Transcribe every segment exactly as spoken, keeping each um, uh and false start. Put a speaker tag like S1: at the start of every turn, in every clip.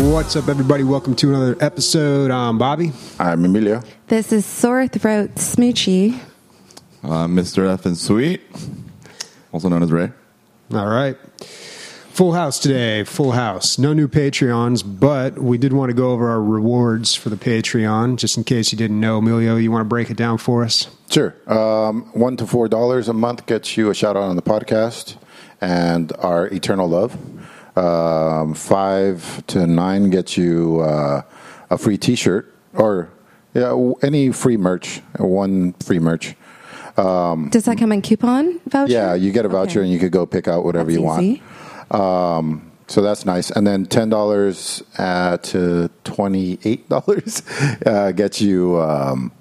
S1: What's up, everybody? Welcome to another episode. I'm Bobby.
S2: I'm Emilio.
S3: This is Sore Throat Smoochie.
S4: Uh, Mister F and Sweet, also known as Ray.
S1: All right. Full house today. Full house. No new Patreons, but we did want to go over our rewards for the Patreon, just in case you didn't know. Emilio, you want to break it down for us?
S2: Sure. Um, one to four dollars a month gets you a shout out on the podcast and our eternal love. Um, five to nine gets you uh, a free T-shirt or yeah, any free merch. One free merch. Um,
S3: Does that come in coupon voucher?
S2: Yeah, you get a voucher okay. and you could go pick out whatever
S3: that's
S2: you
S3: easy.
S2: want. Um, so that's nice. And then ten dollars uh, to twenty-eight dollars uh, gets you um,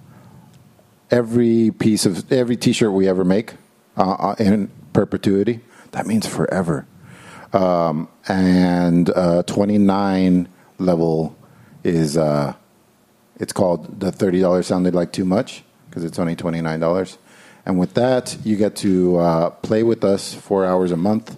S2: every piece of every T-shirt we ever make uh, in perpetuity. That means forever. Um, and uh, twenty-nine level is uh, it's called the thirty dollars sounded like too much because it's only twenty-nine dollars. And with that, you get to uh, play with us four hours a month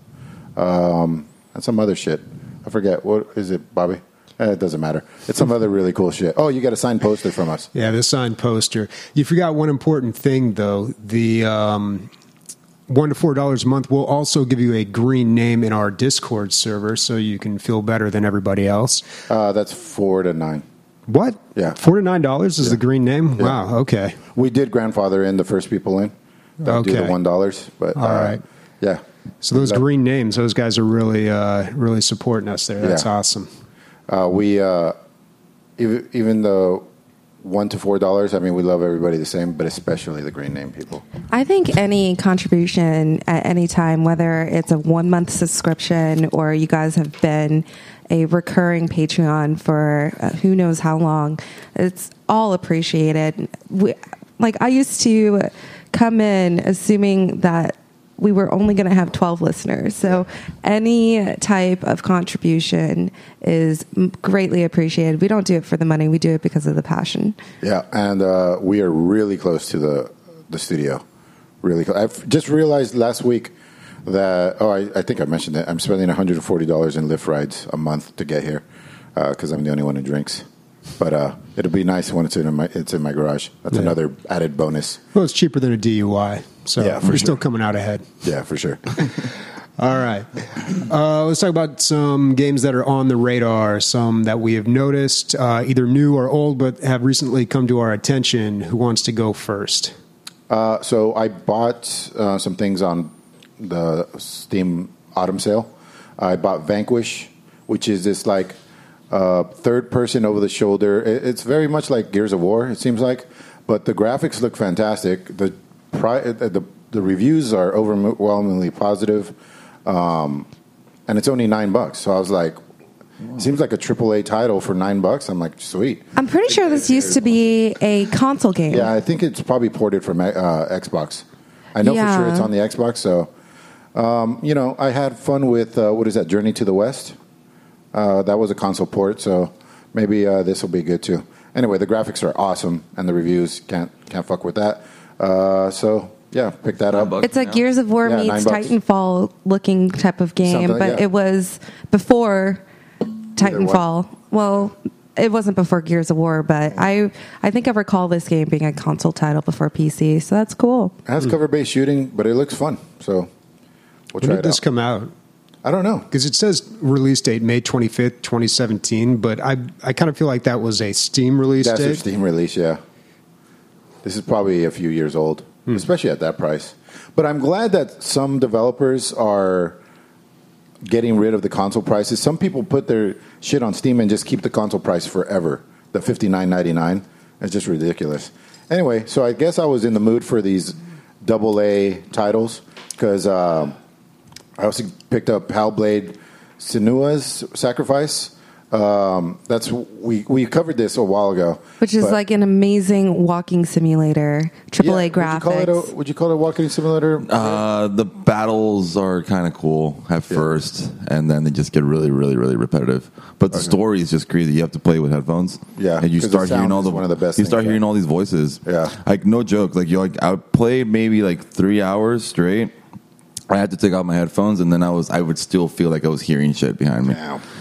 S2: um, and some other shit. I forget. What is it, Bobby? Eh, it doesn't matter. It's some other really cool shit. Oh, you get a signed poster from us.
S1: Yeah, the signed poster. You forgot one important thing, though. The... Um One to four dollars a month will also give you a green name in our Discord server, so you can feel better than everybody else.
S2: Uh, that's four to nine.
S1: What?
S2: Yeah,
S1: four to nine dollars is
S2: yeah.
S1: the green name.
S2: Yeah.
S1: Wow. Okay.
S2: We did grandfather in the first people in. Don't
S1: okay.
S2: Do the one dollars, but
S1: all
S2: uh,
S1: right.
S2: Yeah.
S1: So those green names, those guys are really, uh, really supporting us there. That's
S2: yeah.
S1: awesome.
S2: Uh, we uh, even even though. One to four dollars. I mean, we love everybody the same, but especially the green name people.
S3: I think any contribution at any time, whether it's a one month subscription or you guys have been a recurring Patreon for uh, who knows how long, it's all appreciated. We, like I used to come in assuming that we were only going to have twelve listeners. So any type of contribution is greatly appreciated. We don't do it for the money. We do it because of the passion.
S2: Yeah, and uh, we are really close to the the studio. Really close. I've just realized last week that, oh, I, I think I mentioned it. I'm spending one hundred forty dollars in Lyft rides a month to get here because uh, I'm the only one who drinks. But uh, it'll be nice when it's in my it's in my garage. That's yeah. another added bonus.
S1: Well, it's cheaper than a D U I, so
S2: yeah,
S1: we're
S2: sure.
S1: still coming out ahead.
S2: Yeah, for sure.
S1: All right, uh, let's talk about some games that are on the radar. Some that we have noticed, uh, either new or old, but have recently come to our attention. Who wants to go first?
S2: Uh, so I bought uh, some things on the Steam Autumn Sale. I bought Vanquish, which is this like. Uh, third person over the shoulder. It's very much like Gears of War, it seems like, but the graphics look fantastic. The pri- the, the reviews are overwhelmingly positive, um, and it's only nine bucks. So I was like, it seems like a triple A title for nine bucks. I'm like, sweet.
S3: I'm pretty sure this used to be a console game.
S2: Yeah, I think it's probably ported from uh, Xbox. I know
S3: yeah.
S2: for sure it's on the Xbox. So, um, you know, I had fun with uh, what is that? Journey to the West. Uh, that was a console port, so maybe uh, this will be good too. Anyway, the graphics are awesome, and the reviews can't can't fuck with that. Uh, so yeah, pick that up.
S3: It's a Gears of War
S2: yeah,
S3: meets Titanfall looking type of game,
S2: Something,
S3: but
S2: yeah.
S3: it was before Titanfall. Well, it wasn't before Gears of War, but I I think I recall this game being a console title before P C, so that's cool.
S2: It has cover-based shooting, but it looks fun, so we'll try
S1: when did
S2: it
S1: this
S2: out.
S1: come out?
S2: I don't know.
S1: Because it says release date May twenty-fifth, twenty seventeen, but I I kind of feel like that was a Steam release
S2: That's
S1: date.
S2: a Steam release, yeah. This is probably a few years old, hmm. especially at that price. But I'm glad that some developers are getting rid of the console prices. Some people put their shit on Steam and just keep the console price forever. The fifty-nine ninety-nine. It's just ridiculous. Anyway, so I guess I was in the mood for these double A titles because... Um, I also picked up Hellblade Senua's Sacrifice. Um, that's we we covered this a while ago,
S3: which is
S2: but,
S3: like an amazing walking simulator, triple A
S2: yeah,
S3: graphics.
S2: Would you, call it a, would you call it a walking simulator?
S4: Uh, the battles are kind of cool at yeah. first, and then they just get really, really, really repetitive. But the okay. story is just crazy. You have to play with headphones.
S2: Yeah,
S4: and you start hearing all the,
S2: one of the best
S4: you start
S2: things,
S4: hearing
S2: yeah.
S4: all these voices.
S2: Yeah,
S4: like no joke. Like you like I would play maybe like three hours straight. I had to take out my headphones, and then I was I would still feel like I was hearing shit behind me.
S2: Wow.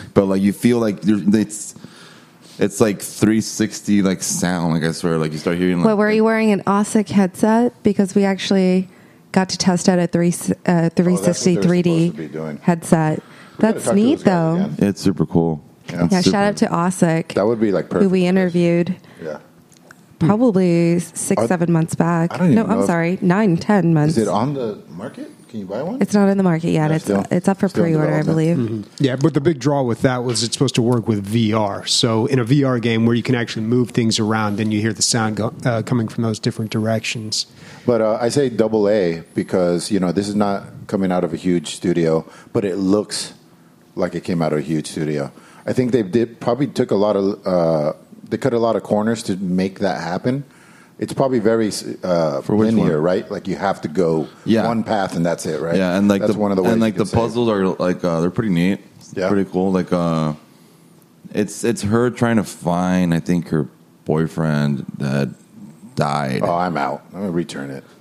S4: but like you feel like you're, it's it's like three sixty like sound. Like I swear, like you start hearing. Like,
S3: Well, were you wearing an OSIC headset? Because we actually got to test out a three uh, three sixty
S2: they're
S3: three D
S2: supposed to be doing.
S3: headset.
S2: gotta
S3: That's
S2: talk to
S3: neat,
S2: those guys
S3: though.
S2: again.
S4: It's super cool.
S2: Yeah.
S3: Yeah,
S4: Super.
S3: shout out to OSIC,
S2: That would be like perfect.
S3: who we interviewed
S2: Yeah.
S3: probably six,
S2: Are-
S3: seven months back.
S2: I don't even
S3: no,
S2: know
S3: I'm
S2: if-
S3: sorry, nine, ten months.
S2: Is it on the market? Can you buy one?
S3: It's not in the market yet.
S2: Yeah,
S3: It's
S2: still-
S3: it's up for
S2: still in
S3: pre-order, I believe.
S2: development.
S1: Yeah, but the big draw with that was it's supposed to work with V R. So in a V R game where you can actually move things around, then you hear the sound go, uh, coming from those different directions.
S2: But uh, I say double A because, you know, this is not coming out of a huge studio, but it looks like it came out of a huge studio. I think they did probably took a lot of, uh, they cut a lot of corners to make that happen. It's probably very uh,
S4: For which
S2: linear,
S4: one?
S2: right? Like you have to go
S4: Yeah.
S2: one path and that's it, right?
S4: Yeah, and like
S2: that's
S4: the
S2: one of the ways
S4: and like
S2: you
S4: the
S2: can say it.
S4: puzzles are like uh, they're pretty neat. It's
S2: Yeah.
S4: pretty cool. Like uh, it's it's her trying to find I think her boyfriend that died,
S2: Oh, I'm out. I'm gonna return it.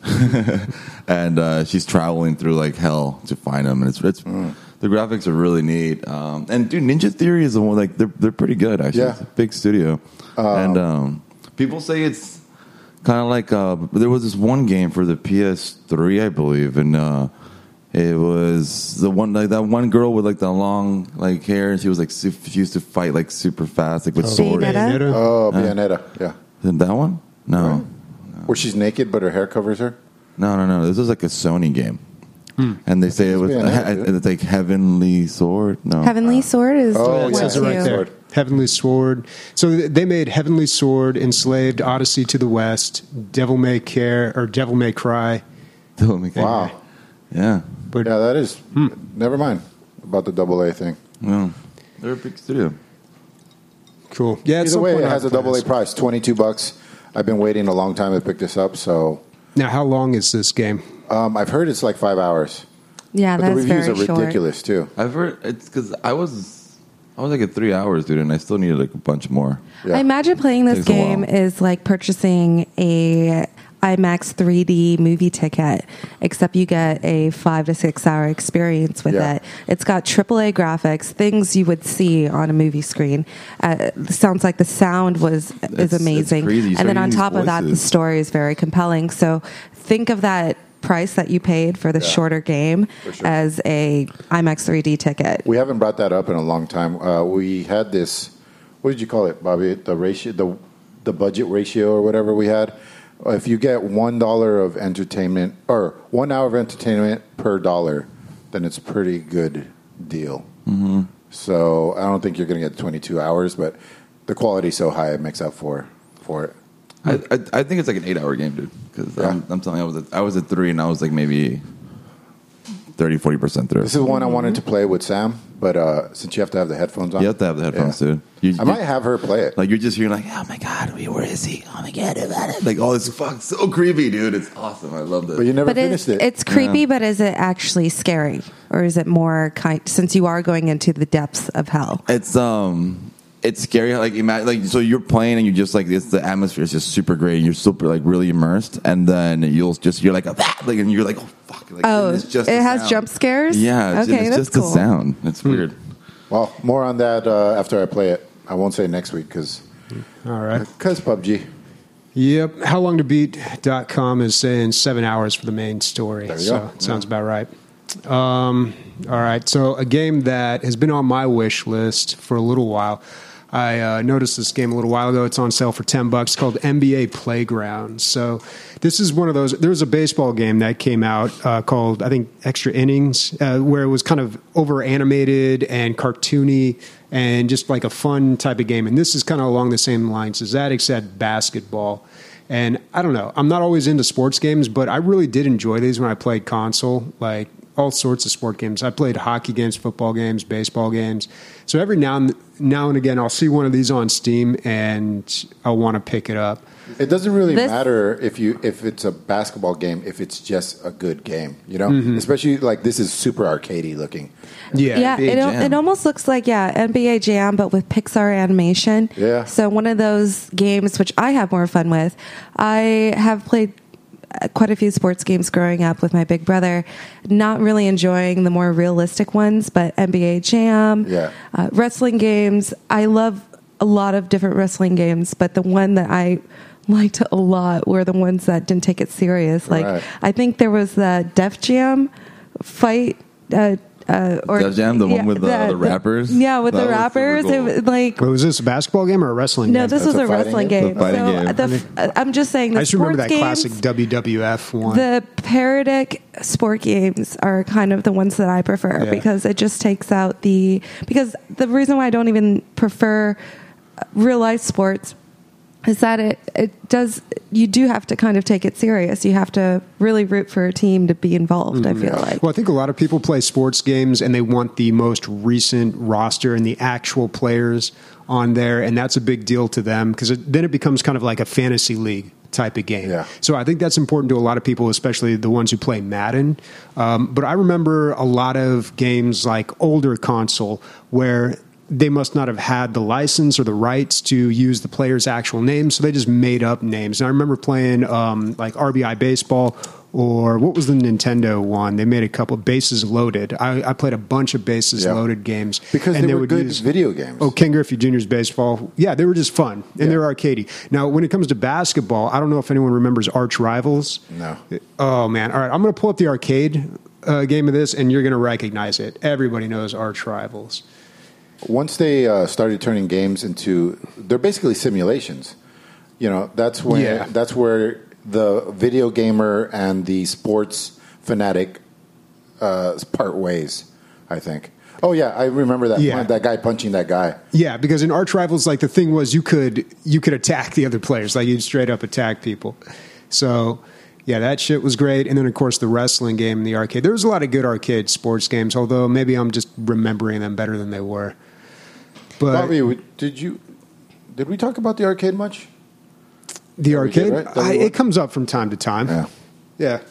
S4: and uh, she's traveling through like hell to find him. And it's it's
S2: Mm.
S4: the graphics are really neat. Um, and dude, Ninja Theory is the one like they're they're pretty good actually.
S2: Yeah.
S4: It's a big studio, and um, people say it's kind of like uh, there was this one game for the P S three, I believe, and uh, it was the one like that one girl with like the long like hair, and she was like su- she used to fight like super fast, like with
S1: Oh,
S4: swords.
S3: Bayonetta?
S1: Bayonetta?
S2: Oh, Bayonetta. Yeah.
S4: Isn't that one? No,
S2: Where she's naked but her hair covers her.
S4: no, no, no. This was like a Sony game, and they say it was
S2: Bayonetta, dude.
S4: it's like Heavenly Sword. No,
S3: Heavenly Sword is
S2: Oh,
S3: one
S1: It says it
S3: too.
S1: right there.
S2: Sword.
S1: Heavenly Sword. So th- they made Heavenly Sword, Enslaved, Odyssey to the West, Devil May Care or Devil May Cry.
S4: Don't make it-
S2: Wow.
S4: Yeah,
S1: But
S2: Yeah, that is. Never mind about the double A thing.
S4: well, they're a big studio.
S1: cool. Yeah, at
S2: Either
S1: some
S2: way,
S1: point
S2: it
S1: I'll
S2: has a
S1: play
S2: double A
S1: this.
S2: price, twenty-two bucks. I've been waiting a long time to pick this up, so
S1: Now, how long is this game?
S2: um, I've heard it's like five hours.
S3: Yeah,
S2: But the
S3: that's
S2: reviews
S3: very
S2: are
S3: short.
S2: ridiculous too.
S4: I've heard it's because I was I was like at three hours, dude, and I still needed like a bunch more.
S2: Yeah.
S3: I imagine playing this
S4: Takes a
S3: game
S4: while.
S3: is like purchasing a IMAX three D movie ticket, except you get a five to six hour experience with
S2: Yeah.
S3: it. It's got triple A graphics, things you would see on a movie screen. Uh, sounds like the sound was
S4: It's-
S3: is
S4: it's
S3: amazing,
S4: crazy. You
S3: and then
S4: start
S3: on
S4: hearing
S3: top
S4: these
S3: of that, the
S4: voices.
S3: story is very compelling. So think of that price that you paid for the
S2: Yeah.
S3: shorter game
S2: For sure.
S3: as a IMAX three D ticket.
S2: We haven't brought that up in a long time. Uh, we had this. What did you call it, Bobby? The ratio, the the budget ratio, or whatever we had. If you get one dollar of entertainment or one hour of entertainment per dollar, then it's a pretty good deal. Mm-hmm. So I don't think you're going to get twenty-two hours, but the quality's so high it makes up for for it.
S4: I, I I think it's like an eight hour game, dude. Because
S2: Yeah.
S4: I'm, I'm telling you, I was at, I was at three, and I was like maybe thirty, forty percent through.
S2: This is one I wanted to play with Sam, but uh, since you have to have the headphones on,
S4: You have to have the headphones,
S2: Yeah.
S4: dude. You,
S2: I might have her play it.
S4: like you're just hearing like, oh my god, where is he? Oh my god, about it. Like all this fuck, so creepy, dude. It's awesome. I love this.
S2: But you never
S3: But it's,
S2: finished it.
S3: it's creepy, but is it actually scary? Or is it more kind, since you are going into the depths of hell?
S4: It's um, it's scary. Like imagine, like so you're playing and you just like it's the atmosphere is just super great. And you're super like really immersed, and then you'll just you're like ah, like and you're like oh fuck. Like,
S3: Oh,
S4: it's just
S3: it
S4: the
S3: has
S4: sound.
S3: jump scares?
S4: Yeah, it's,
S3: Okay,
S4: it's
S3: that's
S4: just
S3: cool.
S4: the sound. It's weird.
S2: Well, more on that uh, after I play it. I won't say next week because
S1: All right.
S2: because P U B G.
S1: Yep. How long to beat dot com is saying seven hours for the main story.
S2: There you
S1: so
S2: go.
S1: sounds about right. Um, all right. So a game that has been on my wish list for a little while. I uh, noticed this game a little while ago. It's on sale for ten bucks. Called N B A Playground. So this is one of those. There was a baseball game that came out uh, called I think Extra Innings, uh, where it was kind of over animated and cartoony and just like a fun type of game. And this is kind of along the same lines as that, except basketball. And I don't know. I'm not always into sports games, but I really did enjoy these when I played console. Like all sorts of sport games. I played hockey games, football games, baseball games. So every now and now and again, I'll see one of these on Steam, and I'll want to pick it up.
S2: It doesn't really
S3: This-
S2: matter if you if it's a basketball game if it's just a good game, you know.
S1: Mm-hmm.
S2: Especially like this is super arcadey looking.
S1: Yeah.
S3: Yeah,
S4: N B A
S3: it, al-
S4: Jam.
S3: it almost looks like, yeah, N B A Jam, but with Pixar animation.
S2: Yeah.
S3: So one of those games, which I have more fun with, I have played quite a few sports games growing up with my big brother, not really enjoying the more realistic ones, but N B A Jam,
S2: Yeah.
S3: uh, wrestling games. I love a lot of different wrestling games, but the one that I liked a lot were the ones that didn't take it serious. Like,
S2: Right.
S3: I think there was the Def Jam fight, uh, uh, or
S4: Def Jam, the one with the- the rappers?
S3: Yeah, with
S4: That
S3: the
S4: was super
S3: rappers. It
S4: cool.
S3: was like,
S1: Wait, was this a basketball game or a wrestling
S3: no,
S1: game?
S3: this
S2: That's
S3: was
S2: a
S3: a
S2: fighting
S3: wrestling
S2: game?
S3: game.
S4: The fighting
S3: so
S4: game.
S3: The, I'm just saying, the
S1: I just remember
S3: sports
S1: that
S3: games,
S1: classic W W F one.
S3: the parodic sport games are kind of the ones that I prefer
S1: Yeah.
S3: because it just takes out the because the reason why I don't even prefer real life sports is that it it does you do have to kind of take it serious. You have to really root for a team to be involved. I feel like.
S1: Well, I think a lot of people play sports games and they want the most recent roster and the actual players on there, and that's a big deal to them because it, then it becomes kind of like a fantasy league type of game.
S2: Yeah.
S1: So I think that's important to a lot of people, especially the ones who play Madden. Um, but I remember a lot of games like older console where they must not have had the license or the rights to use the players' actual names, so they just made up names. And I remember playing um, like R B I Baseball, or what was the Nintendo one? They made a couple of Bases Loaded. I, I played a bunch of Bases
S2: Yeah.
S1: Loaded games.
S2: Because
S1: and
S2: they were
S1: would
S2: good
S1: use-
S2: video games.
S1: Oh, Ken Griffey Junior's Baseball. Yeah, they were just fun, and
S2: Yeah.
S1: they were arcadey. Now, when it comes to basketball, I don't know if anyone remembers Arch Rivals.
S2: No.
S1: Oh, man. All right, I'm going to pull up the arcade uh, game of this, and you're going to recognize it. Everybody knows Arch Rivals.
S2: Once they uh, started turning games into, they're basically simulations. You know, that's when
S1: Yeah.
S2: that's where the video gamer and the sports fanatic uh, part ways. I think. Oh yeah, I remember that
S1: Yeah.
S2: that guy punching that guy.
S1: Yeah, because in Arch Rivals, like the thing was, you could you could attack the other players, like you'd straight up attack people. So, yeah, that shit was great. And then, of course, the wrestling game in the arcade. There was a lot of good arcade sports games, although maybe I'm just remembering them better than they were. But
S2: Bobby, did you did we talk about the arcade much?
S1: the
S2: Yeah, we did,
S1: arcade,
S2: right? That we
S1: I,
S2: were-
S1: it comes up from time to time.
S2: Yeah.
S1: Yeah.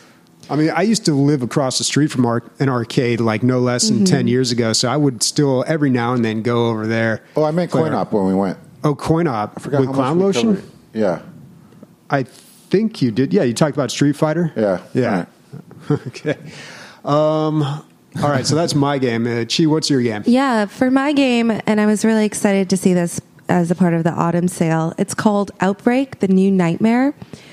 S1: I mean, I used to live across the street from ar- an arcade like no less than ten years ago, so I would still every now and then go over there.
S2: Oh, I meant
S1: Play
S2: Coin
S1: ar-
S2: Op when we went.
S1: Oh, Coin Op
S2: I forgot
S1: with
S2: how
S1: Clown
S2: much we
S1: Lotion?
S2: covered. Yeah.
S1: I think you did. Yeah, you talked about Street Fighter?
S2: Yeah.
S1: Yeah. Okay. Um, all right, so that's my game. Uh, Chi, what's your game?
S3: Yeah, for my game, and I was really excited to see this as a part of the autumn sale. It's called Outbreak: The New Nightmare.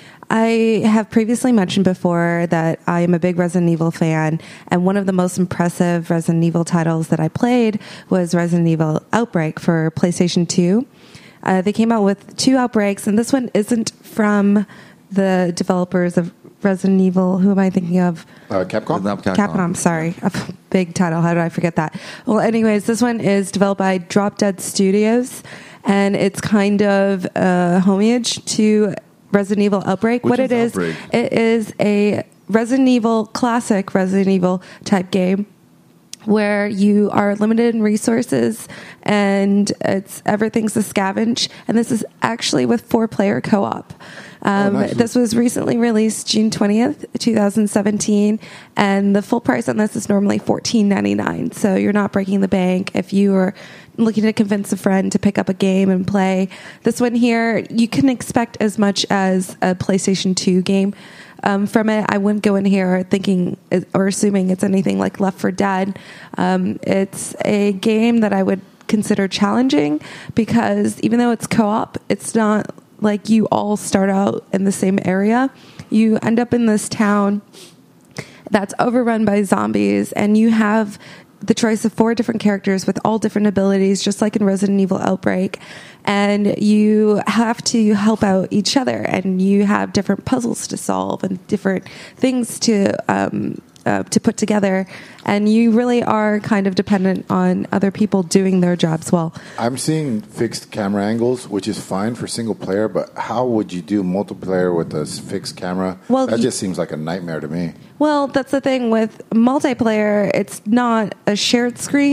S3: I have previously mentioned before that I am a big Resident Evil fan, and one of the most impressive Resident Evil titles that I played was Resident Evil Outbreak for PlayStation two. Uh, they came out with two Outbreaks, and this one isn't from the developers of Resident Evil. Who am I thinking of?
S2: Uh, Capcom.
S4: Not Capcom.
S3: Capcom, sorry. A big title. How did I forget that? Well, anyways, this one is developed by Drop Dead Studios, and it's kind of a homage to Resident Evil Outbreak.
S4: Which
S3: what
S4: is
S3: it is,
S4: Outbreak?
S3: it is a Resident Evil, classic Resident Evil type game where you are limited in resources and it's everything's a scavenge. And this is actually with four player co-op. Um,
S2: Oh, nice.
S3: This was recently released June twentieth, twenty seventeen, and the full price on this is normally fourteen ninety-nine. So you're not breaking the bank if you are looking to convince a friend to pick up a game and play. This one here, you can expect as much as a PlayStation two game. Um, from it, I wouldn't go in here thinking or assuming it's anything like Left four Dead. Um, it's a game that I would consider challenging because even though it's co-op, it's not like you all start out in the same area. You end up in this town that's overrun by zombies, and you have the choice of four different characters with all different abilities, just like in Resident Evil Outbreak. And you have to help out each other, and you have different puzzles to solve and different things to um, uh, to put together. And you really are kind of dependent on other people doing their jobs well.
S2: I'm seeing fixed camera angles, which is fine for single player, but how would you do multiplayer with a fixed camera?
S3: Well,
S2: that
S3: you-
S2: just seems like a nightmare to me.
S3: Well, that's the thing with multiplayer. It's not a shared screen.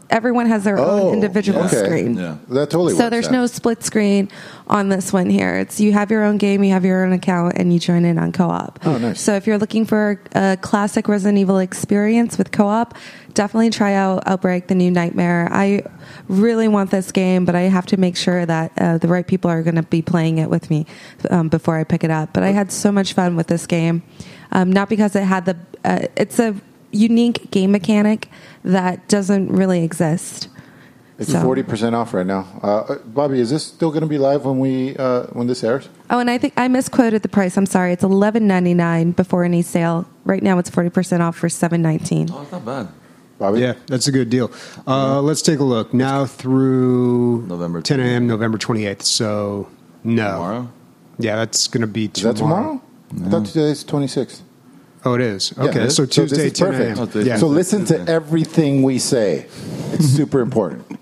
S3: everyone has their
S2: Oh,
S3: own individual
S2: okay.
S3: screen.
S4: Yeah.
S2: That totally works.
S3: So there's
S2: out.
S3: no split screen on this one here. It's you have your own game, you have your own account, and you join in on co-op.
S2: Oh, nice.
S3: So if you're looking for a classic Resident Evil experience with co-op, definitely try out Outbreak: The New Nightmare. I really want this game, but I have to make sure that uh, the right people are going to be playing it with me um, before I pick it up. But I had so much fun with this game, um, not because it had the. Uh, it's a unique game mechanic that doesn't really exist.
S2: It's
S3: So-
S2: forty percent off right now. Uh, Bobby, is this still going to be live when we uh, when this airs?
S3: Oh, and I think I misquoted the price. I'm sorry. It's eleven ninety nine before any sale. Right now, it's forty percent off for seven nineteen.
S4: Oh, it's not bad.
S2: Bobby,
S1: Yeah, that's a good deal. Uh, let's take a look now through
S4: November
S1: ten a.m. November twenty-eighth. So no,
S4: Tomorrow?
S1: yeah, that's going to be
S2: is
S1: tomorrow.
S2: that tomorrow? I thought today's twenty-sixth.
S1: Oh, it is.
S2: Yeah,
S1: Okay,
S2: it is.
S1: so
S2: this
S1: Tuesday
S2: is
S1: ten
S2: perfect.
S1: a.m.
S4: Oh, Tuesday.
S1: Yeah,
S2: So listen to everything we say. It's super important.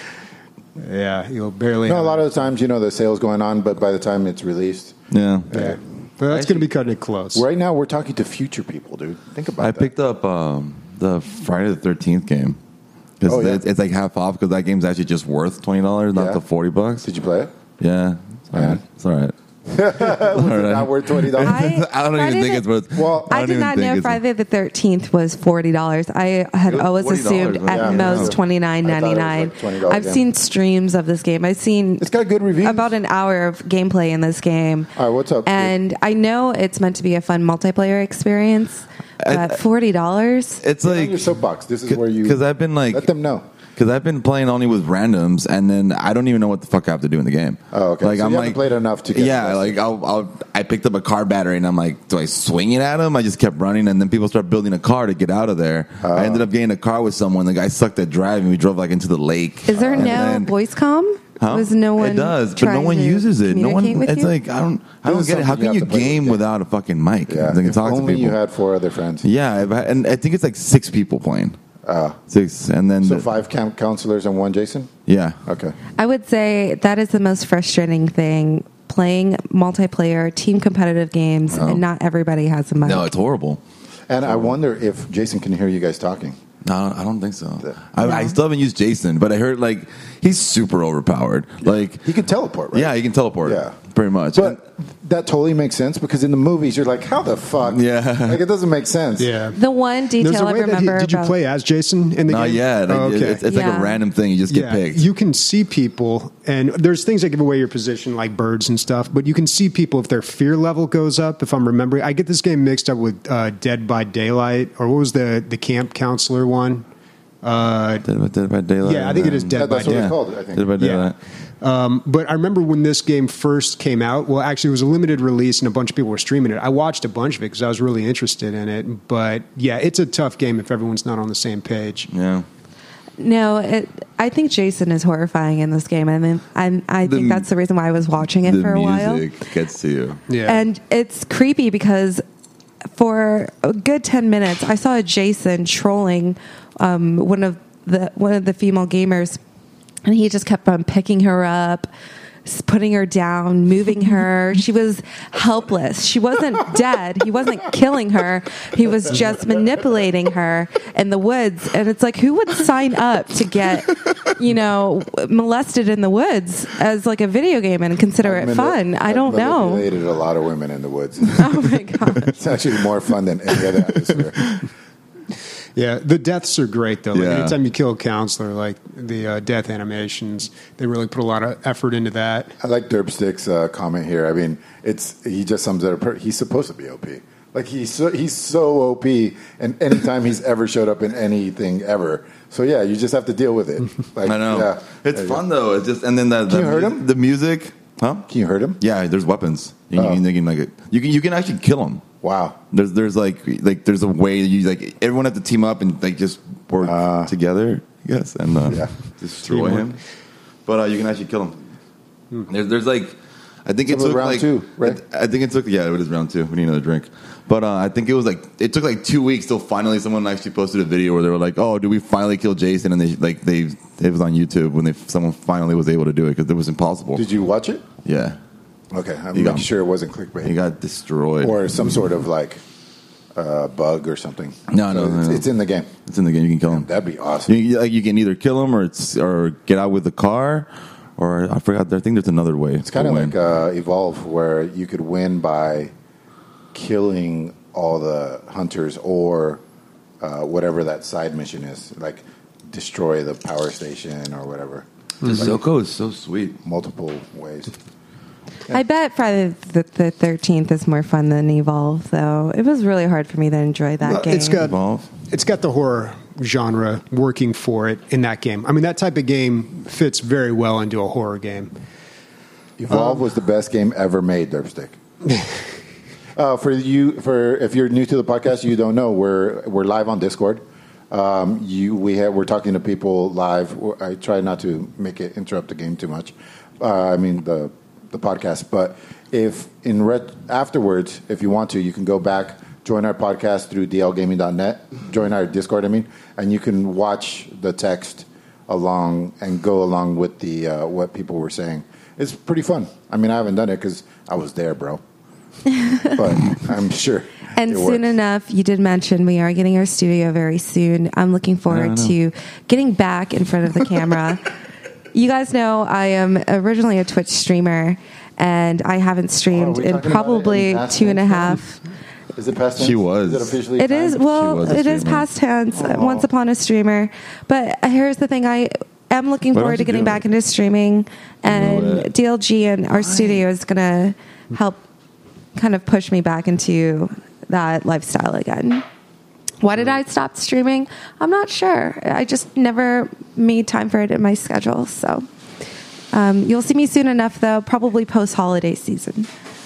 S1: yeah, you'll barely.
S2: You know, a
S1: have
S2: lot
S1: it.
S2: of the times, you know, the sale's going on, but by the time it's released,
S4: Yeah.
S1: Yeah. But that's going to be cutting it close.
S2: right now we're talking to future people, dude. Think about
S4: I
S2: that.
S4: picked up um, the Friday the thirteenth game. 'Cause
S2: Oh, yeah?
S4: it's, it's like half off because that game's actually just worth twenty dollars, not
S2: Yeah.
S4: the forty bucks.
S2: Did you play it?
S4: Yeah. It's all right. It's all right.
S2: Was it not worth twenty dollars?
S3: I-
S4: I don't
S3: Friday
S4: even think
S3: the-
S4: it's worth.
S2: Well,
S3: I,
S4: don't
S3: did
S4: even
S3: not
S4: think
S3: know
S4: it's-
S3: Friday the thirteenth was forty dollars. I had
S4: It was
S3: always
S4: forty dollars,
S3: assumed
S4: wasn't
S3: at
S2: it? Yeah,
S3: most
S2: yeah.
S3: twenty nine
S2: I thought it
S3: ninety
S2: was
S3: nine.
S2: like twenty dollars,
S3: I've
S2: yeah.
S3: seen streams of this game. I've seen
S2: It's got good reviews.
S3: about an hour of gameplay in this game.
S2: All right, what's up?
S3: And I know it's meant to be a fun multiplayer experience,
S4: I-
S3: but forty dollars.
S4: It's
S2: Get on
S4: like
S2: your soapbox. This is where you
S4: because I've been like
S2: let them know.
S4: because I've been playing only with randoms, and then I don't even know what the fuck I have to do in the game.
S2: Oh, okay.
S4: Like
S2: So
S4: I'm
S2: you haven't
S4: like
S2: played enough to get
S4: yeah.
S2: invested.
S4: Like I'll, I'll I picked up a car battery, and I'm like, do I swing it at him? I just kept running, and then people start building a car to get out of there.
S2: Oh.
S4: I ended up getting a car with someone. The guy sucked at driving. We drove like into the lake.
S3: Is there
S4: And
S3: no
S4: then-
S3: voice comm?
S4: Huh?
S3: Was no one
S4: It does, but no
S3: trying
S4: one
S3: to
S4: uses it. No one.
S3: communicate with
S4: It's
S3: you?
S4: like I don't. I
S2: This
S4: don't
S2: is
S4: get it. How
S2: something you
S4: can
S2: have
S4: you
S2: to play with
S4: game
S2: game.
S4: without a fucking mic?
S2: Yeah.
S4: They can
S2: If
S4: talk to
S2: only
S4: people.
S2: you had four other friends.
S4: Yeah, I've had- and I think it's like six people playing.
S2: Uh,
S4: Six, and then
S2: so
S4: the-
S2: five camp counselors and one Jason?
S4: yeah.
S2: Okay.
S3: I would say that is the most frustrating thing, playing multiplayer, team competitive games,
S4: Oh.
S3: and not everybody has a mic.
S4: No, it's horrible.
S2: And I wonder if Jason can hear you guys talking.
S4: No, I don't think so.
S2: Yeah.
S4: I, I
S3: No.
S4: still haven't used Jason, but I heard like he's super overpowered. Like,
S2: He can teleport, right?
S4: yeah, he can teleport.
S2: Yeah.
S4: pretty much.
S2: But that totally makes sense because in the movies you're like, how the fuck?
S4: Yeah.
S2: Like it doesn't make sense.
S1: Yeah.
S3: The one
S1: There's a
S3: detail I
S1: way that he,
S3: remember
S1: did you
S3: about
S1: play as Jason in the
S4: not
S1: game?
S4: yet. Like,
S1: Oh, okay.
S4: It's, it's like
S3: Yeah.
S4: a random thing. You just get
S1: yeah,
S4: picked.
S1: you can see people, and there's things that give away your position, like birds and stuff. But you can see people if their fear level goes up. If I'm remembering, I get this game mixed up with uh, Dead by Daylight, or what was the the camp counselor one? Uh,
S4: Dead by, Dead by Daylight.
S1: Yeah, I think it is Dead
S2: That- that's
S1: by
S2: what
S1: Daylight.
S2: it's called, I think.
S4: Dead by
S1: Yeah.
S4: Daylight.
S1: Um, but I remember when this game first came out. Well, actually, it was a limited release, and a bunch of people were streaming it. I watched a bunch of it because I was really interested in it. But yeah, it's a tough game if everyone's not on the same page.
S4: Yeah.
S3: No, it, I think Jason is horrifying in this game. I mean, I, I think
S4: The-
S3: that's the reason why I was watching it
S4: The
S3: for a while.
S4: music gets to you.
S1: Yeah,
S3: And it's creepy because for a good ten minutes, I saw Jason trolling um, one of the one of the female gamers, and he just kept on picking her up, s- putting her down, moving her. She was helpless. She wasn't dead. He wasn't killing her. He was just manipulating her in the woods. And it's like, who would sign up to get, you know, molested in the woods as like a video game and consider it
S2: I've
S3: fun?
S2: manip-
S3: I don't
S2: I've
S3: know.
S2: manipulated a lot of women in the woods.
S3: Oh my god.
S2: It's actually more fun than any other atmosphere.
S1: yeah. The deaths are great though. Like
S4: Yeah.
S1: anytime you kill a counselor, like the uh, death animations, they really put a lot of effort into that.
S2: I like Derbstick's uh, comment here. I mean, it's he just sums it up. per- He's supposed to be O P. Like he's so, he's so O P, and anytime he's ever showed up in anything ever. So yeah, you just have to deal with it. Like,
S4: I know.
S2: Yeah,
S4: It's
S2: There you
S4: fun
S2: go.
S4: though. It's just and then the,
S2: Can
S4: the
S2: you hurt
S4: mu-
S2: him?
S4: The music, huh?
S2: Can you hurt him?
S4: Yeah, there's weapons. You,
S2: Oh.
S4: can, you can like it. You can you can actually kill them.
S2: Wow.
S4: There's there's like like there's a way that you like everyone has to team up and like just work
S2: Uh,
S4: together. I guess and uh,
S2: Yeah.
S4: destroy
S1: Teamwork.
S4: him. But uh, you can actually kill him. There's there's like I think it
S2: So it was
S4: took
S2: round
S4: like
S2: two, right?
S4: I, I think it took yeah it was round two. We need another drink. But uh, I think it was like it took like two weeks till finally someone actually posted a video where they were like, "Oh, did we finally kill Jason?" And they like they it was on YouTube when they someone finally was able to do it because it was impossible.
S2: Did you watch it?
S4: Yeah,
S2: Okay, I'm
S4: You
S2: making
S4: got-
S2: sure it wasn't clickbait
S4: he got destroyed.
S2: or some sort of like uh, bug or something.
S4: No,
S2: So
S4: no,
S2: it's,
S4: no.
S2: it's in the game.
S4: It's in the game. You can kill him.
S2: That'd be awesome.
S4: You, like you can either kill him or it's or get out with the car, or I forgot. I think there's another way.
S2: It's kind of like uh, Evolve, where you could win by killing all the hunters or uh, whatever that side mission is, like destroy the power station or whatever.
S4: the Silco is so sweet.
S2: Multiple ways.
S3: I bet Friday the, the thirteenth is more fun than Evolve, though. It was really hard for me to enjoy that
S1: Well,
S3: game.
S1: it's got
S4: Evolve.
S1: it's got the horror genre working for it in that game. I mean, that type of game fits very well into a horror game.
S2: Evolve was the best game ever made, Derpstick. uh, for you, for if you're new to the podcast, you don't know we're we're live on Discord. Um, you we have we're talking to people live. I try not to make it interrupt the game too much. Uh, I mean the the podcast, but if in ret- afterwards, if you want to, you can go back, join our podcast through d l gaming dot net, join our Discord. I mean, and you can watch the text along and go along with the uh, what people were saying. It's pretty fun. I mean, I haven't done it because I was there, bro. But I'm sure.
S3: And
S2: it
S3: soon
S2: works.
S3: enough, you did mention we are getting our studio very soon. I'm looking forward to getting back in front of the camera. You guys know I am originally a Twitch streamer, and I haven't
S2: Oh,
S3: streamed
S2: are we
S3: in
S2: talking about
S3: probably
S2: it in past
S3: two and a
S2: tense?
S3: half.
S2: Is it past tense?
S4: She was.
S2: Is it officially
S3: It is
S2: time?
S3: well,
S4: was a
S3: it is
S4: streamer.
S3: past tense.
S2: Oh.
S3: Once upon a streamer, but here's the thing: I am looking
S4: Why
S3: forward
S4: don't
S3: to
S4: you
S3: getting
S4: do
S3: back
S4: it?
S3: into streaming,
S4: Do
S3: and
S4: it.
S3: D L G and our studio is going to help kind of push me back into that lifestyle again. Why did I stop streaming? I'm not sure. I just never made time for it in my schedule. So um, you'll see me soon enough, though, probably post holiday season.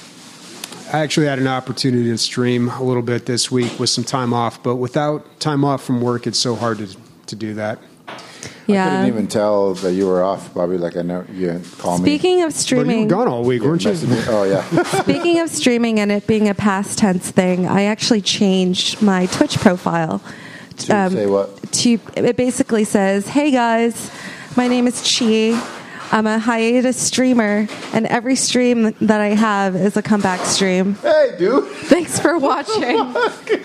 S1: I actually had an opportunity to stream a little bit this week with some time off, but without time off from work, it's so hard to to do that.
S2: I
S3: Yeah.
S2: couldn't even tell that you were off, Bobby. Like I know you didn't call me.
S3: Speaking of
S1: But you
S3: streaming,
S1: were gone all week, weren't you?
S2: Messaged me. Oh yeah.
S3: Speaking of streaming and it being a past tense thing, I actually changed my Twitch profile.
S2: To say what?
S3: To it basically says, "Hey guys, my name is Chi. I'm a hiatus streamer, and every stream that I have is a comeback stream.
S2: Hey, dude.
S3: Thanks for watching."
S4: Take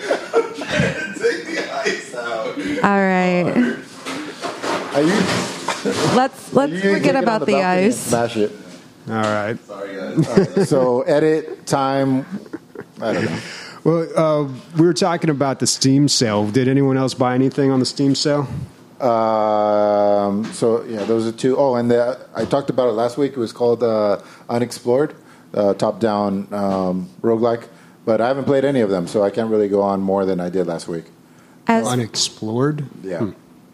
S4: the ice out.
S3: All right,
S2: Are you?
S3: let's let's
S2: you can
S3: forget
S2: take it on
S3: about the,
S2: balcony and
S3: ice.
S2: Smash it.
S1: All right.
S4: Sorry, guys.
S2: So edit time. I don't know.
S1: Well, uh, we were talking about the Steam sale. Did anyone else buy anything on the Steam sale?
S2: Um, so yeah, those are two. Oh, and the, I talked about it last week. It was called uh, Unexplored, uh, top-down um, roguelike. But I haven't played any of them, so I can't really go on more than I did last week.
S3: As
S1: Unexplored?
S2: Yeah,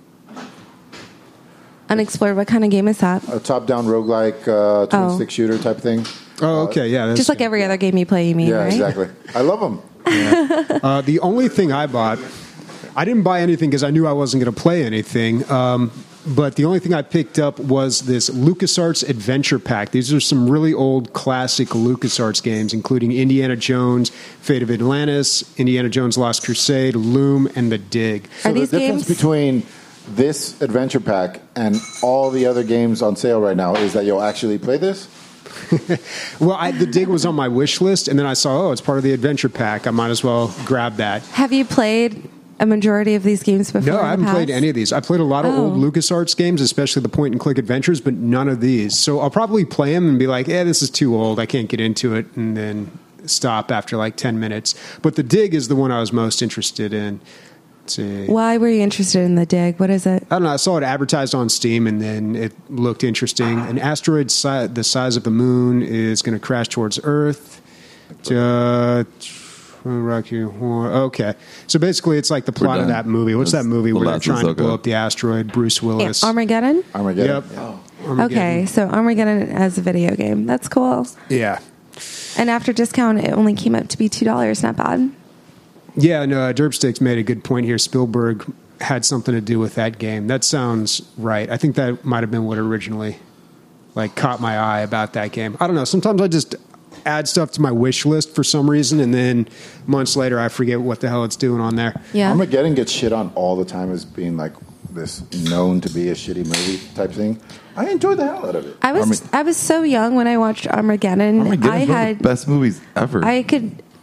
S3: unexplored, what kind of game is that?
S2: a top-down roguelike uh, twin
S3: Oh.
S2: stick shooter type thing.
S1: Oh, okay, yeah. that's-
S3: Just like every other game you play, you mean,
S2: Yeah,
S3: right?
S2: exactly. I love them.
S1: Uh, the only thing I bought, I didn't buy anything because I knew I wasn't going to play anything. Um, but the only thing I picked up was this LucasArts Adventure Pack. These are some really old classic LucasArts games, including Indiana Jones, Fate of Atlantis, Indiana Jones Lost Crusade, Loom, and The Dig.
S3: Are
S2: So the
S3: these
S2: difference
S3: games?
S2: between this adventure pack and all the other games on sale right now is that you'll actually play this.
S1: Well, I, The Dig was on my wish list, and then I saw, oh, it's part of the Adventure Pack. I might as well grab that.
S3: Have you played a majority of these games before?
S1: No,
S3: in
S1: I
S3: the
S1: haven't played
S3: past?
S1: any of these. I played a lot of
S3: Oh.
S1: old LucasArts games, especially the point-and-click adventures, but none of these. So I'll probably play them and be like, "Yeah, this is too old. I can't get into it," and then stop after like ten minutes. But The Dig is the one I was most interested in. Let's see.
S3: Why were you interested in The Dig? What is it?
S1: I don't know. I saw it advertised on Steam, and then it looked interesting. An asteroid si- the size of the moon is going to crash towards Earth. Uh, Rocky Horror. Okay, so basically, it's like the plot of
S4: done.
S1: that movie. What's
S4: That's
S1: that movie
S4: the
S1: where they're
S4: last
S1: trying to
S4: Ahsoka.
S1: blow up the asteroid? Bruce
S3: Yeah,
S1: Willis.
S3: Armageddon?
S2: Armageddon.
S1: Yep.
S2: Yeah.
S1: Armageddon.
S3: Okay, so Armageddon as a video game. That's cool.
S1: Yeah.
S3: And after discount, it only came up to be two dollars. Not bad.
S1: Yeah, no, uh, Derpsticks made a good point here. Spielberg had something to do with that game. That sounds right. I think that might have been what originally like caught my eye about that game. I don't know. Sometimes I just add stuff to my wish list for some reason, and then months later I forget what the hell it's doing on there.
S3: Yeah.
S2: Armageddon gets shit on all the time as being like this known to be a shitty movie type thing. I enjoyed the hell out of it.
S3: I was
S4: Armag-
S3: I was so young when I watched Armageddon.
S4: Armageddon's
S3: I
S4: one of
S3: had
S4: the best movies ever.
S3: I could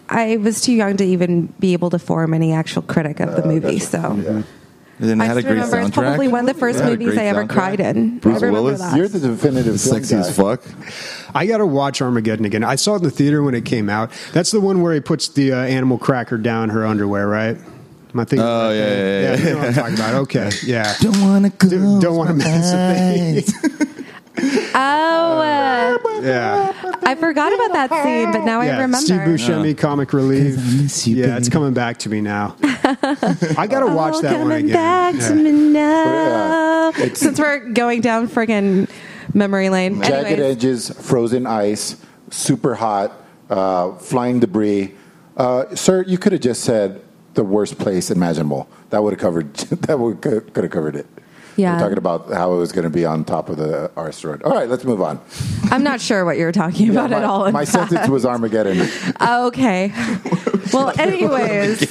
S3: I was too young to even be able to form any actual critic of the
S2: Uh,
S3: movie.
S2: gotcha.
S3: So
S2: Yeah.
S4: And then it
S3: I
S4: had a
S3: still
S4: great
S3: remember it's
S4: soundtrack.
S3: probably one of the first
S4: It had a
S3: movies
S4: great
S3: I ever
S4: soundtrack.
S3: cried in.
S4: Bruce
S3: I remember
S4: Willis?
S3: that.
S2: You're the definitive film
S4: Sexy
S2: guy.
S4: as fuck.
S1: I got to watch Armageddon again. I saw it in the theater when it came out. That's the one where he puts the uh, animal cracker down her underwear, right? Am I thinking?
S4: Oh,
S1: of that
S4: yeah,
S1: thing?
S4: yeah, yeah.
S1: You know what I'm talking about. Okay, yeah.
S4: Don't want to
S1: Dude, don't want to miss a thing.
S3: Oh, uh,
S1: Yeah,
S3: I forgot about that scene, but now
S1: yeah.
S3: I remember.
S1: Steve Buscemi, comic relief.
S4: 'Cause I miss you,
S1: yeah, it's
S4: baby.
S1: coming back to me now. I got to watch
S3: Oh,
S1: that one
S3: coming
S1: again.
S3: back
S1: Yeah.
S3: to me now.
S2: Yeah. It's-
S3: Since we're going down friggin' memory lane.
S2: Jagged
S3: Anyways,
S2: edges, frozen ice, super hot, uh, flying debris. Uh, sir, you could have just said the worst place imaginable. That would have covered. That would could have covered it.
S3: Yeah.
S2: We're talking about how it was going to be on top of the asteroid. All right, let's move on.
S3: I'm not sure what you're talking about
S2: my,
S3: at all. in
S2: my
S3: fact.
S2: sentence was Armageddon.
S3: Okay. Well, anyways,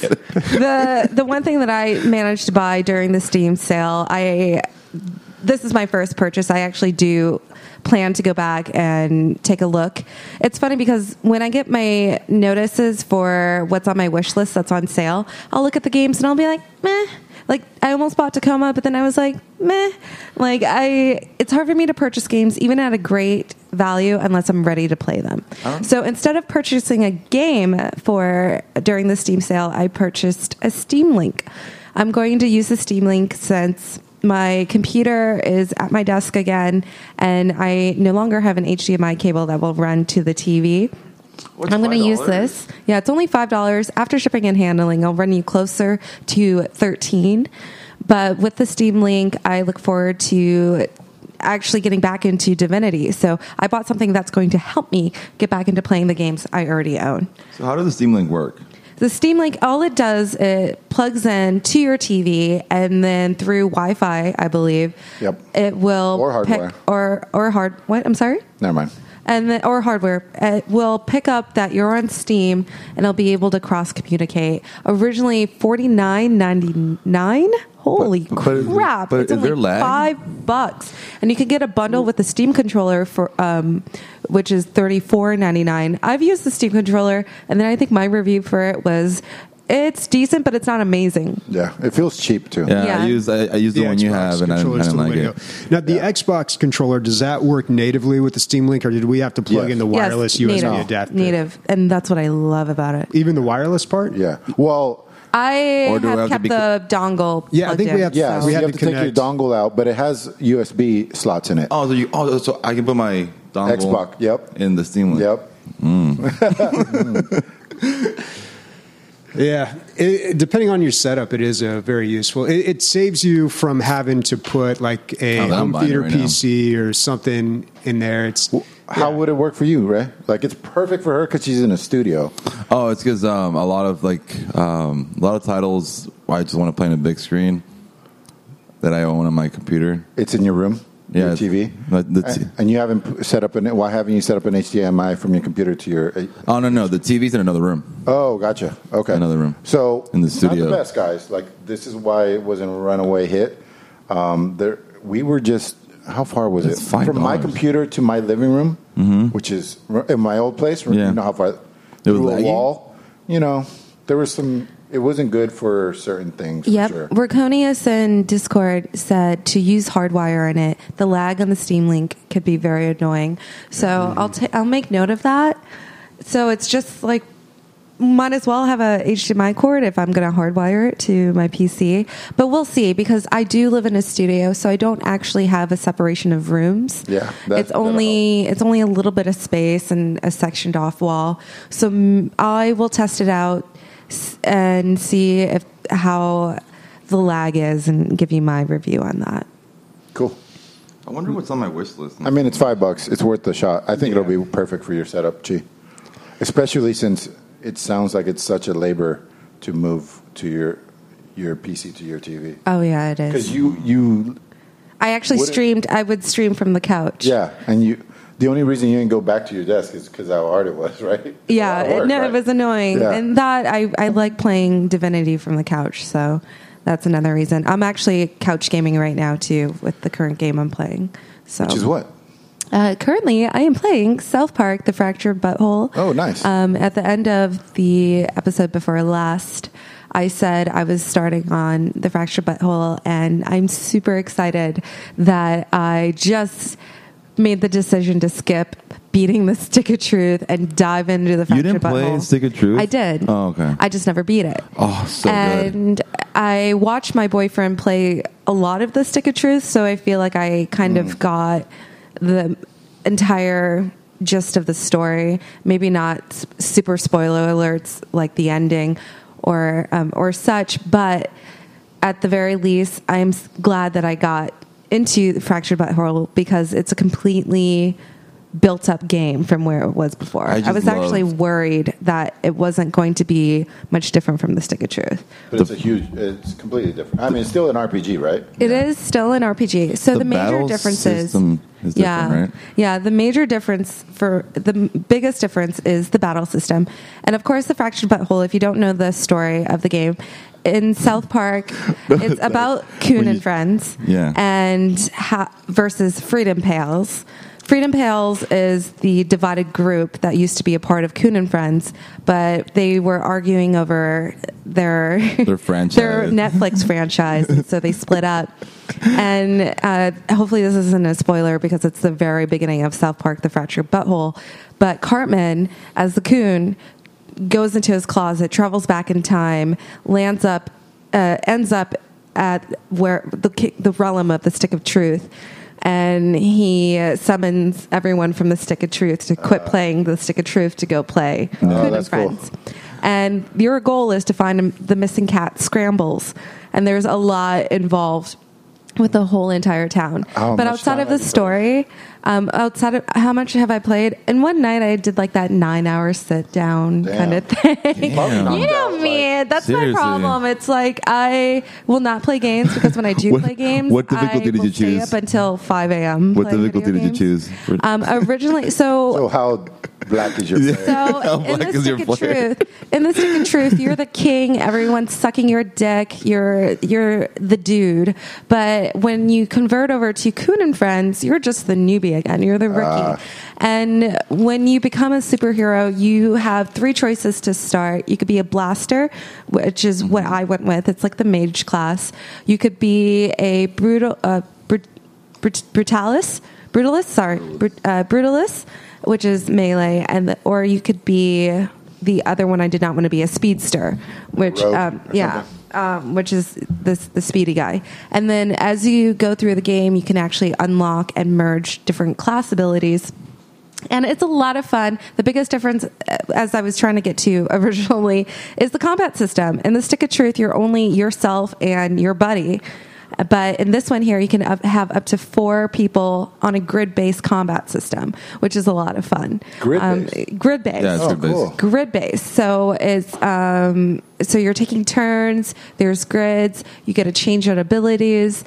S3: the the one thing that I managed to buy during the Steam sale, I this is my first purchase. I actually do plan to go back and take a look. It's funny because when I get my notices for what's on my wish list that's on sale, I'll look at the games and I'll be like, meh. Like, I almost bought Tacoma, but then I was like, meh. Like, I, it's hard for me to purchase games even at a great value unless I'm ready to play them.
S4: Oh.
S3: So instead of purchasing a game for during the Steam sale, I purchased a Steam Link. I'm going to use the Steam Link since my computer is at my desk again, and I no longer have an H D M I cable that will run to the T V.
S4: What's
S3: I'm going to
S4: five
S3: use
S4: dollars?
S3: this. Yeah, it's only five dollars. After shipping and handling, I'll run you closer to thirteen dollars. But with the Steam Link, I look forward to actually getting back into Divinity. So I bought something that's going to help me get back into playing the games I already own.
S4: So how does the Steam Link work?
S3: The Steam Link, all it does, it plugs in to your T V, and then through Wi-Fi, I believe,
S2: Yep.
S3: it will
S2: Or hardware.
S3: pick, or or hard. What? I'm sorry.
S2: Never mind.
S3: And then, or hardware, it will pick up that you're on Steam, and it'll be able to cross communicate. Originally forty-nine ninety-nine. Holy
S4: But- but-
S3: crap!
S4: but
S3: it's
S4: is
S3: only
S4: there lag?
S3: five bucks, and you can get a bundle with the Steam controller for um, which is thirty-four ninety-nine. I've used the Steam controller, and then I think my review for it was it's decent, but it's not amazing.
S2: Yeah, it feels cheap too.
S4: Yeah,
S3: Yeah.
S4: I use I, I use the, one you have, and I, I
S1: controller's
S4: don't
S1: the
S4: like
S1: way to
S4: it.
S1: go. Now, the Xbox controller, does that work natively with the Steam Link, or did we have to plug
S2: Yes.
S1: in the wireless
S3: yes,
S1: U S B
S3: native,
S1: adapter?
S3: native, and that's what I love about it.
S1: Even the wireless part?
S2: Yeah. Well,
S3: I
S4: Or do I
S3: have
S4: have to
S3: kept
S4: be-
S3: the dongle.
S1: Yeah, I
S3: plugged
S1: think we
S3: in,
S1: have-
S2: yeah,
S3: so-
S2: so
S1: We
S2: you
S1: had
S2: have
S1: to
S2: to take your
S1: connect.
S2: dongle out, but it has U S B slots in it.
S4: Oh, so you oh, so I can put my dongle
S2: Xbox, yep.
S4: in the Steam Link.
S2: Yep.
S1: Yeah, it, it- depending on your setup, it is uh, very useful. It, it saves you from having to put like a
S4: Oh, I'm
S1: home
S4: buying it
S1: theater
S4: right now.
S1: P C or something in there. It's
S2: How
S1: yeah.
S2: would it work for you, Ray? Like, it's perfect for her because she's in a studio.
S4: Oh, it's because um, a lot of like um, a lot of titles I just want to play on a big screen that I own on my computer.
S2: It's in your room,
S4: Yeah,
S2: your T V.
S4: but the t-
S2: And- and you haven't p- set up an. Why haven't you set up an H D M I from your computer to your? uh,
S4: Oh no, no, the T V's in another room.
S2: Oh, gotcha. Okay,
S4: Another room.
S2: So
S4: In the
S2: Not
S4: studio.
S2: the best, guys. Like, this is why it wasn't a runaway hit. Um, there, we were just. How far was
S4: It's
S2: it
S4: five
S2: from my
S4: dollars.
S2: computer to my living room, mm-hmm. which is in my old place?
S4: Yeah.
S2: You know how far
S4: It was
S2: through a
S4: laggy?
S2: wall. You know, there was some. It wasn't good for certain things. For
S3: Yep.
S2: sure.
S3: Raconius in Discord said to use hardwire in it. The lag on the Steam Link could be very annoying. So
S2: Mm-hmm.
S3: I'll ta- I'll make note of that. So it's just like might as well have a H D M I cord if I'm going to hardwire it to my P C. But we'll see because I do live in a studio, so I don't actually have a separation of rooms.
S2: Yeah, that-
S3: it's only it's only a little bit of space and a sectioned off wall. So mm, I will test it out s- and see if how the lag is and give you my review on that.
S2: Cool.
S4: I wonder what's on my wish list.
S2: I mean, it's five bucks. It's worth the shot. I think
S1: Yeah.
S2: it'll be perfect for your setup, Chi. Especially since it sounds like it's such a labor to move to your your P C to your T V.
S3: Oh yeah, it
S2: Because
S3: is.
S2: you you
S3: I actually
S2: Would it-
S3: streamed. I would stream from the couch.
S2: yeah, and you the only reason you didn't go back to your desk is because how hard it was, right? It's a
S3: Yeah,
S2: lot of
S3: it-
S2: work,
S3: no,
S2: right?
S3: it was annoying,
S2: Yeah.
S3: and that I I like playing Divinity from the couch, so that's another reason. I'm actually couch gaming right now too with the current game I'm playing. So
S2: Which is what?
S3: Uh, currently, I am playing South Park: The Fractured Butthole.
S2: Oh, nice.
S3: Um, at the end of the episode before last, I said I was starting on The Fractured Butthole, and I'm super excited that I just made the decision to skip beating the Stick of Truth and dive into the Fractured
S4: You didn't play
S3: Butthole.
S4: Stick of Truth?
S3: I did.
S4: Oh, okay.
S3: I just never beat it.
S4: Oh, so good.
S3: And I watched my boyfriend play a lot of the Stick of Truth, so I feel like I kind
S4: Mm.
S3: of got the entire gist of the story. Maybe not s- super spoiler alerts like the ending or um, or such, but at the very least, I'm s- glad that I got into the Fractured Butthole because it's a completely built up game from where it was before.
S4: I
S3: I,
S4: just
S3: was actually
S4: love-
S3: worried that it wasn't going to be much different from the Stick of Truth.
S2: But it's a huge. It's completely different. I mean, it's still an R P G, right?
S3: It is still an R P G. So the,
S4: The
S3: major
S4: battle
S3: differences,
S4: system is
S3: yeah,
S4: different, right?
S3: yeah. The major difference for the m- biggest difference is the battle system, and of course, the Fractured Butthole. If you don't know the story of the game, in South Park, it's about Coon
S4: When
S3: and
S4: you-
S3: friends,
S4: Yeah.
S3: and ha- versus Freedom Pals. Freedom Pals is the divided group that used to be a part of Coon and Friends, but they were arguing over their
S4: Their franchise.
S3: their Netflix franchise, and so they split up. And uh, hopefully, this isn't a spoiler because it's the very beginning of South Park: The Fractured Butthole. But Cartman, as the Coon, goes into his closet, travels back in time, lands up, uh, ends up at where the ki- the realm of the Stick of Truth. And he uh, summons everyone from the Stick of Truth to quit playing the Stick of Truth to go play Coon and
S2: that's cool.
S3: Friends. And your goal is to find the missing cat Scrambles. And there's a lot involved with the whole entire town.
S2: How
S3: but
S2: much
S3: outside
S2: time
S3: of the
S2: have you played?
S3: story, um, outside of how much have I played? In one night, I did like that nine hour sit down
S2: Damn.
S3: kind of thing.
S4: Damn.
S3: You know me. That's
S4: Seriously.
S3: my problem. It's like I will not play games because when I do
S4: What-
S3: play games,
S4: what difficulty
S3: I
S4: did
S3: will
S4: you
S3: stay
S4: choose?
S3: up until five a.m.
S4: What
S3: playing
S4: difficulty
S3: video
S4: did you
S3: games.
S4: choose?
S3: Um, originally, so
S2: So how black is your player?
S3: so
S4: How
S3: in
S4: black
S3: the
S4: is your
S3: Stick of
S4: player?
S3: Truth, in the Stick of Truth, you're the king. Everyone's sucking your dick. You're you're the dude. But when you convert over to Coon and Friends, you're just the newbie again. You're the rookie. And when you become a superhero, you have three choices to start. You could be a blaster, which is what I went with. It's like the mage class. You could be a brutal, uh, brut, brut, brutalis, brutalist. Sorry, brut, uh, brutalis, which is melee, and the, or you could be the other one. I did not want to be a speedster, which
S2: Rogue
S3: um,
S2: or
S3: yeah. Um, which is this the speedy guy. And then as you go through the game, you can actually unlock and merge different class abilities. And it's a lot of fun. The biggest difference, uh, as I was trying to get to originally, is the combat system. In the Stick of Truth, you're only yourself and your buddy. But in this one here, you can up- have up to four people on a grid-based combat system, which is a lot of fun.
S2: Grid-based?
S3: Um, grid-based.
S4: Yeah, it's
S2: Oh,
S4: grid-based.
S2: cool.
S3: Grid based. So it's um, so you're taking turns. There's grids. You get to change out abilities,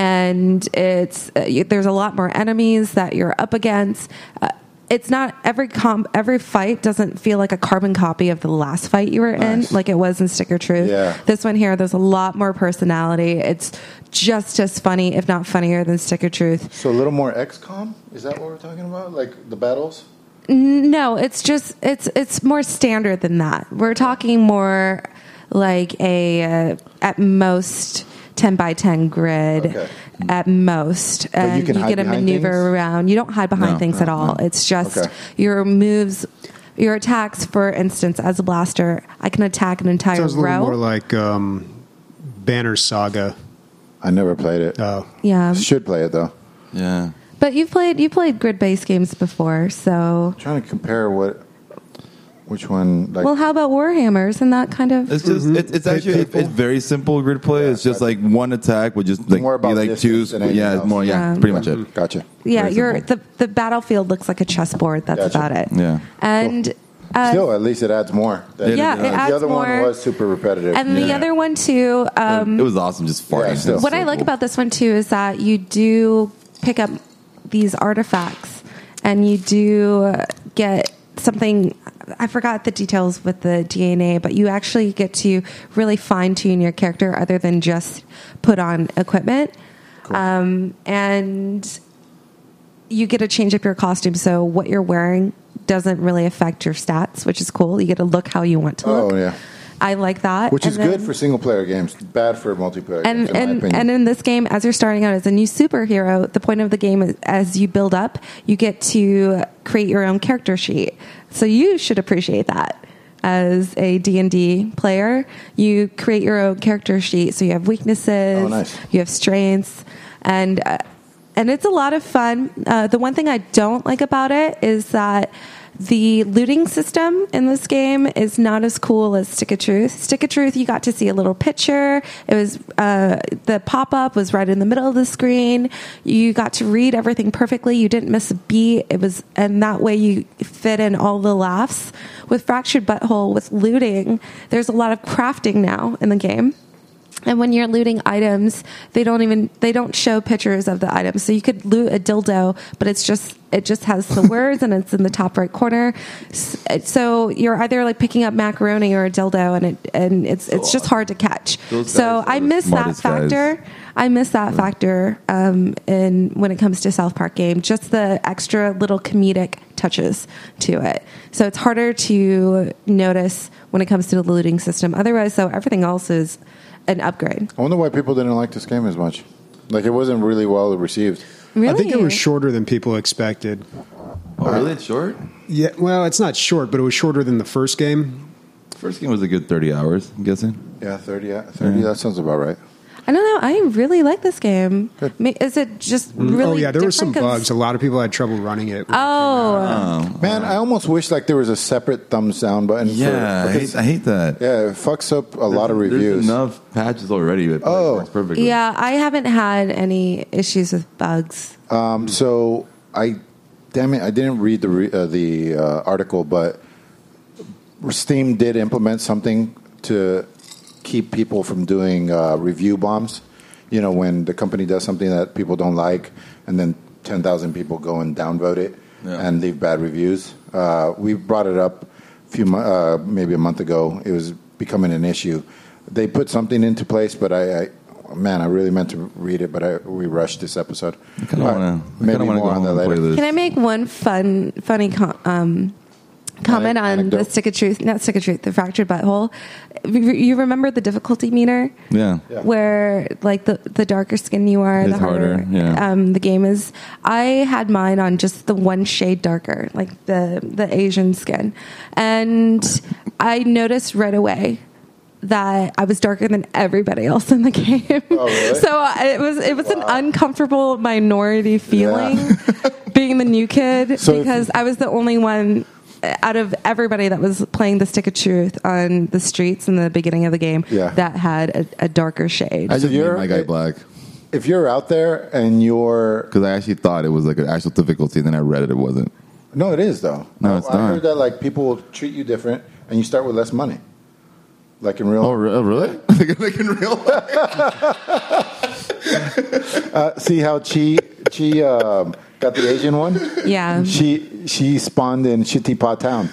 S3: and it's uh, you, there's a lot more enemies that you're up against. Uh, it's not every com- every fight doesn't feel like a carbon copy of the last fight you were
S2: Nice.
S3: in, like it was in Stick or Truth.
S2: Yeah.
S3: This one here, there's a lot more personality. It's just as funny, if not funnier, than Stick or Truth.
S2: So a little more X COM? Is that what we're talking about? Like the battles?
S3: No, it's just it's it's more standard than that. We're talking more like a uh, at most ten by ten grid
S2: Okay.
S3: at most, and
S2: you can
S3: you,
S2: hide
S3: get to
S2: behind
S3: maneuver
S2: things?
S3: around. You don't hide behind
S4: No,
S3: things
S4: no,
S3: at all.
S4: no.
S3: It's just
S2: Okay.
S3: your moves. Your attacks, for instance, as a blaster, I can attack an entire
S1: Sounds a little
S3: row.
S1: more like um, Banner Saga.
S2: I never played it.
S1: Oh,
S3: yeah,
S2: Should play it though.
S4: Yeah.
S3: but you've played you played grid based games before, so
S2: trying to compare what, which one. Like,
S3: well, how about Warhammer? Isn't that kind of
S4: It's just
S1: Mhm.
S4: it, it's
S1: Hit
S4: actually it,
S1: people.
S4: it's very simple grid play.
S2: Yeah,
S4: it's just
S2: but-
S4: like one attack would just like
S2: More about
S4: be like two.
S2: distance than anything
S4: Yeah,
S2: else.
S4: more. Yeah,
S3: Yeah.
S4: pretty much it.
S2: Gotcha.
S3: yeah?
S4: Very
S3: You're
S4: simple.
S3: the the battlefield looks like a chessboard. That's
S2: Gotcha.
S3: about it.
S4: Yeah.
S3: and. Uh,
S2: Still, at least it adds more. Than-
S3: Yeah,
S2: the
S3: it adds
S2: other one
S3: more.
S2: was super repetitive.
S3: And the
S4: Yeah.
S3: other one too. Um,
S4: it was awesome just farting.
S2: Yeah, still.
S4: It's
S3: what
S4: so
S3: I like
S4: cool.
S3: about this one too is that you do pick up these artifacts, and you do get something. I forgot the details with the D N A, but you actually get to really fine tune your character, other than just put on equipment. Um, and you get to change up your costume, so what you're wearing doesn't really affect your stats, which is cool. You get to look how you want to look.
S2: Oh, yeah.
S3: I like that.
S2: Which
S3: And
S2: is
S3: then-
S2: good for single player games, bad for multiplayer
S3: and
S2: games, in my
S3: and,
S2: opinion.
S3: and in this game, as you're starting out as a new superhero, the point of the game is as you build up, you get to create your own character sheet. So you should appreciate that. As a D and D player, you create your own character sheet. So you have weaknesses,
S2: Oh, nice.
S3: you have strengths, and uh, and it's a lot of fun. Uh, the one thing I don't like about it is that the looting system in this game is not as cool as Stick of Truth. Stick of Truth, you got to see a little picture. It was uh, the pop-up was right in the middle of the screen. You got to read everything perfectly. You didn't miss a beat. It was, and that way you fit in all the laughs. With Fractured Butthole, with looting, there's a lot of crafting now in the game. And when you're looting items, they don't even they don't show pictures of the items. So you could loot a dildo, but it's just it just has the words and it's in the top right corner. So you're either like picking up macaroni or a dildo, and it and it's it's just hard to catch.
S4: Those
S3: So
S4: guys are
S3: I
S4: the
S3: miss that
S4: smartest guys.
S3: factor. I miss that factor um, in when it comes to South Park game. Just the extra little comedic touches to it. So it's harder to notice when it comes to the looting system. Otherwise, so everything else is an upgrade.
S2: I wonder why people didn't like this game as much. Like, it wasn't really well received.
S3: Really?
S1: I think it was shorter than people expected.
S4: Oh, really? It's short?
S1: Yeah, well, it's not short, but it was shorter than the first game.
S4: First game was a good thirty hours, I'm guessing.
S2: Yeah, thirty. Yeah, thirty.
S4: Yeah.
S2: That sounds about right.
S3: I don't know. I really like this game. Ma- Is it just really?
S1: oh yeah, there were some
S3: different 'cause-
S1: bugs. A lot of people had trouble running it.
S3: Oh,
S4: Oh,
S2: Man, I almost wish like there was a separate thumbs down button.
S4: yeah,
S2: for,
S4: I hate, I hate that.
S2: yeah, it fucks up a lot of
S4: There's
S2: reviews.
S4: enough patches already. It
S2: Oh.
S4: works perfectly.
S3: yeah. I haven't had any issues with bugs.
S2: Um, so I, damn it, I didn't read the re, uh, the uh, article, but Steam did implement something to keep people from doing uh, review bombs. You know, when the company does something that people don't like, and then ten thousand people go and downvote it
S4: Yeah.
S2: and leave bad reviews. Uh, we brought it up a few mo- uh, maybe a month ago. It was becoming an issue. They put something into place, but I, I man, I really meant to read it, but I, we rushed this episode.
S4: I kind of
S2: All right,
S4: want to.
S2: maybe
S4: want to
S2: more
S4: go
S2: on that
S4: home and play
S2: later.
S4: this.
S3: Can I make one fun, funny com- um, comment on
S2: Anecdote?
S3: the Stick of Truth? Not Stick of Truth, the Fractured Butthole. You remember the difficulty meter?
S4: Yeah.
S2: Yeah.
S3: Where like the the darker skin you are,
S4: It's
S3: the harder,
S4: harder, yeah.
S3: um, the game is. I had mine on just the one shade darker, like the the Asian skin, and I noticed right away that I was darker than everybody else in the game.
S2: Oh, really?
S3: So uh, it was it was an uncomfortable minority feeling
S2: Yeah.
S3: being the new kid
S2: So if-
S3: because I was the only one out of everybody that was playing the Stick of Truth on the streets in the beginning of the game
S2: Yeah.
S3: that had a, a darker shade.
S4: I just made
S2: you're-
S4: my guy
S2: it-
S4: black
S2: If you're out there and you're
S4: because I actually thought it was like an actual difficulty, and then I read it. It wasn't.
S2: no, it is though.
S4: No, it's
S2: I
S4: not.
S2: heard that like people treat you different, and you start with less money, like in real.
S4: Oh, re- really? like in real life?
S2: Uh, see how Chi Chi um, got the Asian one?
S3: Yeah.
S2: She she spawned in Shitty Pot Town.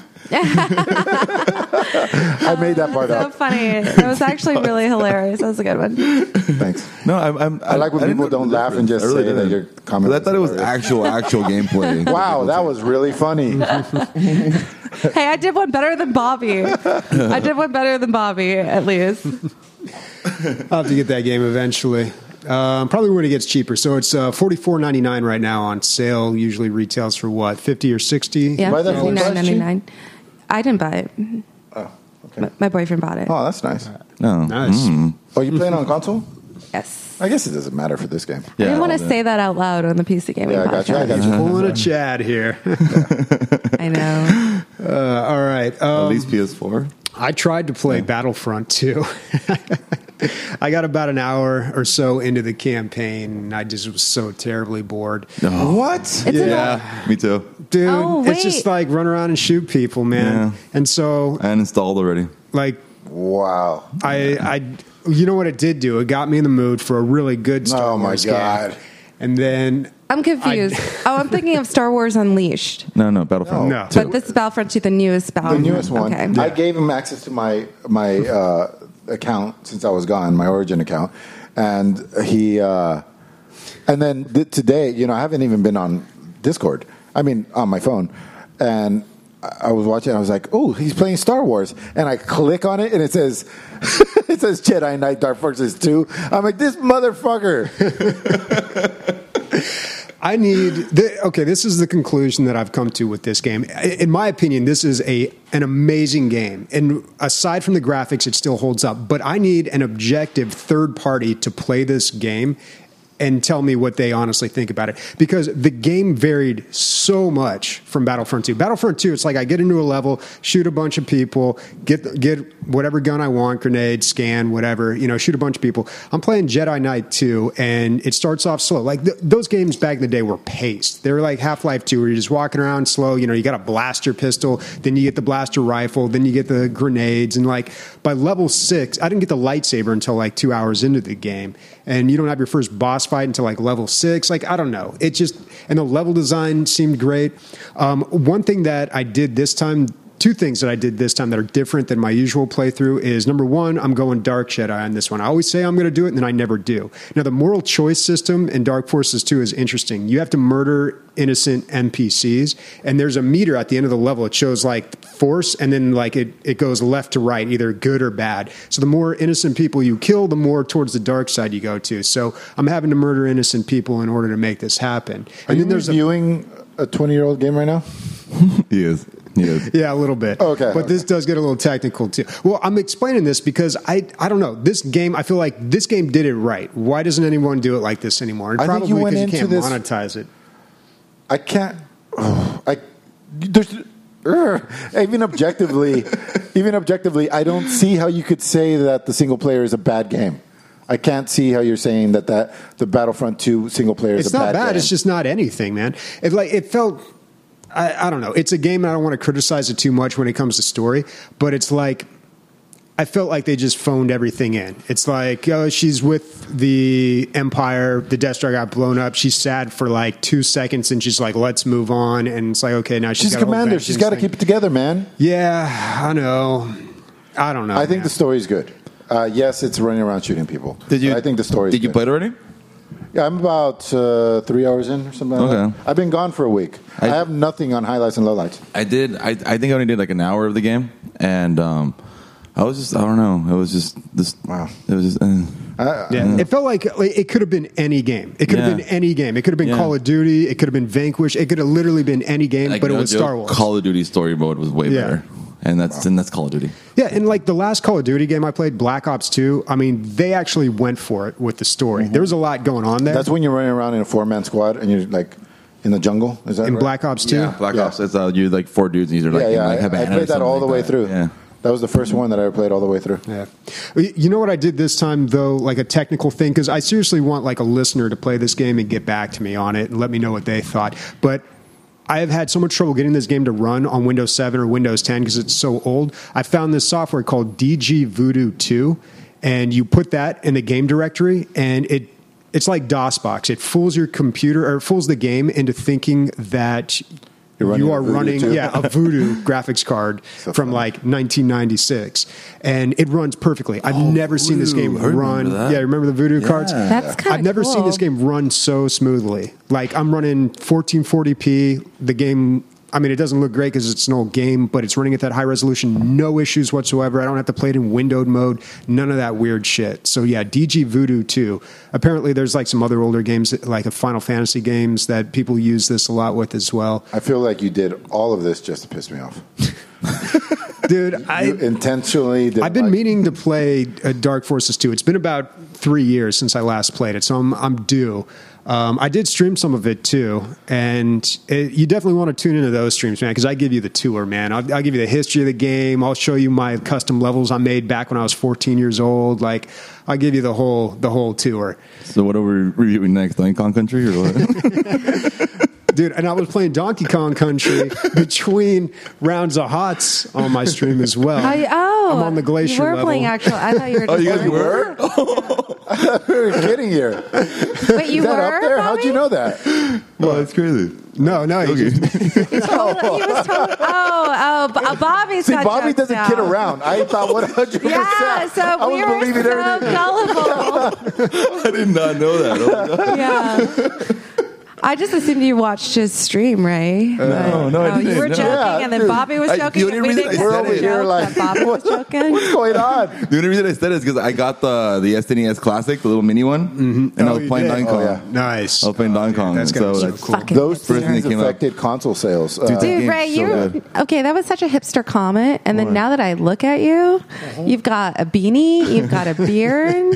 S2: I made that part
S3: So
S2: up.
S3: funny. That was actually really hilarious. That was a good one.
S2: Thanks.
S4: No, I'm. I'm
S2: I like when
S4: didn't
S2: people
S4: know
S2: don't
S4: the
S2: laugh and
S4: difference.
S2: just
S4: I really
S2: say that
S4: didn't.
S2: your comment
S4: 'Cause I thought it was
S2: was hilarious.
S4: actual, actual gameplay.
S2: Wow, that was really funny.
S3: Hey, I did one better than Bobby. I did one better than Bobby, at least.
S1: I'll have to get that game eventually. Um, probably when it gets cheaper. So it's uh, forty-four ninety-nine right now on sale. Usually retails for what, fifty or sixty?
S3: Yeah,
S2: Buy that full
S3: fifty-nine
S2: price,
S3: ninety-nine. I didn't buy it.
S2: Oh, okay.
S3: My, my boyfriend bought it.
S2: Oh, that's nice.
S4: No.
S1: Nice.
S4: Mm.
S2: Oh, you playing on console?
S3: Yes.
S2: I guess it doesn't matter for this game.
S3: I didn't want to
S4: well,
S3: say that out loud on the P C Gaming
S2: Yeah, I got you. I
S3: podcast.
S2: got you.
S1: Pulling a Chad here.
S3: I know.
S1: Uh, all right.
S4: At
S1: Um,
S4: least P S four.
S1: I tried to play Battlefront two. I got about an hour or so into the campaign, and I just was so terribly bored.
S2: What?
S3: It's an
S4: Yeah, me too.
S1: Dude,
S3: Oh,
S1: it's just
S3: wait.
S1: like run around and shoot people, man.
S4: Yeah.
S1: And so,
S4: I uninstalled already.
S1: like,
S2: Wow.
S1: I, I, you know what it did do? It got me in the mood for a really good Star
S2: Oh, my
S1: Wars
S2: God.
S1: game. And then,
S3: I'm confused. oh, I'm thinking of Star Wars Unleashed.
S4: No, no, Battlefront.
S1: No.
S4: two.
S3: But this is Battlefront two, the newest
S2: The
S3: Battlefront.
S2: newest one.
S3: Okay.
S2: I gave him access to my my uh, account since I was gone, my Origin account, and he uh, and then th- today, you know, I haven't even been on Discord. I mean, on my phone. And I was watching, I was like, oh, he's playing Star Wars. And I click on it, and it says, it says Jedi Knight Dark Forces two. I'm like, this motherfucker.
S1: I need the, okay. This is the conclusion that I've come to with this game. In my opinion, this is a an amazing game, and aside from the graphics, it still holds up. But I need an objective third party to play this game and tell me what they honestly think about it, because the game varied so much from Battlefront two. Battlefront two, it's like I get into a level, shoot a bunch of people, get get whatever gun I want, grenade, scan, whatever, you know, shoot a bunch of people. I'm playing Jedi Knight two, and it starts off slow. Like th- those games back in the day were paced. They were like Half-Life two, where you're just walking around slow. You know, you got a blaster pistol, then you get the blaster rifle, then you get the grenades, and like by level six, I didn't get the lightsaber until like two hours into the game, and you don't have your first boss fight until like level six. Like, I don't know. It just, and the level design seemed great. Um, one thing that I did this time, two things that I did this time that are different than my usual playthrough is, number one, I'm going Dark Jedi on this one. I always say I'm going to do it, and then I never do. Now, the moral choice system in Dark Forces two is interesting. You have to murder innocent N P Cs, and there's a meter at the end of the level. It shows like force, and then like it, it goes left to right, either good or bad. So the more innocent people you kill, the more towards the dark side you go to. So I'm having to murder innocent people in order to make this happen.
S2: Are
S1: and
S2: you
S1: then there's
S2: reviewing a twenty-year-old game right now?
S4: He is. Yes.
S1: Yeah, a little bit.
S2: Okay.
S1: But this does get a little technical too. Well, I'm explaining this because I I don't know. This game, I feel like this game did it right. Why doesn't anyone do it like this anymore? And
S2: I
S1: probably
S2: think you went
S1: because you
S2: into
S1: can't
S2: this-
S1: monetize it.
S2: I can't. Oh, I there's uh, even objectively, even objectively, I don't see how you could say that the single player is a bad game. I can't see how you're saying that, that the Battlefront two single player is
S1: It's
S2: a
S1: not
S2: bad,
S1: bad.
S2: game.
S1: It's just not anything, man. It like it felt. I, I don't know. It's a game, and I don't want to criticize it too much when it comes to story, but it's like I felt like they just phoned everything in. It's like, oh, she's with the Empire. The Death Star got blown up. She's sad for like two seconds, and she's like, let's move on. And it's like, okay, now she's,
S2: She's a
S1: got
S2: commander. She's got to keep it together, man.
S1: Yeah, I know. I don't know.
S2: I think
S1: man.
S2: the story's good. Uh, yes, it's running around shooting people.
S4: Did you?
S2: But I think the story.
S4: Did you play it already?
S2: Yeah, I'm about uh, three hours in or something like
S4: Okay.
S2: that. I've been gone for a week. I,
S4: I-
S2: have nothing on highlights and lowlights.
S4: I did. I, I think I only did like an hour of the game, and um, I was just I don't know. It was just this.
S2: Wow.
S4: It was just. Uh,
S2: I,
S1: Yeah, it felt like, like it could have been any game. It could have
S4: Yeah.
S1: been any game. It could have been
S4: Yeah.
S1: Call of Duty. It could have been Vanquish. It could have literally been any game,
S4: like,
S1: but it
S4: no
S1: was
S4: joke,
S1: Star Wars.
S4: Call of Duty story mode was way
S1: Yeah.
S4: better, and that's and that's Call of Duty.
S1: Yeah, and like the last Call of Duty game I played, Black Ops two, I mean, they actually went for it with the story. There was a lot going on there.
S2: That's when you're running around in a four man squad and you're like in the jungle. Is that
S1: in
S2: right?
S1: Black Ops two.
S4: Yeah, Black
S2: Yeah.
S4: Ops. It's uh, you like four dudes, and these are like,
S2: Yeah,
S4: in,
S2: yeah.
S4: like
S2: I,
S4: Havana
S2: I
S4: or
S2: played that
S4: something
S2: all the
S4: like
S2: way
S4: that.
S2: through.
S4: Yeah.
S2: That was the first one that I ever played all the way through.
S1: Yeah. You know what I did this time, though? Like a technical thing, because I seriously want like a listener to play this game and get back to me on it and let me know what they thought. But I have had so much trouble getting this game to run on Windows seven or Windows ten because it's so old. I found this software called D G Voodoo two, and you put that in the game directory, and it it's like DOSBox. It fools your computer, or it fools the game into thinking that
S2: You're running
S1: you
S2: a
S1: are
S2: Voodoo
S1: running
S2: too?
S1: yeah, a Voodoo graphics card
S2: So
S1: from
S2: funny.
S1: like nineteen ninety-six, and it runs perfectly. I've never seen this
S4: Voodoo.
S1: game
S4: I remember
S1: run.
S4: that.
S1: Yeah, remember the Voodoo cards?
S3: That's kind of
S1: I've never
S3: cool.
S1: seen this game run so smoothly. Like I'm running fourteen forty p. The game, I mean, it doesn't look great because it's an old game, but it's running at that high resolution. No issues whatsoever. I don't have to play it in windowed mode. None of that weird shit. So yeah, D G Voodoo two. Apparently, there's like some other older games, like the Final Fantasy games, that people use this a lot with as well.
S2: I feel like you did all of this just to piss me off.
S1: Dude, I
S2: You intentionally did
S1: I've been
S2: like-
S1: meaning to play uh, Dark Forces two. It's been about three years since I last played it, so I'm I'm due. Um, I did stream some of it too, and it, you definitely want to tune into those streams, man, because I give you the tour, man. I'll, I'll give you the history of the game. I'll show you my custom levels I made back when I was fourteen years old. Like, I'll give you the whole the whole tour.
S4: So what are we reviewing next? Donkey Kong Country or what?
S1: Dude, and I was playing Donkey Kong Country between rounds of hots on my stream as well.
S3: I, oh,
S1: I'm on the glacier
S3: You were
S1: level.
S3: playing actual. I thought you were.
S4: Oh,
S3: Just
S4: you guys
S3: playing-
S4: were?
S2: we were kidding here.
S3: Wait, you
S2: Is that
S3: were?
S2: up there? How'd you
S3: Bobby?
S2: know that?
S4: Oh, that's crazy.
S1: No, no, he
S4: Okay.
S1: just-
S3: He, told, he was told. Oh, oh, B- uh, Bobby's
S2: See,
S3: got
S2: Bobby
S3: jokes
S2: doesn't
S3: now.
S2: kid around. I thought one hundred percent.
S3: Yeah, so
S2: I
S3: we
S2: was
S3: were
S2: believing
S3: so
S2: everything.
S3: gullible.
S4: I did not know that. Oh my God.
S3: Yeah. I just assumed you watched his stream, right?
S4: No, no, I
S3: oh, you
S4: didn't.
S3: were
S4: No.
S3: joking,
S2: Yeah,
S3: and then
S2: dude.
S3: Bobby was
S4: I-
S3: joking,
S4: the
S3: and
S4: only
S3: we
S4: reason
S3: didn't
S4: I
S2: We're
S3: get
S2: over
S3: the
S2: here
S3: joke
S2: like,
S3: that Bobby was joking.
S2: what's going on?
S4: The only reason I said it is because I got the the S N E S Classic, the little mini one, and I
S1: Oh,
S4: was
S1: you
S4: playing
S1: did?
S4: Donkey Kong.
S2: Oh, yeah.
S1: Nice.
S4: I was playing Donkey Kong,
S1: That's gonna
S4: so
S1: be so
S4: that's
S1: cool.
S3: Fucking
S2: Those
S3: hipster.
S2: things
S4: First thing that came up.
S2: affected console sales. Uh,
S4: Dude,
S3: Dude,
S4: game's
S3: Ray,
S4: so
S3: you
S4: good.
S3: okay? That was such a hipster comment, and then
S2: What?
S3: now that I look at you, you've got a beanie, you've got a beard.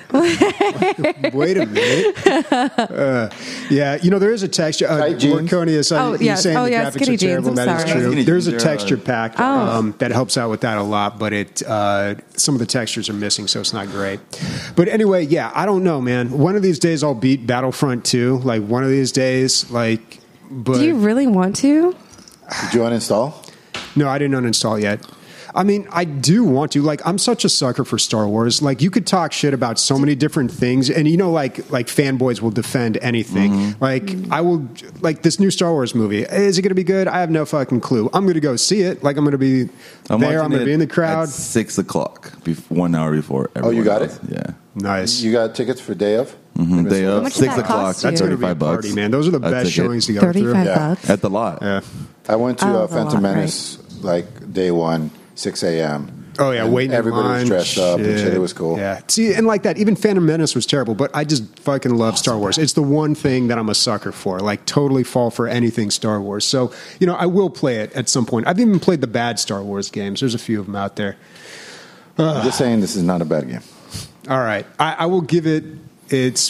S1: Wait a minute. Uh, yeah, you know there is a texture. Uh,
S2: Tight jeans.
S1: Morconius,
S3: Oh,
S1: you're
S3: yes.
S1: saying
S3: Oh,
S1: the
S3: yeah,
S1: graphics
S3: skinny
S1: are
S3: jeans.
S1: terrible.
S3: I'm
S1: That is
S3: sorry.
S1: true.
S4: Skinny
S1: There's a
S4: jeans are, uh,
S1: texture pack
S3: Oh.
S1: um, that helps out with that a lot, but it uh, some of the textures are missing, so it's not great. But anyway, yeah, I don't know, man. One of these days I'll beat Battlefront two. Like one of these days, like. But
S3: Do you really want to?
S2: Did you uninstall?
S1: no, I didn't uninstall yet. I mean, I do want to. Like, I'm such a sucker for Star Wars. Like, you could talk shit about so many different things, and you know, like, like fanboys will defend anything.
S2: Mm-hmm.
S1: Like, I will, like this new Star Wars movie. Is it going to be good? I have no fucking clue. I'm going to go see it. Like, I'm going to be
S4: I'm
S1: there.
S4: watching
S1: I'm going to
S4: it
S1: be in the crowd.
S4: at six o'clock, bef- one hour before.
S2: Oh, you
S4: everyone
S2: got
S4: else.
S2: it?
S4: Yeah.
S1: Nice.
S2: You got tickets for day of?
S4: Mhm, Day
S3: How
S4: of
S3: much does
S4: six
S3: that
S4: o'clock.
S3: cost you?
S1: That's going to be a
S4: thirty-five bucks.
S1: party, man. Those are the
S4: A
S1: best
S4: ticket.
S1: showings to go through.
S3: Thirty-five
S2: Yeah.
S3: bucks.
S4: At the lot.
S1: Yeah.
S2: I went to
S3: Oh,
S2: uh,
S3: the
S2: Phantom
S3: lot,
S2: Menace like day one, six a.m.
S1: Oh yeah,
S2: And
S1: waiting. in
S2: everybody was
S1: line,
S2: dressed up and shit. It was cool.
S1: Yeah, see, and like that, even Phantom Menace was terrible, but I just fucking love Star Wars. It's the one thing that I'm a sucker for. Like, totally fall for anything Star Wars. So, you know, I will play it at some point. I've even played the bad Star Wars games. There's a few of them out there.
S2: I'm just saying this is not a bad game.
S1: All right, I, I will give it its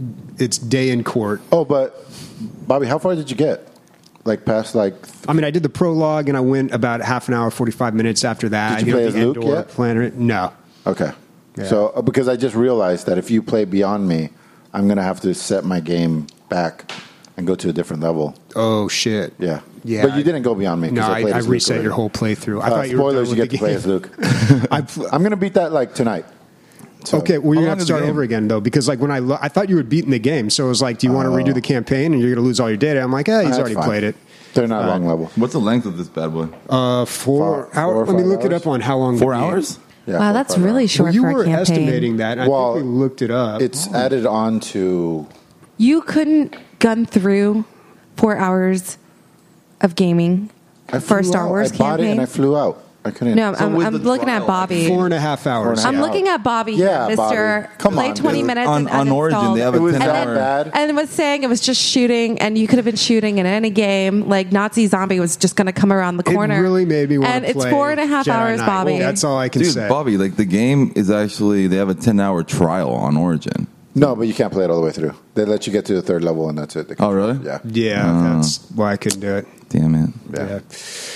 S1: its day in court.
S2: Oh, but Bobby, how far did you get? Like past like
S1: I mean, I did the prologue, and I went about half an hour, forty-five minutes after that.
S2: Did you
S1: know,
S2: play
S1: the
S2: as Luke
S1: Endor
S2: yet?
S1: Planet. No.
S2: okay.
S1: Yeah.
S2: So uh, because I just realized that if you play Beyond Me, I'm gonna have to set my game back and go to a different level.
S1: Oh shit.
S2: Yeah.
S1: Yeah.
S2: But you didn't go Beyond Me. 'cause
S1: No,
S2: I,
S1: I,
S2: played
S1: I
S2: as Luke
S1: reset
S2: already.
S1: your whole playthrough. I
S2: Uh,
S1: thought you were
S2: spoilers,
S1: done
S2: you
S1: with
S2: get to
S1: the
S2: play
S1: game.
S2: as Luke.
S1: I pl-
S2: I'm gonna beat that like tonight. So-
S1: Okay, well, you're
S4: How
S1: gonna
S4: long
S1: have to
S4: is the
S1: start
S4: game?
S1: over again though, because like when I lo- I thought you had beaten the game, so it was like, do you want to redo the campaign and you're gonna lose all your data? I'm like, eh, he's
S2: That's
S1: already
S2: fine.
S1: played it.
S2: They're not
S1: All
S2: long
S1: right.
S2: level.
S4: What's the length of this bad boy?
S1: Uh, four,
S2: Four-
S1: hour,
S2: four or
S1: Let me
S2: five
S1: look it
S2: hours?
S1: up on how long.
S4: Four
S1: the game-
S4: hours?
S2: Yeah,
S3: Wow,
S2: four,
S3: that's
S2: five
S3: really
S2: hours.
S3: short
S1: Well, you
S3: for a
S1: were
S3: campaign.
S1: estimating that. And
S2: Well,
S1: I think we looked it up.
S2: It's added on to.
S3: You couldn't gun through four hours of gaming
S2: I
S3: for a
S2: flew
S3: Star
S2: out.
S3: Wars
S2: I bought it
S3: campaign.
S2: and I flew out. I couldn't.
S3: No,
S4: So
S3: I'm,
S4: with
S3: I'm
S4: the
S3: looking at
S4: trial,
S3: Bobby.
S1: four and a half hours.
S2: Four and
S3: I'm
S2: a half.
S3: looking at Bobby,
S2: Yeah,
S3: Mister
S2: Bobby. Come
S3: Play
S2: on,
S3: twenty
S2: dude.
S3: minutes
S4: On,
S3: and
S4: on Origin, they have
S2: It
S4: a
S2: was
S4: ten
S2: that
S4: hour.
S2: bad.
S3: and was saying it was just shooting, and you could have been shooting in any game. Like Nazi zombie was just going to come around the corner.
S1: It really made me want
S3: And
S1: to
S3: it's
S1: play
S3: four and a half
S1: Jedi
S3: hours,
S1: Knight.
S3: Bobby.
S1: That's all I can
S4: Dude,
S1: say.
S4: Bobby, like the game is actually they have a ten hour trial on Origin.
S2: No, but you can't play it all the way through. They let you get to the third level and that's it. They
S4: Oh, really?
S2: Yeah.
S1: Yeah, that's why I couldn't do it.
S4: Damn it.
S2: Yeah.
S1: Yeah.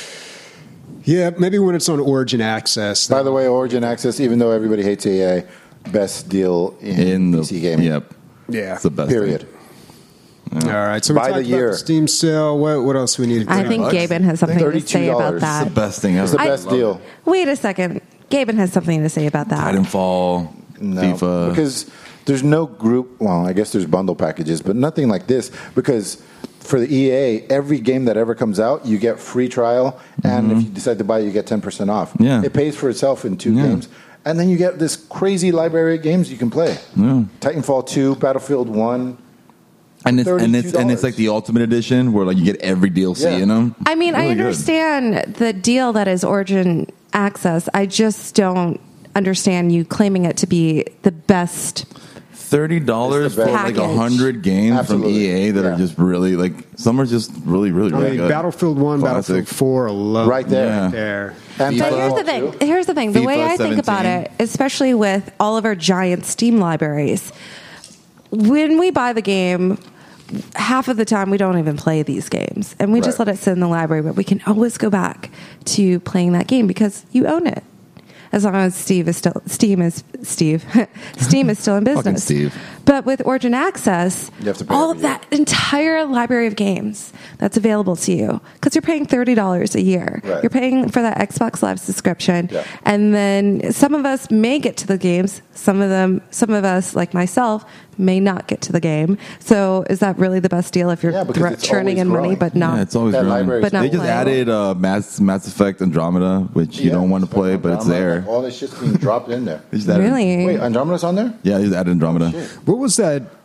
S1: Yeah, maybe when it's on Origin Access.
S2: By the way, Origin Access, even though everybody hates A A, best deal in,
S4: In the
S2: P C gaming.
S4: Yep.
S1: yeah.
S4: It's the best.
S2: Period.
S1: All right. So we
S2: By
S1: talked
S2: the
S1: about
S2: year.
S1: the Steam sale. What, what else we need to
S3: I
S1: do?
S3: think
S4: bucks?
S3: Gaben has something to say about
S2: thirty-two dollars.
S4: It's
S3: that.
S4: the best thing
S2: It's
S4: ever.
S2: the
S3: I-
S2: best deal.
S3: Wait a second. Gaben has something to say about that.
S4: Titanfall,
S2: No,
S4: FIFA.
S2: because there's no group. Well, I guess there's bundle packages, but nothing like this. Because for the E A, every game that ever comes out, you get free trial, and if you decide to buy it, you get ten percent off.
S4: Yeah.
S2: It pays for itself in two
S4: Yeah.
S2: games, and then you get this crazy library of games you can play.
S4: Yeah.
S2: Titanfall two, Battlefield one.
S4: and it's and it's and it's
S2: thirty-two
S4: like the ultimate edition where like you get every D L C
S2: Yeah.
S4: in them.
S3: I mean, I
S4: Really good.
S3: understand the deal that is Origin Access. I just don't understand you claiming it to be the best.
S4: Thirty dollars
S2: It's the
S4: for
S2: best.
S4: like a
S3: Package.
S4: hundred games
S2: Absolutely.
S4: from E A that
S2: Yeah.
S4: are just really like some are just really really
S1: I
S4: really
S1: mean,
S4: good.
S1: Battlefield one,
S4: Classic.
S1: Battlefield four alone.
S2: Right there.
S4: Yeah.
S1: Right there.
S2: And
S3: But here's
S2: Titanfall
S3: the thing.
S2: two.
S3: Here's the thing. The
S4: FIFA
S3: way I think about
S4: seventeen.
S3: it, especially with all of our giant Steam libraries, when we buy the game, half of the time we don't even play these games, and we just
S2: Right.
S3: let it sit in the library. But we can always go back to playing that game because you own it. As long as Steve is still Steam is Steve Steam is still in
S4: Fucking
S3: business.
S4: Steve.
S3: But with Origin Access,
S2: You have to pay
S3: all
S2: every
S3: of that entire library of games that's available to you because you're paying thirty dollars a year.
S2: Right.
S3: You're paying for that Xbox Live subscription,
S2: Yeah.
S3: and then some of us may get to the games. Some of them, some of us, like myself, may not get to the game. So, is that really the best deal if you're
S2: Yeah, because
S3: thr-
S2: it's
S3: churning
S2: always
S3: in money
S2: growing.
S3: but not?
S4: Yeah, it's always
S2: That
S4: growing.
S2: library
S3: But
S2: is
S3: not
S4: They just
S3: playing.
S4: added uh, Mass Mass Effect Andromeda, which you
S2: Yeah.
S4: don't want to play, but it's
S2: Andromeda,
S4: there.
S2: like, all this shit's being dropped in there.
S4: They just added-
S3: Really?
S2: Wait, Andromeda's on there?
S4: Yeah, they just added Andromeda.
S2: Shit.
S1: What was that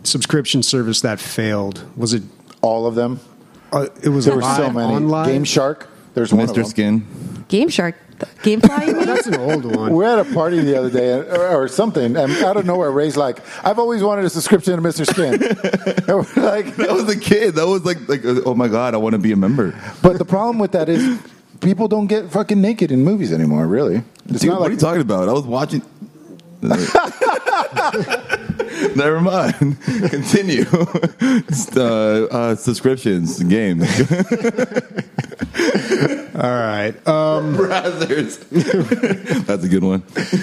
S1: subscription service that failed? Was it?
S2: All of them.
S1: Uh, it was
S2: There were
S1: live,
S2: so many.
S1: online?
S2: Game Shark. There's one of
S4: Mister
S2: them.
S4: Skin.
S3: Game Shark, Gamefly. You mean?
S1: That's an old one.
S2: We were at a party the other day or, or something, and out of nowhere, Ray's like, "I've always wanted a subscription to Mister Skin." And we're like,
S4: That was a kid. That was like, like, oh my god, I want to be a member.
S2: but the problem with that is people don't get fucking naked in movies anymore. Really, it's
S4: Dude,
S2: not
S4: what
S2: like
S4: are you talking about? I was watching. Never mind. Continue. Just, uh, uh, subscriptions, games,
S1: All right. Um,
S4: brothers. That's a good one.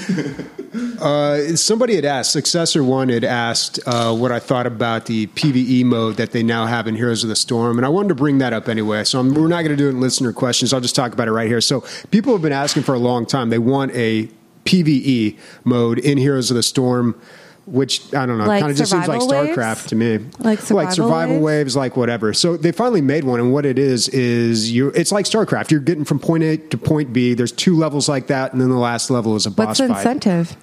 S1: uh, somebody had asked, Successor One had asked uh, what I thought about the PvE mode that they now have in Heroes of the Storm, and I wanted to bring that up anyway. So I'm, we're not going to do it in listener questions. I'll just talk about it right here. So people have been asking for a long time. They want a PvE mode in Heroes of the Storm, which I don't know,
S3: Like
S1: kind of just seems like
S3: survival
S1: StarCraft
S3: waves?
S1: to me.
S3: Like survival
S1: survival
S3: waves?
S1: waves, like whatever. So they finally made one, and what it is is you. It's like StarCraft. You're getting from point A to point B. There's two levels like that, and then the last level is a boss
S3: What's the
S1: fight.
S3: incentive?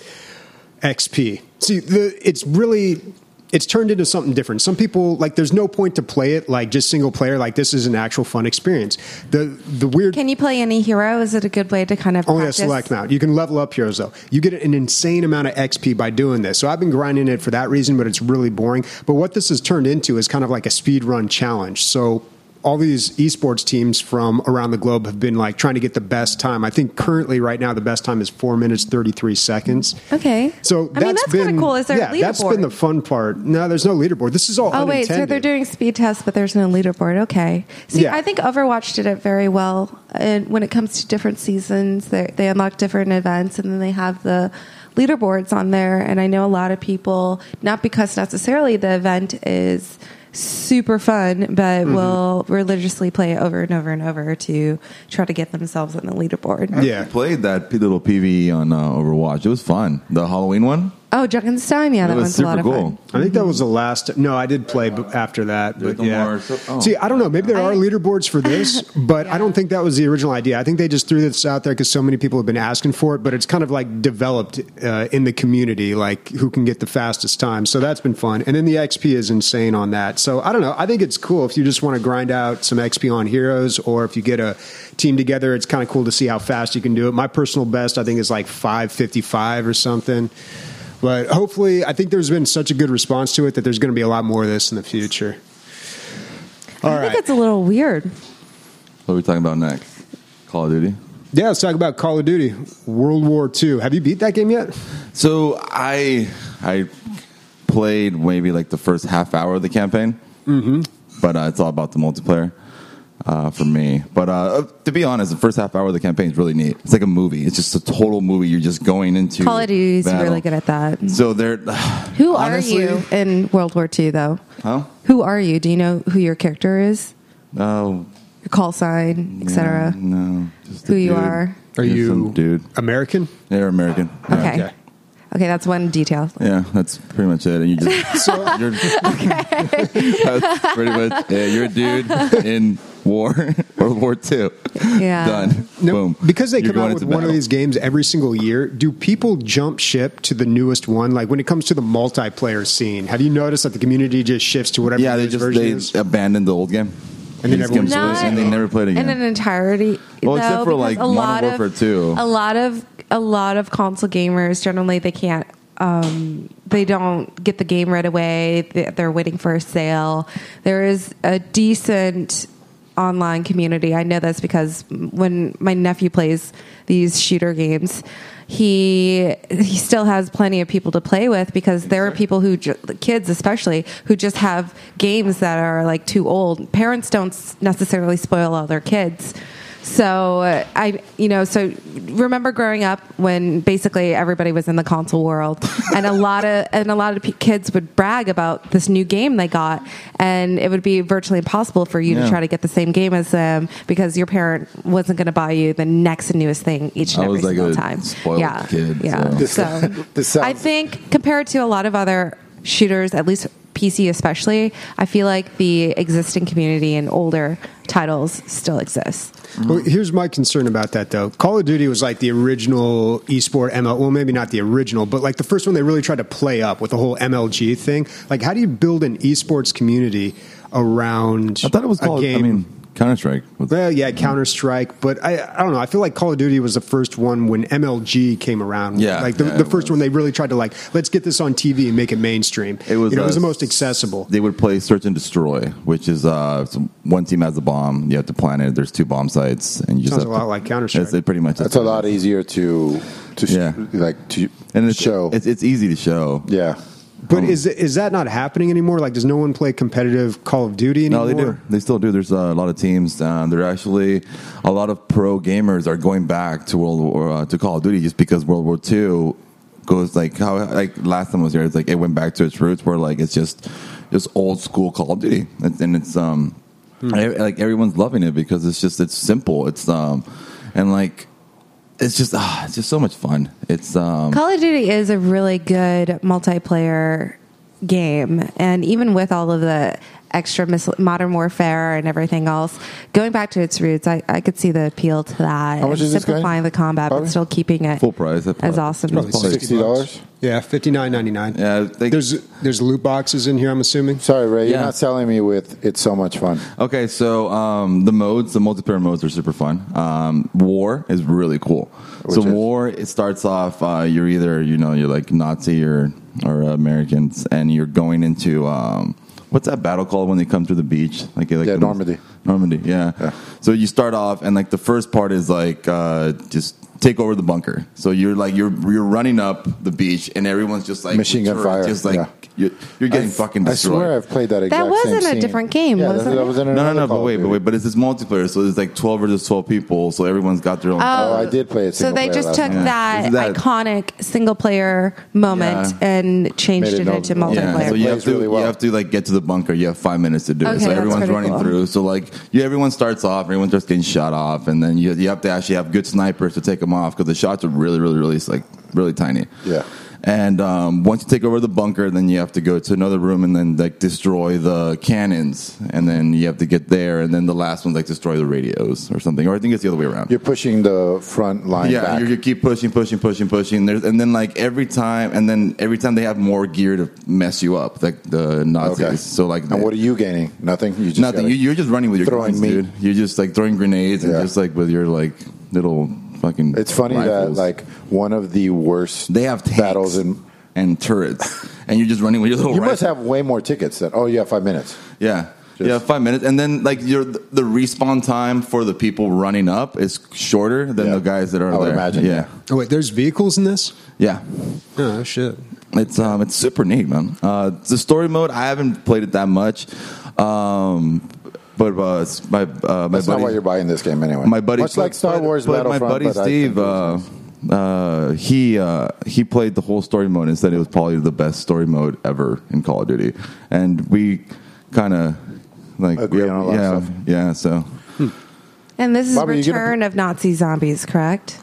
S1: X P. See, the it's really it's turned into something different. Some people like there's no point to play it like just single player. Like this is an actual fun experience. The the weird
S3: Can you play any hero? Is it a good way to kind of
S1: only
S3: practice?
S1: a select amount. You can level up heroes though. You get an insane amount of X P by doing this. So I've been grinding it for that reason, but it's really boring. But what this has turned into is kind of like a speed run challenge. So all these esports teams from around the globe have been like trying to get the best time. I think currently right now the best time is four minutes thirty-three seconds.
S3: Okay.
S1: So
S3: I mean,
S1: that's
S3: that's
S1: been
S3: kinda cool. Is there a
S1: yeah, that's been
S3: leaderboard?
S1: the fun part. No, there's no leaderboard. This is all
S3: Oh wait, so
S1: unintended.
S3: they're doing speed tests, but there's no leaderboard. Okay. See,
S1: Yeah.
S3: I think Overwatch did it very well. And when it comes to different seasons, they they unlock different events, and then they have the leaderboards on there. And I know a lot of people, not because necessarily the event is super fun, but
S1: Mm-hmm.
S3: will religiously play it over and over and over to try to get themselves on the leaderboard.
S1: Yeah.
S4: I played that p- little P V E on uh, Overwatch. It was fun. The Halloween one.
S3: Oh, Junkenstein, yeah,
S4: It
S3: that
S4: was
S3: one's a lot
S4: super
S3: of
S4: cool.
S3: fun.
S1: I think that was the last. No, I did play b- after that. But
S4: Like
S1: yeah.
S4: more- so- oh.
S1: See, I don't know. Maybe there are
S3: I-
S1: leaderboards for this, but I don't think that was the original idea. I think they just threw this out there because so many people have been asking for it. But it's kind of like developed uh, in the community, like who can get the fastest time. So that's been fun. And then the X P is insane on that. So I don't know. I think it's cool if you just want to grind out some X P on heroes, or if you get a team together. It's kind of cool to see how fast you can do it. My personal best, I think, is like five fifty-five or something. But hopefully, I think there's been such a good response to it that there's going to be a lot more of this in the future. All
S3: I
S1: right.
S3: think it's a little weird.
S4: What are we talking about next? Call of Duty.
S1: Yeah, let's talk about Call of Duty World War Two. Have you beat that game yet?
S4: So I I played maybe like the first half hour of the campaign, mm-hmm. but uh, it's all about the multiplayer uh, for me. But uh, to be honest, the first half hour of the campaign is really neat. It's like a movie. It's just a total movie. You're just going into
S3: Call of Duty is
S4: battle.
S3: really good at that.
S4: So they're
S3: Who
S4: honestly,
S3: are you in World War Two, though?
S4: Huh?
S3: Who are you? Do you know who your character is?
S4: Oh,
S3: Your call sign, et cetera?
S4: no. Just a
S3: Who you
S4: dude.
S3: are?
S1: Are
S4: Just
S1: you
S4: some dude?
S1: American?
S4: They're American. Yeah.
S3: Okay.
S1: Okay.
S3: Okay, that's one detail.
S4: Yeah, that's pretty much it. And you just so you're, that's pretty much it. You're a dude in war, World War Two.
S3: Yeah.
S4: Done.
S1: No,
S4: Boom.
S1: because they
S4: You're
S1: come out
S4: going
S1: with
S4: into
S1: one of
S4: battle.
S1: these games every single year, do people jump ship to the newest one? Like when it comes to the multiplayer scene, have you noticed that the community just shifts to whatever
S4: Yeah,
S1: the
S4: they
S1: newest
S4: just
S1: version
S4: they
S1: is?
S4: abandoned the old game.
S1: And then
S4: They just
S1: everyone's
S4: gave them
S3: Not
S4: away, and they never played again.
S3: in an entirety.
S4: Well, except
S3: though,
S4: for, like,
S3: because a
S4: Modern
S3: lot
S4: Warfare
S3: of,
S4: two.
S3: A lot of a lot of console gamers generally they can't. Um, they don't get the game right away. They- They're waiting for a sale. There is a decent online community. I know this because when my nephew plays these shooter games, he he still has plenty of people to play with because there are people who ju- kids especially who just have games that are like too old. Parents don't s- necessarily spoil all their kids. So uh, I, you know, so remember growing up when basically everybody was in the console world, and a lot of and a lot of p- kids would brag about this new game they got, and it would be virtually impossible for you
S4: Yeah.
S3: to try to get the same game as them because your parent wasn't going to buy you the next and newest thing each and
S4: I
S3: every
S4: was like
S3: single
S4: a
S3: time.
S4: spoiled
S3: yeah,
S4: kid,
S3: yeah.
S4: so.
S2: This-
S3: So
S2: this sounds-
S3: I think compared to a lot of other shooters, at least P C especially, I feel like the existing community in older titles still exist.
S1: Well, here's my concern about that, though. Call of Duty was like the original esport M L. Well, maybe not the original, but like the first one they really tried to play up with the whole M L G thing. Like, how do you build an esports community around
S4: I thought it was
S1: a
S4: called,
S1: game?
S4: I mean, Counter-Strike.
S1: Well, yeah, Counter-Strike, but I, I don't know. I feel like Call of Duty was the first one when M L G came around.
S4: Yeah,
S1: like the,
S4: yeah,
S1: the
S4: it
S1: first
S4: was.
S1: one they really tried to like, let's get this on T V and make it mainstream.
S4: It was,
S1: you know, it was
S4: uh,
S1: the most accessible.
S4: They would play Search and Destroy, which is uh, so one team has a bomb. You have to plant it. There's two bomb sites, and you just
S1: Sounds
S4: have
S1: a lot
S4: to,
S1: like Counter-Strike.
S4: It's, it pretty much.
S2: That's a lot easier to to sh-
S4: Yeah.
S2: like to
S4: and it's,
S2: show.
S4: It's, it's easy to show.
S2: yeah.
S1: But is is that not happening anymore? Like, does no one play competitive Call of Duty anymore?
S4: No, they do. They still do. There's uh, a lot of teams. Uh, they're actually a lot of pro gamers are going back to World War uh, to Call of Duty just because World War Two goes like how like last time I was here. It's like it went back to its roots where like it's just just old school Call of Duty, and, and it's um
S1: Hmm.
S4: I- like everyone's loving it because it's just it's simple. It's um and like. It's just ah, it's just so much fun. It's um,
S3: Call of Duty is a really good multiplayer game, and even with all of the extra mis- modern warfare and everything else, going back to its roots, I, I could see the appeal to that.
S2: How much
S3: and
S2: is this
S3: simplifying
S2: game?
S3: the combat,
S2: Probably?
S3: but still keeping it
S4: full price.
S3: as awesome.
S1: Probably
S3: as
S2: sixty dollars.
S1: Yeah, fifty nine ninety nine.
S4: Yeah, they,
S1: There's there's loot boxes in here. I'm assuming.
S2: Sorry, Ray, you're
S4: Yeah.
S2: not selling me with it's so much fun.
S4: Okay, so um, the modes, the multiplayer modes are super fun. Um, War is really cool.
S2: Which
S4: so
S2: is?
S4: War, it starts off, uh, you're either, you know, you're like Nazi or, or Americans, and you're going into, um, what's that battle called when they come through the beach? Like, like
S2: Yeah, Normandy.
S4: Normandy, yeah.
S2: Yeah.
S4: So you start off, and like the first part is like uh, just take over the bunker. So you're like you're you're running up the beach, and everyone's just like
S2: Machine gun
S4: turrets,
S2: fire,
S4: just like
S2: yeah.
S4: you're, you're getting
S2: I-
S4: fucking
S2: I
S4: destroyed.
S2: swear I've played that exact
S3: That wasn't
S2: same
S3: a
S2: scene.
S3: different game,
S2: yeah,
S3: wasn't
S2: that, that
S3: it?
S2: was in
S4: No, no,
S2: another
S4: no,
S2: Call
S4: but
S2: of
S4: wait, but
S2: Duty.
S4: wait, but it's this multiplayer, so there's like twelve versus twelve people, so everyone's got their own.
S2: Oh, I did play it.
S3: So
S2: single
S3: they
S2: player
S3: just
S2: last
S3: took
S2: night.
S3: that,
S4: Is that-
S3: iconic single player moment
S4: Yeah.
S3: and changed
S2: Made it
S3: it
S2: no-
S3: into
S2: Yeah,
S3: multiplayer.
S4: Yeah, so you have
S2: plays
S4: to
S2: really well.
S4: you have to like get to the bunker. You have five minutes to do
S3: Okay,
S4: it. So
S3: that's
S4: everyone's
S3: pretty
S4: running
S3: cool.
S4: through. So like you, everyone starts off, everyone starts getting shot off, and then you you have to actually have good snipers to take them off because the shots are really, really, really like really tiny.
S2: Yeah.
S4: And um, once you take over the bunker, then you have to go to another room and then like destroy the cannons, and then you have to get there, and then the last one's like destroy the radios or something. Or I think it's the other way around.
S2: You're pushing the front line
S4: Yeah,
S2: back.
S4: you you keep pushing, pushing, pushing, pushing. There's, and then like every time, and then every time they have more gear to mess you up, like the Nazis.
S2: Okay.
S4: So like,
S2: and what are you gaining? Nothing. You just
S4: nothing.
S2: gotta-
S4: You, you're just running with your
S2: throwing
S4: guns,
S2: meat.
S4: dude. You're just like throwing grenades and
S2: Yeah.
S4: just like with your like little fucking.
S2: It's funny
S4: rifles.
S2: that like one of the worst
S4: they have tanks
S2: battles in.
S4: and turrets, and you're just running with your little.
S2: You must
S4: rifle.
S2: have way more tickets than. Oh, you have five minutes.
S4: Yeah.
S2: Just-
S4: yeah, five minutes, and then like your the respawn time for the people running up is shorter than
S2: Yeah.
S4: the guys that are
S2: I would
S4: there.
S2: imagine,
S4: yeah,
S2: yeah.
S1: Oh wait, there's vehicles in this?
S4: yeah.
S1: Oh shit.
S4: It's um it's super neat, man. Uh, the story mode I haven't played it that much, um, but uh, it's my uh, my
S2: That's
S4: buddy
S2: not why you're buying this game anyway.
S4: my buddy
S2: much like Star
S4: but-
S2: Wars
S4: but my
S2: Battlefront.
S4: buddy
S2: but I
S4: Steve.
S2: think it
S4: Uh,
S2: was
S4: uh, he uh, he played the whole story mode and said it was probably the best story mode ever in Call of Duty, and we kind of like
S2: Agree
S4: we-
S2: on a lot of
S4: yeah
S2: stuff.
S4: yeah so.
S3: And this is
S2: Bobby, you gonna-
S3: Return of Nazi Zombies, correct?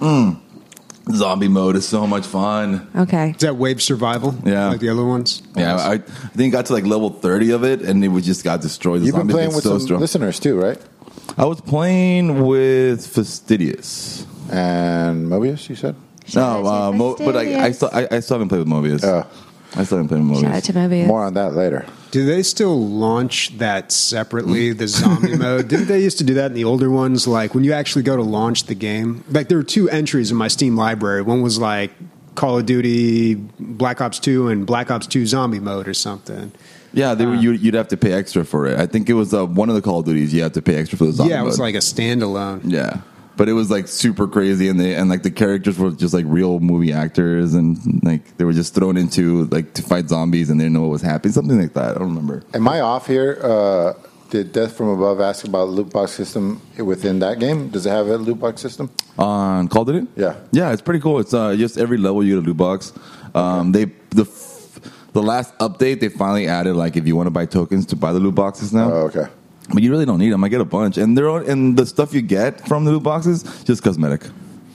S4: Zombie mode is so much fun.
S3: Okay.
S1: Is that wave survival?
S4: Yeah.
S1: Like the other ones?
S4: Yeah, I, I think I got to like level thirty of it, and it would just got destroyed. The
S2: You've been
S4: zombies
S2: playing
S4: get
S2: with
S4: so
S2: some
S4: strong.
S2: listeners too, right?
S4: I was playing with Fastidious.
S2: And Mobius, you said.
S3: Shout
S4: No,
S3: out
S4: uh,
S3: to
S4: Mo- but I, I
S3: Fastidious.
S4: still I, I still haven't played with Mobius.
S2: Oh.
S4: I still haven't played with Mobius.
S3: Shout out to Mobius.
S2: More on that later.
S1: Do they still launch that separately, the zombie mode? Didn't they used to do that in the older ones? Like when you actually go to launch the game? Like there were two entries in my Steam library. One was like Call of Duty Black Ops two and Black Ops two zombie mode or something.
S4: Yeah, they, were you, you'd have to pay extra for it. I think it was uh, one of the Call of Duties. You have to pay extra for the zombie
S1: yeah, it was
S4: mode.
S1: like a standalone.
S4: Yeah, but it was like super crazy, and they and like the characters were just like real movie actors, and like they were just thrown into like to fight zombies, and they didn't know what was happening, something like that. I don't remember.
S2: Am I off here? Uh, did Death from Above ask about loot box system within that game? Does it have a loot box system?
S4: On Call of Duty?
S2: Yeah.
S4: yeah, it's pretty cool. It's uh, just every level you get a loot box. Um, They the f- the last update they finally added like if you want to buy tokens to buy the loot boxes now.
S2: Oh, okay.
S4: But you really don't need them. I get a bunch, and they're all, and the stuff you get from the loot boxes just cosmetic.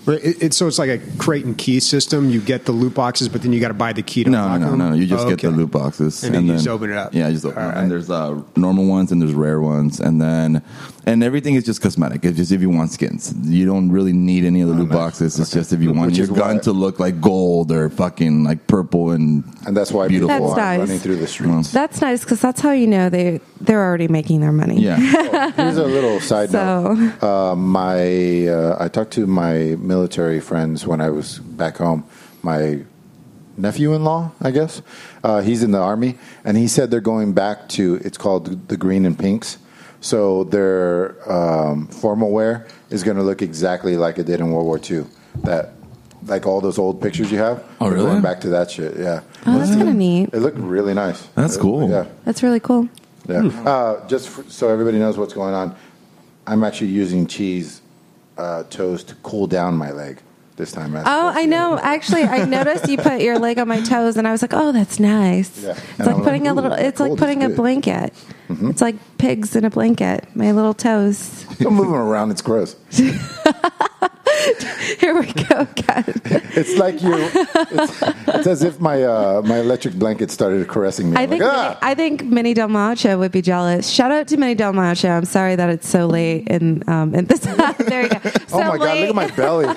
S1: Right, It, it's so it's like a crate and key system. You get the loot boxes, but then you got to buy the key to
S4: No,
S1: unlock
S4: no, no,
S1: them?
S4: no. You just
S1: Oh,
S4: get the
S1: okay.
S4: loot boxes,
S1: And then you just open it up.
S4: Yeah, just open
S1: All
S4: it.
S1: right.
S4: And there's uh, normal ones and there's rare ones, and then and everything is just cosmetic. It's just if you want skins, you don't really need any of the loot
S2: nice.
S4: boxes. It's just if you want
S2: Which
S4: your
S2: is
S4: gun
S2: why-
S4: to look like gold or fucking like purple and
S2: And that's why
S4: Beautiful.
S2: people
S3: That's
S2: are
S3: nice.
S2: running through the streets.
S3: That's nice because that's how you know they they're already making their money.
S4: yeah.
S2: Here's a little side
S3: So-
S2: note. Uh, my uh, I talked to my military friends when I was back home. My nephew-in-law, I guess, uh, he's in the army, and he said they're going back to. It's called the green and pinks. So their um, formal wear is going to look exactly like it did in World War Two. That, like all those old pictures you have.
S4: Oh,
S2: they're
S4: really?
S2: Going back to that shit. Yeah.
S3: Oh, that's kind of neat.
S2: It looked really nice.
S4: That's
S2: Uh,
S4: cool.
S2: Yeah.
S3: That's really cool.
S2: Yeah. Uh, just for, so everybody knows what's going on, I'm actually using cheese uh, toast to cool down my leg this time. as
S3: Oh,
S2: opposed
S3: I
S2: to-
S3: know. Actually, I noticed you put your leg on my toes, and I was like, "Oh, that's nice."
S2: Yeah.
S3: It's
S2: And
S3: like
S2: I'm
S3: putting
S2: like,
S3: a little.
S2: "Ooh,
S3: It's like
S2: cold is
S3: putting a
S2: good."
S3: blanket. It's like pigs in a blanket. My little toes.
S2: Don't move them around. It's gross.
S3: Here we go, guys.
S2: It's like you. It's, it's as if my uh, my electric blanket started caressing me.
S3: I
S2: I'm
S3: think
S2: like, ah!
S3: I think Minnie Del Macho would be jealous. Shout out to Minnie Del Macho. I'm sorry that it's so late in um in this. There you go. So
S2: Oh my god!
S3: late,
S2: Look at my belly.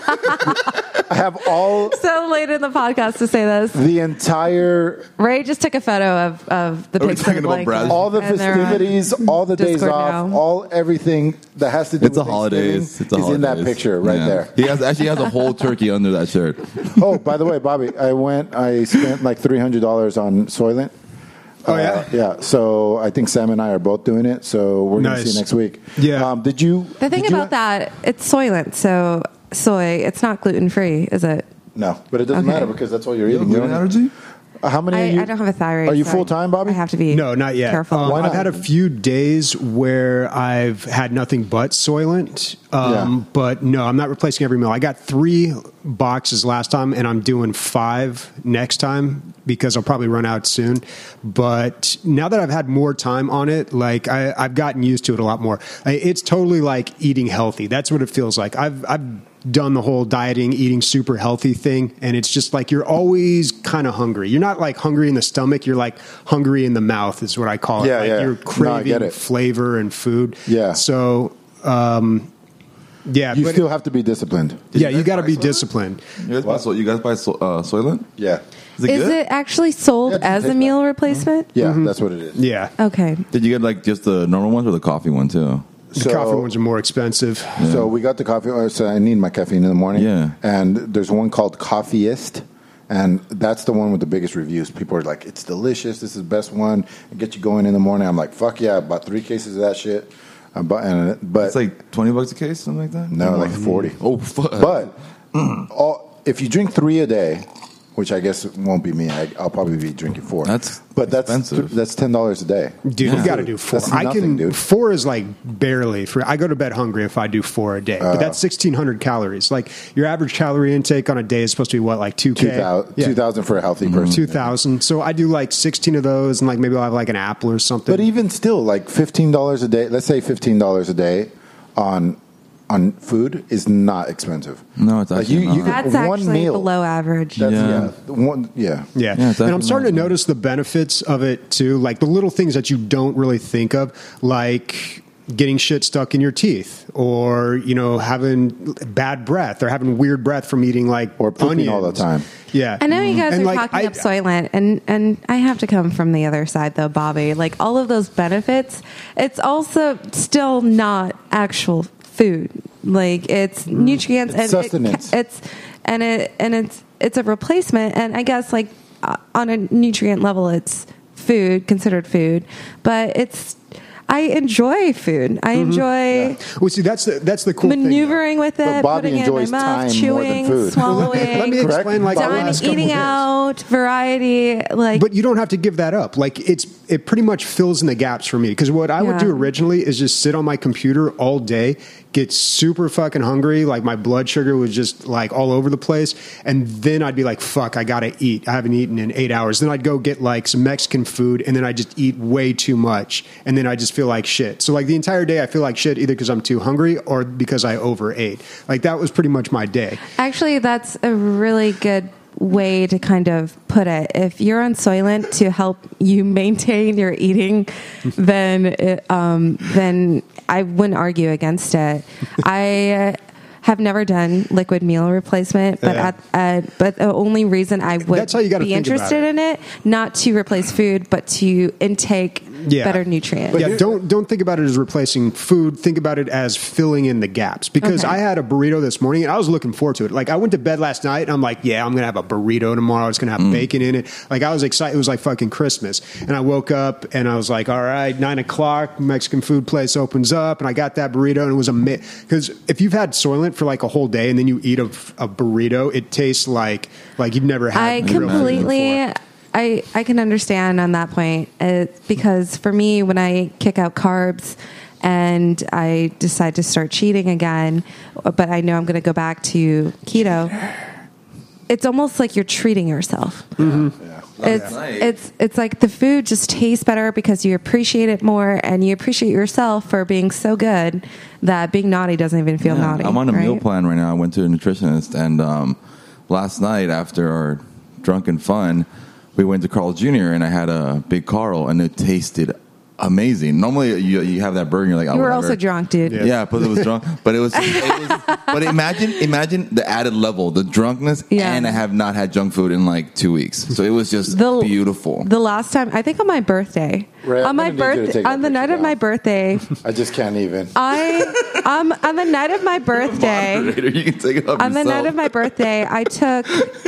S2: I have all
S3: so late in the podcast to say this.
S2: the entire
S3: Ray just took a photo of of the
S4: Are we
S3: pigs in
S4: talking
S3: the
S4: about
S3: blanket.
S4: Brad's-
S2: all the
S3: And they're on
S2: festivities, all the days
S3: Discord
S2: off,
S3: now.
S2: all everything that has to do
S4: It's a
S2: with
S4: holidays.
S2: Thanksgiving
S4: It's a
S2: is in that
S4: holidays.
S2: picture right
S4: Yeah.
S2: there.
S4: He has actually has a whole turkey under that shirt.
S2: Oh, by the way, Bobby, I went. I spent like three hundred dollars on Soylent.
S1: Oh, yeah?
S2: yeah. So I think Sam and I are both doing it. So we're going to
S1: Nice.
S2: see next week.
S1: Yeah.
S2: Um, did you?
S3: The thing
S2: did you
S3: about that, it's Soylent, so soy. It's not gluten free, is it?
S2: No, but it doesn't
S3: Okay.
S2: matter because that's all you're
S4: You have
S2: eating.
S4: a gluten
S2: don't-
S4: allergy?
S2: Uh, How many?
S3: I,
S2: are you,
S3: I don't have a thyroid.
S2: Are you
S3: so
S2: full time, Bobby?
S3: I have to be
S1: No, not yet.
S3: careful.
S1: Um,
S2: Why not?
S1: I've had a few days where I've had nothing but Soylent, um,
S2: Yeah.
S1: but no, I'm not replacing every meal. I got three boxes last time, and I'm doing five next time because I'll probably run out soon. But now that I've had more time on it, like I, I've gotten used to it a lot more. I, it's totally like eating healthy. That's what it feels like. I've I've done the whole dieting, eating super healthy thing, and it's just like you're always kind of hungry. You're not like hungry in the stomach, you're like hungry in the mouth is what I call it.
S2: Yeah,
S1: like
S2: yeah.
S1: You're
S2: No, I
S1: craving
S2: get it.
S1: flavor and food.
S2: Yeah.
S1: So, um, yeah,
S2: You
S1: but
S2: still have to be disciplined.
S1: yeah,
S4: you
S1: you
S4: guys
S1: got to
S4: buy
S1: be
S4: Soylent?
S1: disciplined.
S4: You guys buy, so, you guys buy so, uh, Soylent?
S2: Yeah.
S4: Is it
S3: Is
S4: good?
S3: it actually sold
S2: Yeah, it
S3: as a
S2: tastes
S3: meal replacement?
S2: Yeah, that's what it is.
S1: Yeah.
S3: Okay.
S4: Did you get like just the normal ones or the coffee one too?
S1: The
S2: So-
S1: coffee ones are more expensive.
S2: So we got the coffee. uh, So I need my caffeine in the morning.
S4: Yeah.
S2: And there's one called Coffeeist, and that's the one with the biggest reviews. People are like, "It's delicious. This is the best one. It gets you going in the morning." I'm like, "Fuck yeah!" I bought three cases of that shit. I bought, and, but
S4: It's like twenty bucks a case, something like that.
S2: no, like forty.
S4: Oh fuck!
S2: But all, if you drink three a day, which I guess won't be me, I, I'll probably be drinking four.
S4: That's
S2: but that's
S4: expensive.
S2: that's ten dollars a day.
S1: Dude,
S4: Yeah.
S1: you got to do four.
S2: That's
S1: I
S2: nothing,
S1: can.
S2: dude.
S1: Four is like barely. For I go to bed hungry if I do four a day, but
S2: Uh.
S1: that's sixteen hundred calories. Like your average calorie intake on a day is supposed to be what, like two
S2: Two
S1: k,
S2: thousand
S1: yeah,
S2: two thousand for a healthy person.
S1: two thousand. So I do like sixteen of those, and like maybe I'll have like an apple or something.
S2: But even still, like fifteen dollars a day. Let's say fifteen dollars a day on on food is not expensive.
S4: No, it's
S2: Like,
S4: actually
S2: you, you
S4: not.
S2: could-
S3: That's
S2: one
S3: actually
S2: meal.
S3: below average.
S2: That's,
S4: Yeah.
S2: yeah. One, yeah.
S1: Yeah,
S4: Yeah, it's
S1: and I'm
S4: definitely
S1: starting to
S4: not-
S1: notice the benefits of it too, like the little things that you don't really think of, like getting shit stuck in your teeth, or you know having bad breath, or having weird breath from eating like
S2: Or pooping
S1: onions
S2: all the time.
S1: Yeah,
S3: I know you guys
S1: And,
S3: are
S1: like,
S3: talking
S1: I-
S3: up Soylent, and and I have to come from the other side though, Bobby. Like all of those benefits, it's also still not actual food. Like it's nutrients
S2: It's
S3: and
S2: sustenance.
S3: It, it's and it and it's it's a replacement. And I guess like uh, on a nutrient level, it's food considered food, but it's. I enjoy food. I enjoy
S1: well, see, that's the that's the cool thing, though.
S3: maneuvering with
S2: But
S3: it,
S2: Bobby
S3: putting it in my
S2: enjoys
S3: mouth,
S2: time more than
S3: chewing,
S2: food.
S3: swallowing.
S1: Let me
S2: Correct?
S1: explain like the
S3: Dining,
S1: last couple
S3: eating
S1: days.
S3: out, variety, like
S1: But you don't have to give that up. Like it's it pretty much fills in the gaps for me. Because what I would
S3: Yeah.
S1: do originally is just sit on my computer all day, get super fucking hungry, like my blood sugar was just like all over the place, and then I'd be like, "Fuck, I gotta eat. I haven't eaten in eight hours." Then I'd go get like some Mexican food, and then I would just eat way too much, and then I just feel feel like shit. So like the entire day I feel like shit either because I'm too hungry or because I overate. Like that was pretty much my day.
S3: Actually, that's a really good way to kind of put it. If you're on Soylent to help you maintain your eating, then it, um, then I wouldn't argue against it. I have never done liquid meal replacement, but
S1: Yeah.
S3: at, uh, but the only reason I would
S1: That's how you gotta
S3: be
S1: think about
S3: interested
S1: it.
S3: in it, not to replace food, but to intake
S1: Yeah.
S3: better nutrients.
S1: Yeah, don't don't think about it as replacing food. Think about it as filling in the gaps. Because
S3: Okay.
S1: I had a burrito this morning and I was looking forward to it. Like I went to bed last night and I'm like, yeah, I'm gonna have a burrito tomorrow. It's gonna have bacon in it. Like I was excited. It was like fucking Christmas. And I woke up and I was like, all right, nine o'clock, Mexican food place opens up, and I got that burrito and it was a because if you've had Soylent for like a whole day and then you eat a, a burrito, it tastes like like you've never had.
S3: I
S1: real food
S3: completely,
S1: before.
S3: I I can understand on that point. It, because for me, when I kick out carbs and I decide to start cheating again, but I know I'm going to go back to keto, it's almost like you're treating yourself. It's
S4: nice.
S3: it's it's like the food just tastes better because you appreciate it more, and you appreciate yourself for being so good that being naughty doesn't even feel
S4: Yeah,
S3: naughty.
S4: I'm on a meal
S3: right?
S4: plan right now. I went to a nutritionist, and um, last night after our drunken fun, we went to Carl Junior and I had a big Carl, and it tasted amazing. Normally, you you have that burger, and you're like, oh,
S3: You were
S4: whatever.
S3: also drunk, dude.
S1: Yeah.
S4: Yeah, but it was drunk. But it was, it was. But imagine, imagine the added level, the drunkenness,
S3: Yeah.
S4: and I have not had junk food in like two weeks, so it was just
S3: The-
S4: beautiful.
S3: The last time, I think on my birthday,
S2: Ray, I'm
S3: on my
S2: gonna need you to
S3: birthday,
S2: take that
S3: on the
S2: picture
S3: night of
S2: down.
S3: my birthday,
S2: I just can't even.
S3: I um on the night of my birthday,
S4: Moderator, you can take it up
S3: on the
S4: yourself.
S3: night of my birthday, I took,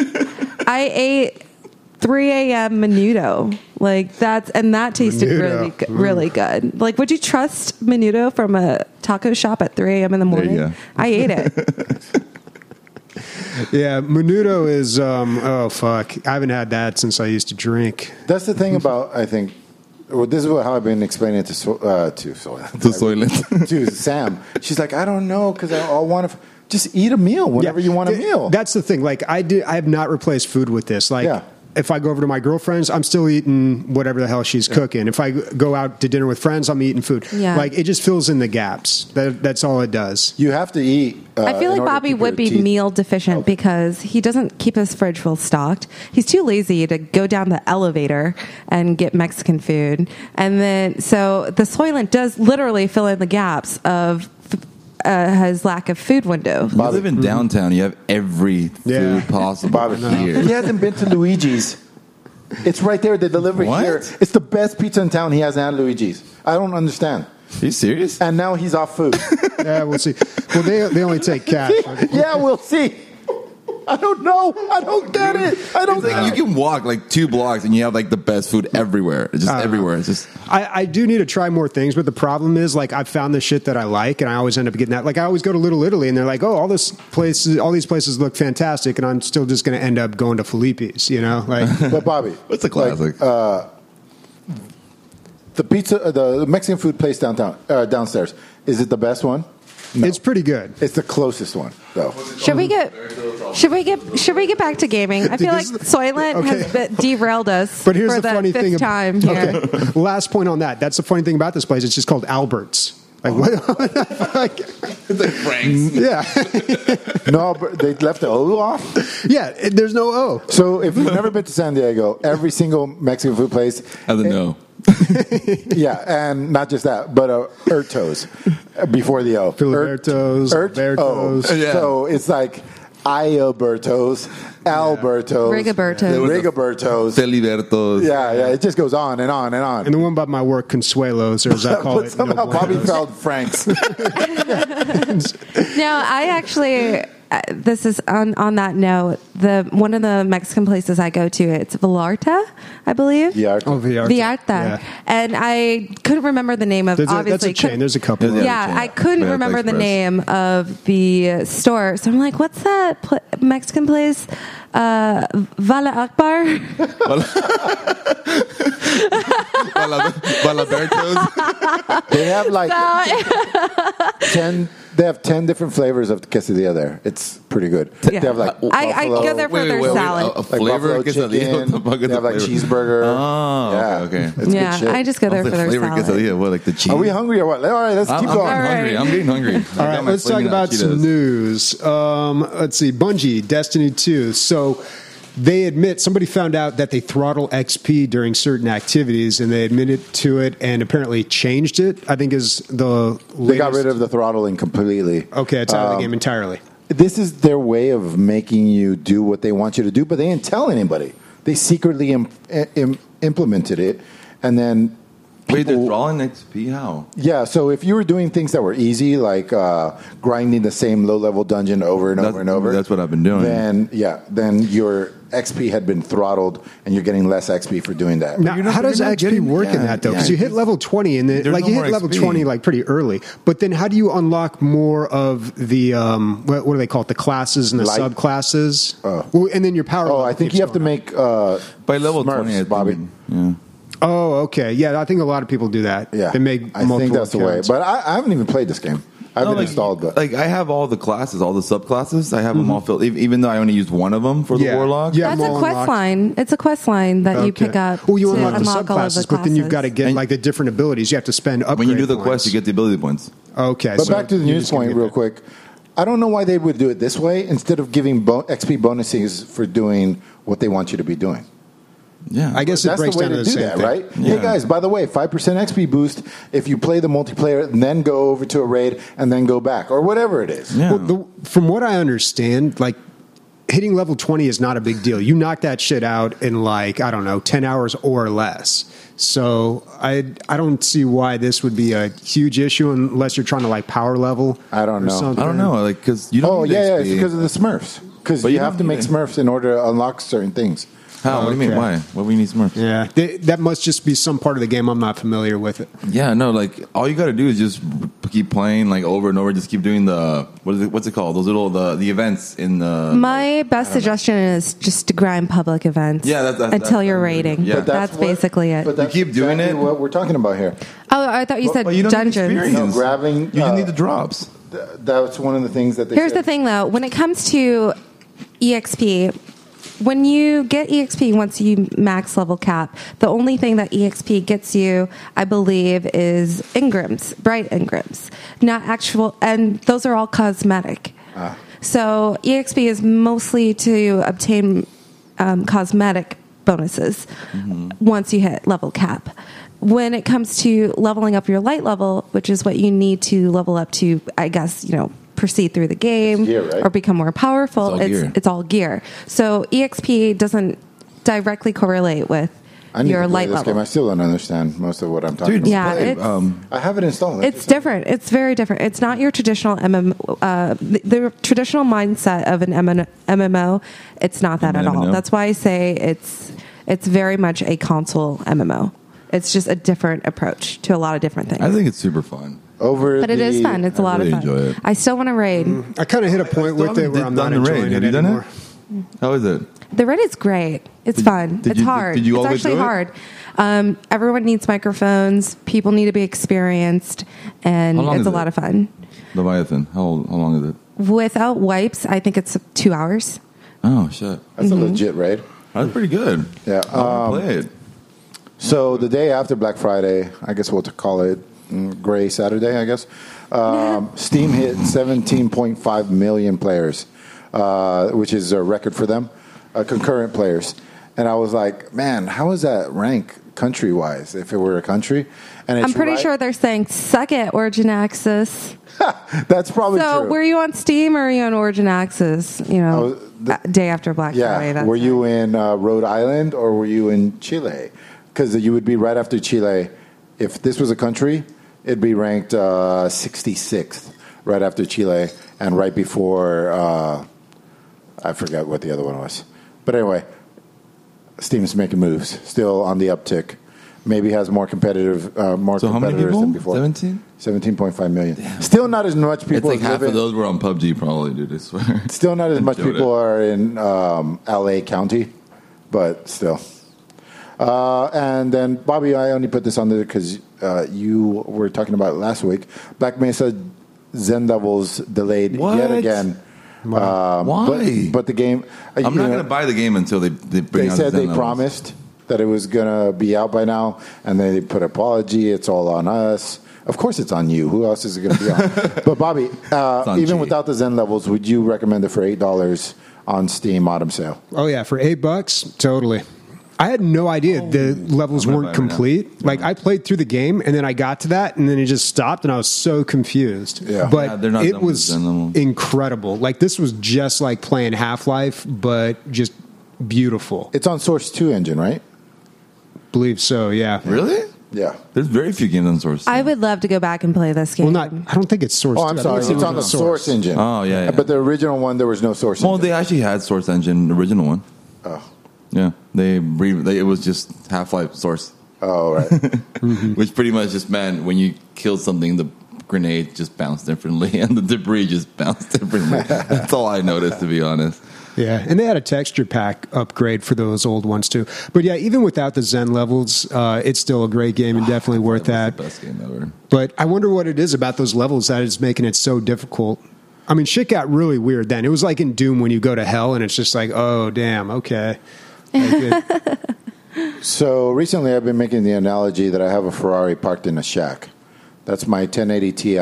S3: I ate three a.m. menudo. Like that's and that tasted
S1: Menudo.
S3: really good, really good. Like, would you trust menudo from a taco shop at three a.m. in the
S4: you
S3: morning?
S4: go.
S3: I ate it.
S1: Yeah, menudo is um oh fuck. I haven't had that since I used to drink.
S2: That's the thing about, I think, well, this is what, how I've been explaining it to, so, uh, to, so,
S4: To Soylent.
S2: to Sam. She's like, I don't know, because I, I want to just eat a meal whenever
S1: Yeah,
S2: you want a
S1: th-
S2: meal.
S1: That's the thing. Like I did I have not replaced food with this. Like
S2: Yeah.
S1: if I go over to my girlfriend's, I'm still eating whatever the hell she's cooking. If I go out to dinner with friends, I'm eating food.
S3: Yeah.
S1: Like it just fills in the gaps. That, that's all it does.
S2: You have to eat. Uh,
S3: I feel
S2: in
S3: like
S2: order to
S3: Bobby
S2: keep
S3: would
S2: your
S3: be
S2: teeth-
S3: meal deficient because he doesn't keep his fridge full stocked. He's too lazy to go down the elevator and get Mexican food. And then, so the Soylent does literally fill in the gaps of uh, his lack of food window.
S4: You live in downtown. You have every
S1: Yeah.
S4: food possible
S2: Bobby,
S4: here.
S2: he hasn't been to Luigi's. It's right there. They deliver
S4: What?
S2: here. It's the best pizza in town. He hasn't had Luigi's. I don't understand.
S4: Are you serious?
S2: And now he's off food.
S1: Yeah, we'll see. Well, they they only take cash.
S2: Yeah, we'll see. I don't know. I don't get it. I don't
S4: It's like you can walk like two blocks and you have like the best food everywhere. It's just
S1: Uh,
S4: everywhere. It's just
S1: I, I do need to try more things, but the problem is, like, I've found the shit that I like, and I always end up getting that. Like, I always go to Little Italy, and they're like, "Oh, all this places, all these places look fantastic," and I'm still just going to end up going to Felipe's. You know, like,
S2: But Bobby,
S4: What's a classic?
S2: Like, uh, the pizza, uh, the Mexican food place downtown, uh, downstairs. Is it the best one? No.
S1: it's pretty good.
S2: It's the closest one, though.
S3: Should we get? Should we get? Should we get back to gaming? I feel like
S1: This-
S3: Soylent
S1: okay.
S3: has bit- derailed us.
S1: But here's
S3: for
S1: the
S3: the
S1: funny
S3: fifth
S1: thing. ab-
S3: time here.
S1: Okay, last point on that. That's the funny thing about this place. It's just called Albert's. Like, what? like,
S4: it's like Frank's.
S1: yeah,
S2: No, but they left the O off.
S1: yeah. it- There's no O.
S2: So if you've never been to San Diego, every single Mexican food place
S4: I don't know.
S2: Yeah, and not just that, but uh, Ertos before the O.
S1: Filibertos,
S2: Ert-
S1: Albertos.
S2: O.
S4: Yeah.
S2: So it's like Albertos, Albertos,
S3: Rigoberto.
S2: Rigobertos.
S4: Filibertos.
S2: Yeah, yeah, it just goes on and on and on.
S1: And the one by my work, Consuelos, or as I call
S2: but
S1: it,
S2: somehow
S1: no
S2: Bobby
S1: Buenos.
S2: felt Frank's.
S3: Now, I actually, uh, this is on, on that note, the one of the Mexican places I go to, it's Vallarta, I believe.
S2: Yeah,
S1: Oh, Villarta.
S3: Villarta.
S1: Yeah.
S3: And I couldn't remember the name of,
S1: There's a, that's
S3: obviously.
S1: a chain.
S3: couldn't-
S1: There's a couple.
S4: There's
S1: of
S3: yeah,
S4: chain.
S3: I couldn't
S4: Villarta
S3: remember the
S4: Express.
S3: name of the store. So I'm like, what's that pl- Mexican place? Uh, Vala Akbar?
S4: Valabertos.
S2: they have like ten, they have ten different flavors of quesadilla there. It's pretty good.
S3: Yeah.
S2: They have like
S3: I, I
S2: buffalo-
S3: go there for their salad.
S4: A, a
S2: like
S4: flavor
S2: buffalo
S4: quesadilla?
S2: chicken.
S4: What the fuck is
S2: They have
S4: a
S2: like
S4: flavor?
S2: cheeseburger.
S4: Oh,
S2: yeah,
S4: okay, okay.
S2: It's
S3: yeah,
S2: good shit.
S3: I just go there
S4: Oh,
S3: for
S4: the
S3: their
S4: flavor
S3: salad.
S4: quesadilla. What, like the cheese?
S2: Are we hungry or what? All right, let's
S4: I'm,
S2: keep
S4: I'm
S2: going.
S4: getting hungry. I'm getting hungry.
S1: All right, let's talk about some news. Um, let's see, Bungie, Destiny two. So they admit, somebody found out that they throttle X P during certain activities, and they admitted to it and apparently changed it, I think is the latest.
S2: They got rid of the throttling completely.
S1: Okay, it's out of the
S2: Um,
S1: game entirely.
S2: This is their way of making you do what they want you to do, but they didn't tell anybody. They secretly im- im- implemented it, and then
S4: Wait, they're
S2: people-
S4: drawing X P? How?
S2: Yeah, so if you were doing things that were easy, like uh, grinding the same low-level dungeon over and
S4: That's-
S2: over and over,
S4: that's what I've been doing.
S2: Then yeah, then your X P had been throttled, and you're getting less X P for doing that.
S1: Now,
S4: you're not-
S1: how does
S4: you're not
S1: X P
S4: getting-
S1: work in
S4: yeah,
S1: that though? Because
S4: yeah,
S1: you hit
S4: it's-
S1: level twenty, and then
S4: there's
S1: like
S4: no
S1: you
S4: more
S1: hit level
S4: X P.
S1: twenty like pretty early. But then how do you unlock more of the um, what, what do they call it? The classes and the
S2: Light.
S1: subclasses.
S2: Oh.
S1: Well, and then your power.
S2: Oh,
S1: level
S2: I think
S1: keeps
S2: you have to
S1: going
S2: make uh,
S4: By level
S2: Smurfs,
S4: twenty, I think.
S2: Bobby.
S4: Yeah.
S1: Oh, okay. Yeah, I think a lot of people do that.
S2: Yeah,
S1: They make
S2: I
S1: multiple
S2: think that's
S1: accounts.
S2: the way. But I, I haven't even played this game. I've
S4: No,
S2: been
S4: like,
S2: installed, but
S4: like I have all the classes, all the subclasses. I have them all filled, ev- even though I only used one of them for the
S1: Yeah.
S4: warlock.
S1: Yeah.
S3: That's
S1: them
S3: a
S1: all
S3: quest
S1: unlocked.
S3: line. It's a quest line that you
S1: Okay.
S3: pick up
S1: Well, you
S3: to
S1: unlock the
S3: unlock all of
S1: subclasses,
S3: the
S1: but then you've got to
S3: classes.
S1: get
S4: And-
S1: like the different abilities. You have to spend upgrade
S4: When you do the
S1: points.
S4: quest, you get the ability points.
S1: Okay,
S2: But
S1: so
S2: back to the
S1: you're
S2: news
S1: just gonna
S2: point,
S1: get
S2: real
S1: that.
S2: quick. I don't know why they would do it this way instead of giving bo- X P bonuses for doing what they want you to be doing.
S4: Yeah,
S1: I guess it
S2: That's
S1: breaks
S2: the way
S1: down
S2: to
S1: to the
S2: do
S1: same
S2: that,
S1: thing.
S2: right?
S4: Yeah.
S2: Hey guys, by the way, five percent X P boost if you play the multiplayer and then go over to a raid and then go back or whatever it is.
S4: Yeah.
S1: Well, the, from what I understand, like hitting level twenty is not a big deal. You knock that shit out in like, I don't know, ten hours or less. So I I don't see why this would be a huge issue unless you're trying to like power level.
S2: I don't
S1: or
S2: know.
S1: something.
S4: I don't know, like because you don't.
S2: Oh
S4: need
S2: yeah, yeah,
S4: X
S2: it's
S4: P.
S2: because of the Smurfs. Because
S4: But
S2: you,
S4: you
S2: have
S4: don't
S2: to make
S4: need it.
S2: Smurfs in order to unlock certain things.
S4: How? What do you mean?
S1: Okay.
S4: Why? What do we need Smurfs?
S1: Yeah, they, that must just be some part of the game I'm not familiar with it.
S4: Yeah, no, like all you got to do is just keep playing like over and over. Just keep doing the what is it? What's it called? Those little the the events in the.
S3: My best suggestion is just to grind public events
S4: Yeah, that's- that's-
S3: until
S4: that's-
S3: you're rating.
S4: yeah.
S3: But that's,
S2: what-
S3: basically it.
S2: But that's
S4: keep doing
S2: exactly
S4: it?
S2: What we're talking about here.
S3: Oh, I thought you
S4: Well,
S3: said
S4: well, you don't need
S3: dungeons.
S4: experience.
S2: No, grabbing,
S4: You just
S2: uh,
S4: need the drops.
S2: Th- That's one of the things that they.
S3: Here's
S2: said.
S3: the thing, though. When it comes to E X P, when you get E X P, once you max level cap, the only thing that E X P gets you, I believe, is engrams, bright engrams, not actual, and those are all cosmetic.
S2: Ah.
S3: So E X P is mostly to obtain um, cosmetic bonuses once you hit level cap. When it comes to leveling up your light level, which is what you need to level up to, I guess, you know, proceed through the game
S2: It's gear, right?
S3: or become more powerful,
S4: It's all
S3: it's
S4: gear.
S3: it's all gear. So E X P doesn't directly correlate with
S2: I need
S3: your
S2: to play
S3: light
S2: this
S3: level.
S2: game. I still don't understand most of what I'm talking
S4: Dude,
S2: about.
S3: Yeah,
S4: play,
S3: it's-
S4: um,
S2: I have it installed.
S3: It's different. It's very different. It's not your traditional M M O. Uh, the, the traditional mindset of an M M O. It's not that at all.
S4: M M O?
S3: That's why I say it's it's very much a console M M O. It's just a different approach to a lot of different things.
S4: I think it's super fun.
S2: over.
S3: but it is
S2: the-
S3: fun. It's a
S4: I
S3: lot
S4: really
S3: of fun.
S4: enjoy it.
S3: I still want to raid.
S1: I kind of hit a point with it where I'm not
S4: done the
S1: enjoying
S4: raid. Have
S1: it
S4: you done
S1: anymore.
S4: it? How is it?
S3: The raid is great. It's fun.
S4: did
S3: it's
S4: you-
S3: hard.
S4: did you all
S3: it's
S4: get
S3: actually
S4: through it?
S3: hard. Um, everyone needs microphones. People need to be experienced, and
S4: How long
S3: it's
S4: is
S3: a
S4: it?
S3: lot of fun.
S4: Leviathan. How how long is it?
S3: Without wipes, I think it's two hours.
S4: Oh shit,
S2: That's
S3: Mm-hmm.
S2: a legit raid.
S4: that's pretty good.
S2: Yeah.
S4: I wanna
S2: Um,
S4: play it.
S2: So the day after Black Friday, I guess we'll call it mm, Gray Saturday, I guess, um, Steam hit seventeen point five million players, uh, which is a record for them, uh, concurrent players. And I was like, man, how does that rank country-wise if it were a country? And it's
S3: I'm pretty
S2: right-
S3: sure they're saying suck it, Origin Access.
S2: That's probably
S3: So
S2: true.
S3: were you on Steam or are you on Origin Access? You know,
S2: Oh, the-
S3: uh, day after Black
S2: Yeah.
S3: Friday. That's
S2: were you
S3: right.
S2: in uh, Rhode Island or were you in Chile? Because you would be right after Chile. If this was a country, it'd be ranked uh, sixty-sixth right after Chile and right before, uh, I forgot what the other one was. But anyway, Steam's making moves. Still on the uptick. Maybe has more competitive, uh, more
S4: So how many
S2: competitors
S4: people?
S2: than before.
S4: seventeen?
S2: seventeen point five million. Still not as much
S4: It's
S2: people
S4: like
S2: as
S4: half
S2: live
S4: of
S2: in-
S4: those were on P U B G, probably, dude. I swear.
S2: Still not as much
S4: Enjoyed
S2: people
S4: it.
S2: are in um, L A County, but still. Uh, and then, Bobby, I only put this on there because uh, you were talking about it last week. Black Mesa Zen Levels delayed
S4: What?
S2: yet again. Um,
S4: Why?
S2: But, but the game. uh,
S4: I'm
S2: you
S4: not
S2: know,
S4: going to buy the game until they they bring
S2: They
S4: out
S2: said
S4: the
S2: they
S4: Zen levels.
S2: promised that it was going to be out by now, and they put apology. It's all on us. Of course, it's on you. Who else is it going to be on? But Bobby, uh,
S4: on
S2: even
S4: G.
S2: without the Zen Levels, would you recommend it for eight dollars on Steam Autumn Sale?
S1: Oh yeah, for eight bucks, totally. I had no idea the levels
S4: I'm gonna
S1: weren't
S4: buy it right
S1: complete.
S4: now.
S1: Like I played through the game and then I got to that and then it just stopped and I was so confused.
S2: Yeah.
S1: But
S4: Yeah, they're not
S1: it
S4: done with
S1: was
S4: the levels.
S1: incredible. Like this was just like playing Half-Life, but just beautiful.
S2: It's on Source two engine, right?
S1: Believe so, yeah.
S4: Really?
S2: Yeah.
S4: There's very few games on Source.
S3: I would love to go back and play this game.
S1: Well, not. I don't think it's Source.
S2: Oh,
S1: two.
S2: I'm
S1: I
S2: sorry.
S1: think
S2: It's on the Source engine.
S4: Oh, yeah, yeah.
S2: But the original one, there was no Source
S4: Well,
S2: engine.
S4: they actually had Source Engine, the original one.
S2: Oh.
S4: Yeah, they, re- they it was just Half-Life Source,
S2: Oh, right.
S4: which pretty much just meant when you killed something, the grenade just bounced differently and the debris just bounced differently. That's all I noticed, to be honest.
S1: Yeah, and they had a texture pack upgrade for those old ones too. But yeah, even without the Zen levels, uh, it's still a great game and definitely worth that.
S4: The best game ever.
S1: But I wonder what it is about those levels that is making it so difficult. I mean, shit got really weird then. It was like in Doom when you go to hell and it's just like, oh, damn, okay. Like it,
S2: So recently I've been making the analogy that I have a Ferrari parked in a shack. That's my ten eighty Ti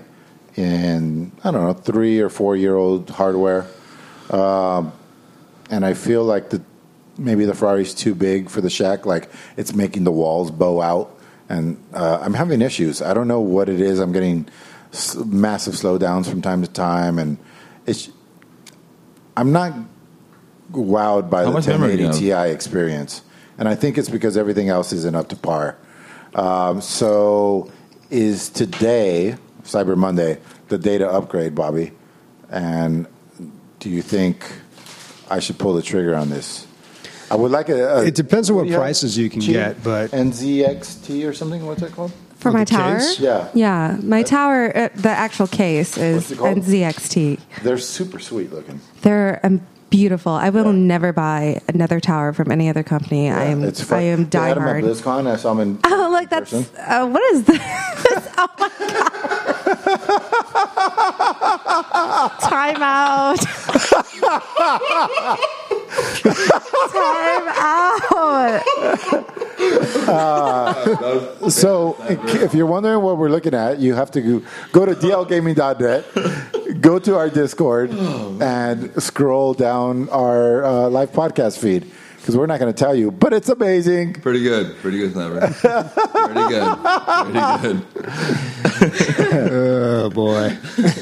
S2: in, I don't know, three or four year old hardware. Um, and I feel like the maybe the Ferrari's too big for the shack. Like it's making the walls bow out. And uh, I'm having issues. I don't know what it is. I'm getting s- massive slowdowns from time to time. And it's I'm not wowed by
S4: How
S2: the
S4: much memory do
S2: ten eighty
S4: you
S2: Ti experience. And I think it's because everything else isn't up to par. Um, so is today, Cyber Monday, the day to upgrade, Bobby? And do you think I should pull the trigger on this? I would like a... a
S1: it depends on what
S2: do you have?
S1: prices you can
S2: G-
S1: get, but
S2: N Z X T or something? What's that called?
S3: For
S1: Oh,
S3: my
S1: the
S3: tower?
S1: case?
S2: Yeah.
S3: Yeah, my tower, uh, the actual case
S2: What's
S3: is
S2: it called?
S3: N Z X T.
S2: They're super sweet looking.
S3: They're um, beautiful. I will
S2: Yeah.
S3: never buy another tower from any other company. I am
S2: it's fun.
S3: I am
S2: They had them at
S3: diehard.
S2: BlizzCon. I saw them in
S3: Oh, like
S2: in
S3: that's
S2: person.
S3: uh, what is this? Oh my god! Time out. Time out.
S2: So, if you're wondering what we're looking at, you have to go, go to d l gaming dot net, go to our Discord, and scroll down our uh, live podcast feed because we're not going to tell you, but it's amazing.
S4: Pretty good. Pretty good, Sniper. Pretty good. Pretty good.
S1: oh boy.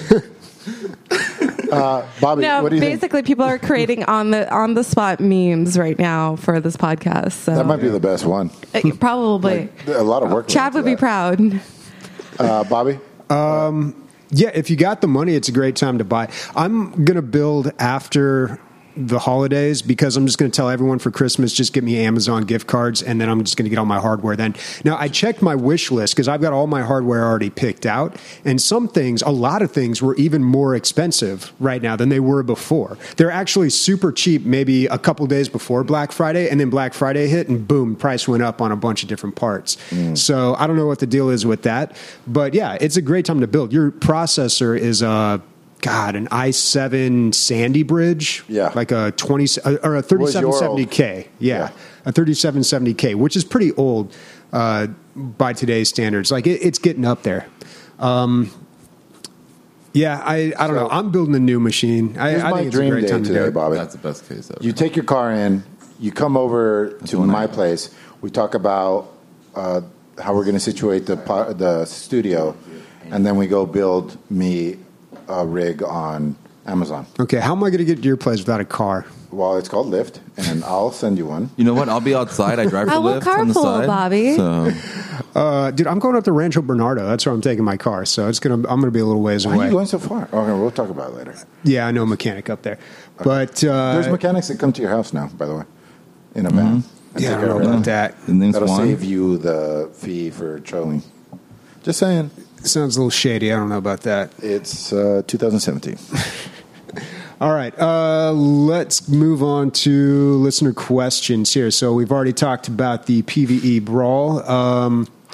S2: Uh, Bobby,
S3: No,
S2: what do you think?
S3: basically, people are creating on the on the spot memes right now for this podcast. So
S2: That might be the best one.
S3: Uh, probably
S2: A lot of work.
S3: Chad would
S2: went
S3: be
S2: into
S3: proud.
S2: that. Uh, Bobby,
S1: Yeah, if you got the money, it's a great time to buy. I'm going to build after the holidays because I'm just going to tell everyone for Christmas, just get me Amazon gift cards, and then I'm just going to get all my hardware then. Now, I checked my wish list because I've got all my hardware already picked out, and some things, a lot of things, were even more expensive right now than they were before. They're actually super cheap maybe a couple days before Black Friday, and then Black Friday hit, and boom, price went up on a bunch of different parts. So I don't know what the deal is with that, but yeah, it's a great time to build. Your processor is a God, an i seven Sandy Bridge,
S2: Yeah.
S1: like a twenty or a thirty-seven seventy K, yeah,
S2: Yeah.
S1: a thirty-seven seventy K, which is pretty old uh, by today's standards. Like it, it's getting up there. Um, yeah, I, I don't
S2: So-
S1: know. I'm building a new machine. I,
S2: here's
S1: I
S2: my
S1: think it's a
S2: dream
S1: great
S2: day
S1: time to do
S2: today,
S1: it.
S2: Bobby.
S4: That's the best case ever.
S2: You take your car in, you come over to
S4: the one I
S2: my
S4: have.
S2: place. We talk about uh, how we're going to situate the po- the studio, and then we go build me a rig on Amazon.
S1: Okay, how am I going to get to your place without a car?
S2: Well, it's called Lyft, and I'll send you one.
S4: You know what? I'll be outside. I drive for
S3: I will
S4: Lyft on the
S3: carpool,
S4: side.
S3: Bobby.
S4: So
S1: Uh, dude, I'm going up to Rancho Bernardo. That's where I'm taking my car, so it's gonna. I'm gonna be a little ways
S2: Why are
S1: away.
S2: you going so far? Okay, we'll talk about it later.
S1: Yeah, I know a mechanic up there, but uh,
S2: There's mechanics that come to your house now, by the way, in a van. And
S1: yeah, I
S2: take
S1: don't know
S2: care of
S1: about
S2: that.
S1: that.
S4: the name's
S2: That'll
S4: Juan.
S2: save you the fee for trolling. Just saying.
S1: Sounds a little shady. I don't know about that.
S2: It's uh, two thousand seventeen.
S1: All right, uh, let's move on to listener questions here. So we've already talked about the P V E brawl. Um,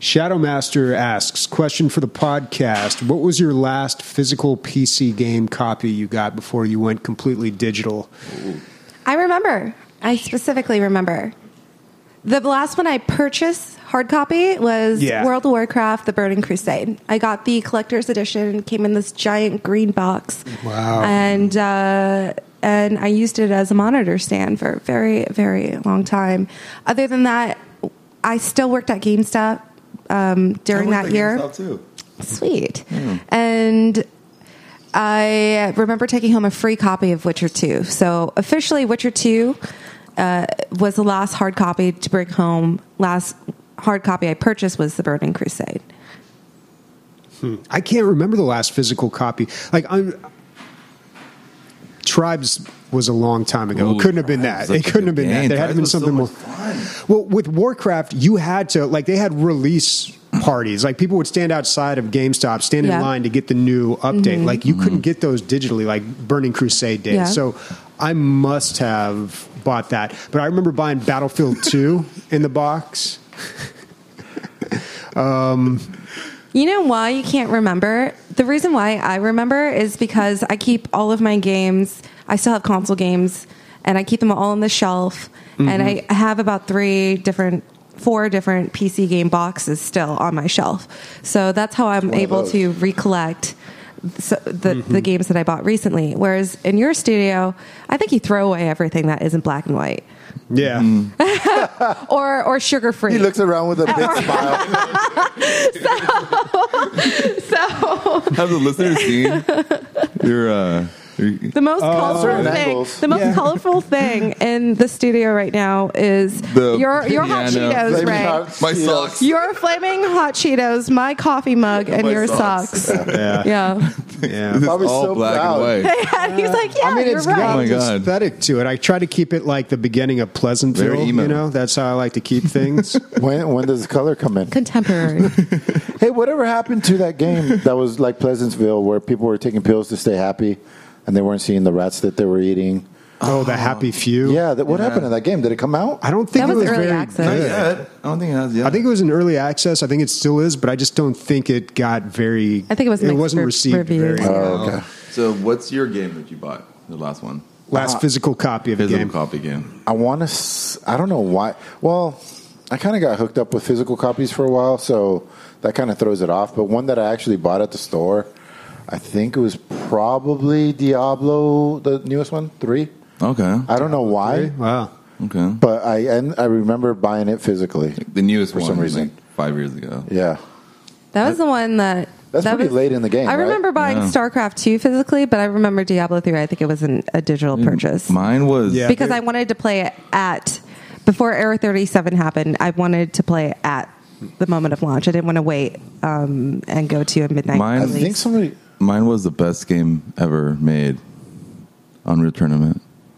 S1: Shadowmaster asks, question for the podcast. What was your last physical P C game copy you got before you went completely digital?
S3: I remember. I specifically remember. The last one I purchased, hard copy, was
S1: Yeah.
S3: World of Warcraft, The Burning Crusade. I got the collector's edition, came in this giant green box.
S1: Wow.
S3: And, uh, and I used it as a monitor stand for a very, very long time. Other than that, I still worked at GameStop um, during that year.
S4: Too.
S3: Sweet. And I remember taking home a free copy of Witcher two. So officially, Witcher two uh, was the last hard copy to bring home. Last hard copy I purchased was The Burning Crusade.
S1: I can't remember the last physical copy. Like, I'm, Tribes was a long time ago.
S4: Ooh,
S1: it couldn't have been
S4: Tribes
S1: that.
S4: was
S1: It
S4: such a
S1: couldn't have
S4: good
S1: been
S4: game.
S1: that. There had to
S4: Tribes
S1: been
S4: was so
S1: something more.
S4: much fun.
S1: Well, with Warcraft, you had to, like, they had release parties. Like, people would stand outside of GameStop, stand in
S3: Yeah.
S1: line to get the new update. Like, you couldn't get those digitally, like Burning Crusade did.
S3: Yeah.
S1: So I must have bought that. But I remember buying Battlefield two in the box.
S3: You know why you can't remember? The reason why I remember is because I keep all of my games. I still have console games, and I keep them all on the shelf.
S1: Mm-hmm.
S3: And I have about three different, four different P C game boxes still on my shelf. So that's how I'm
S2: one of
S3: able
S2: those.
S3: to recollect so the
S1: Mm-hmm.
S3: the games that I bought recently. Whereas in your studio, I think you throw away everything that isn't black and white
S1: Yeah.
S3: or or sugar free.
S2: He looks around with a big smile.
S3: So
S4: Have the listeners seen your, uh, your
S3: the most colorful
S2: certain
S3: thing,
S2: angles.
S3: the most
S1: Yeah.
S3: colorful thing in the studio right now is
S4: The
S3: your your hot
S4: piano.
S3: Cheetos,
S2: Flaming
S3: Ray.
S2: hot
S4: my
S2: Cheetos.
S4: socks?
S3: Your flaming hot Cheetos, my coffee mug, and
S4: My
S3: your
S4: socks.
S3: socks.
S1: Yeah.
S3: Yeah.
S1: Yeah.
S4: It's
S2: Probably
S4: all
S2: so
S4: black
S2: proud.
S4: and white.
S3: And he's like, yeah,
S1: I mean,
S3: you're
S1: it's
S3: right.
S1: got
S4: Oh my
S1: an
S4: God.
S1: aesthetic to it. I try to keep it like the beginning of Pleasantville.
S4: Very emo.
S1: You know, that's how I like to keep things.
S2: When when does the color come in?
S3: Contemporary.
S2: Hey, whatever happened to that game that was like Pleasantville, where people were taking pills to stay happy, and they weren't seeing the rats that they were eating?
S1: Oh, the Happy Few.
S2: Yeah, that, what
S4: Yeah.
S2: happened to that game? Did it come out?
S1: I don't think
S3: That
S1: it
S3: was
S1: was
S3: early
S1: very
S3: access.
S4: Not
S1: good.
S4: yet. I don't think it has yet.
S1: I think it was in early access. I think it still is, but I just don't think it got very.
S3: I think it was
S1: It
S3: mixed
S1: wasn't
S3: re-
S1: received
S3: reviews.
S1: very. well.
S2: Oh, okay.
S4: So, what's your game that you bought? The last one,
S1: Last physical copy of a
S4: physical
S1: game.
S4: copy game.
S2: I want to. S- I don't know why. Well, I kind of got hooked up with physical copies for a while, so that kind of throws it off. But one that I actually bought at the store, I think it was probably Diablo, the newest one, three.
S4: Okay.
S2: I don't know why,
S1: Wow.
S4: Okay.
S2: but I and I remember buying it physically.
S4: The newest
S2: For
S4: one,
S2: some
S4: was
S2: reason.
S4: like five years ago.
S2: Yeah,
S3: That was the one that.
S2: That's
S3: that
S2: pretty
S3: was,
S2: late in the game,
S3: I
S2: right?
S3: remember buying
S4: Yeah.
S3: StarCraft two physically, but I remember Diablo three. I think it was an, a digital purchase.
S4: Mine was
S1: Yeah.
S3: because I wanted to play it at before Era thirty-seven happened. I wanted to play it at the moment of launch. I didn't want to wait um, and go to a midnight
S4: Mine-
S2: I
S3: release.
S2: think somebody.
S4: mine was the best game ever made. Unreal Tournament.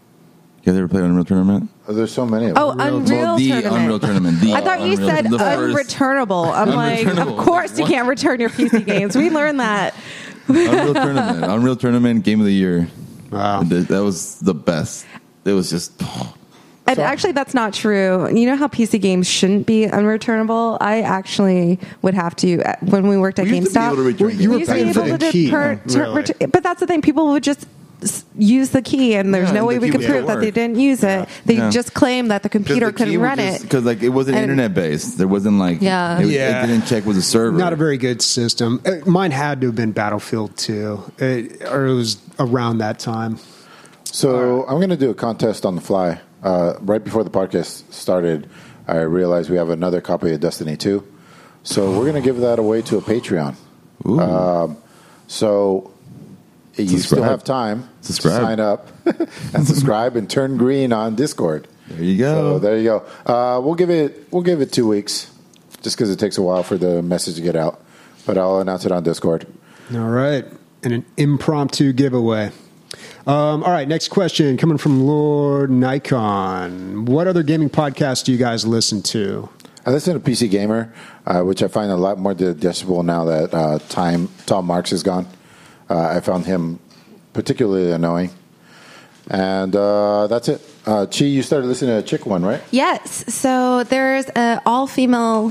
S4: You guys ever play Unreal Tournament?
S2: Oh, there's so many of them.
S3: Oh, Unreal
S4: Well, the
S3: Tournament.
S4: Unreal Tournament. The
S3: I thought you
S4: Unreal-
S3: said
S4: the first-
S3: unreturnable. I'm like,
S4: Unreturnable.
S3: of course you
S4: What?
S3: can't return your P C games. We learned that.
S4: Unreal Tournament. Unreal Tournament Game of the Year.
S1: Wow.
S4: That, that was the best. It was just.
S3: And
S2: So-
S3: actually, that's not true. You know how P C games shouldn't be unreturnable? I actually would have to, when we worked at
S4: We used to be
S3: GameStop,
S4: able to return
S1: Well, you
S3: we
S1: were
S3: used to be
S1: paying for
S3: able
S1: the
S3: to
S1: key,
S3: per- tur-
S1: really.
S3: return- but that's the thing. People would just s- use the key, and there's
S4: Yeah,
S3: no way
S4: the
S3: we
S4: key
S3: could
S4: would
S3: prove that
S4: work.
S3: they didn't use it. They
S4: Yeah.
S3: just claimed that the computer couldn't run it.
S4: Because like it wasn't
S3: And-
S4: internet based. There wasn't like
S3: Yeah.
S4: It,
S1: Yeah.
S4: it didn't check with the server.
S1: Not a very good system. Uh, Mine had to have been Battlefield two, it, or it was around that time.
S2: So I'm going to do a contest on the fly. Uh, right before the podcast started, I realized we have another copy of Destiny two. So we're going to give that away to a Patreon.
S4: Ooh.
S2: Um, so you still
S4: Subscribe.
S2: have time
S4: Subscribe.
S2: to sign up and subscribe and turn green on Discord.
S4: There you go.
S2: So there you go. Uh, we'll give it we'll give it two weeks, just because it takes a while for the message to get out. But I'll announce it on Discord.
S1: All right. And an impromptu giveaway. Um, all right, next question coming from Lord Nikon. What other gaming podcasts do you guys listen to?
S2: I listen to P C Gamer, uh, which I find a lot more digestible now that uh, time Tom Marks is gone. Uh, I found him particularly annoying. And uh, that's it. Uh, Chi, you started listening to a chick one, right?
S3: Yes. So there's an all-female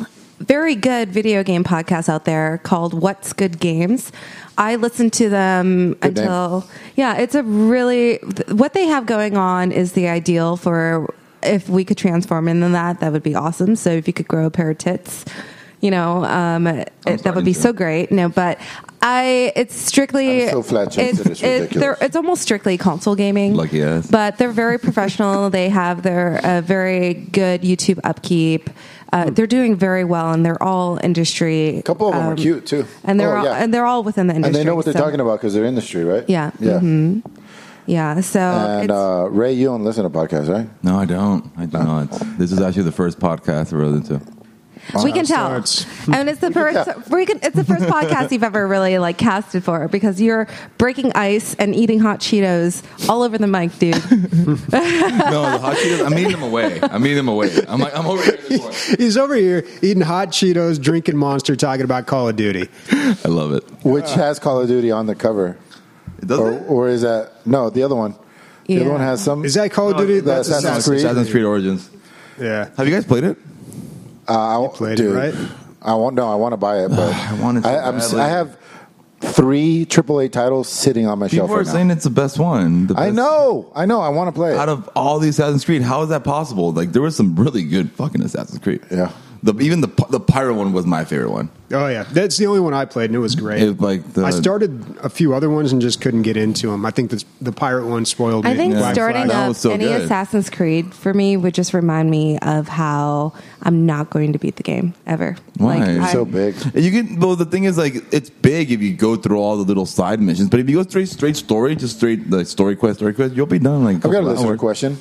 S3: very good video game podcasts out there called What's Good Games. I listen to them
S2: Good
S3: until,
S2: name.
S3: yeah, it's a really, what they have going on is the ideal for, if we could transform into that, that would be awesome. So if you could grow a pair of tits, you know, um, it, that would be
S4: to.
S3: so great. No, but I, it's strictly,
S2: I'm so flat-chested,
S3: it's,
S2: it's
S3: it,
S2: ridiculous.
S3: they're- it's almost strictly console gaming.
S4: Lucky ass.
S3: But they're very professional. They have their uh, very good YouTube upkeep. Uh, they're doing very well, and they're all industry.
S2: A couple of them
S3: um,
S2: are cute too,
S3: and they're
S2: Oh,
S3: all,
S2: yeah.
S3: and they're all within the
S2: and
S3: industry.
S2: they know what they're
S3: so-
S2: talking about because they're industry, right?
S3: Yeah.
S2: yeah.
S3: hmm Yeah. So
S2: And
S3: it's,
S2: uh, Ray, you don't listen to podcasts, right?
S4: No, I don't. I do not. This is actually the first podcast I listened to.
S3: we can tell.
S1: starts.
S3: And it's the first.
S2: tell.
S3: We can, it's the first podcast you've ever really like casted for because you're breaking ice and eating hot Cheetos all over the mic, dude.
S4: No, the hot Cheetos. I'm eating them away. I'm eating them away. I'm like, I'm over here. in the corner.
S1: He's over here eating hot Cheetos, drinking Monster, talking about Call of Duty.
S4: I love it.
S2: Which has Call of Duty on the cover,
S4: It does
S2: or,
S4: it?
S2: or is that no? The other one. The
S3: Yeah.
S2: other one has some.
S1: Is that Call of Duty?
S2: that's
S1: That's
S2: Assassin's
S1: Assassin's
S2: Creed.
S4: Assassin's Creed Origins.
S1: Yeah.
S4: Have you guys played it?
S2: Uh, I,
S1: played it,
S2: dude,
S1: right?
S2: I want no. I want to buy it, but
S4: I want it so
S2: I, I'm,
S4: badly.
S2: I have three triple A titles sitting on my
S4: People
S2: shelf
S4: are
S2: right
S4: saying
S2: now.
S4: it's the best one. The
S2: I
S4: best-
S2: know. I know. I want to play it.
S4: Out of all the Assassin's Creed, how is that possible? Like, there was some really good fucking Assassin's Creed.
S2: Yeah.
S4: The, even the the pirate one was my favorite one.
S1: Oh yeah, that's the only one I played, and it was great.
S4: It, like the,
S1: I started a few other ones and just couldn't get into them. I think the the pirate one spoiled me.
S3: I think
S1: Black
S3: starting
S1: Flag.
S4: That
S3: up
S4: was so
S3: any
S4: good.
S3: Assassin's Creed for me would just remind me of how I'm not going to beat the game ever.
S4: Why?
S3: Like,
S4: You're
S3: I-
S2: so big.
S4: You can. Well, the thing is, like, it's big if you go through all the little side missions. But if you go straight, straight story, just straight the story quest, story quest, you'll be done. Like,
S2: I've got a
S4: couple
S2: listener
S4: hours.
S2: question.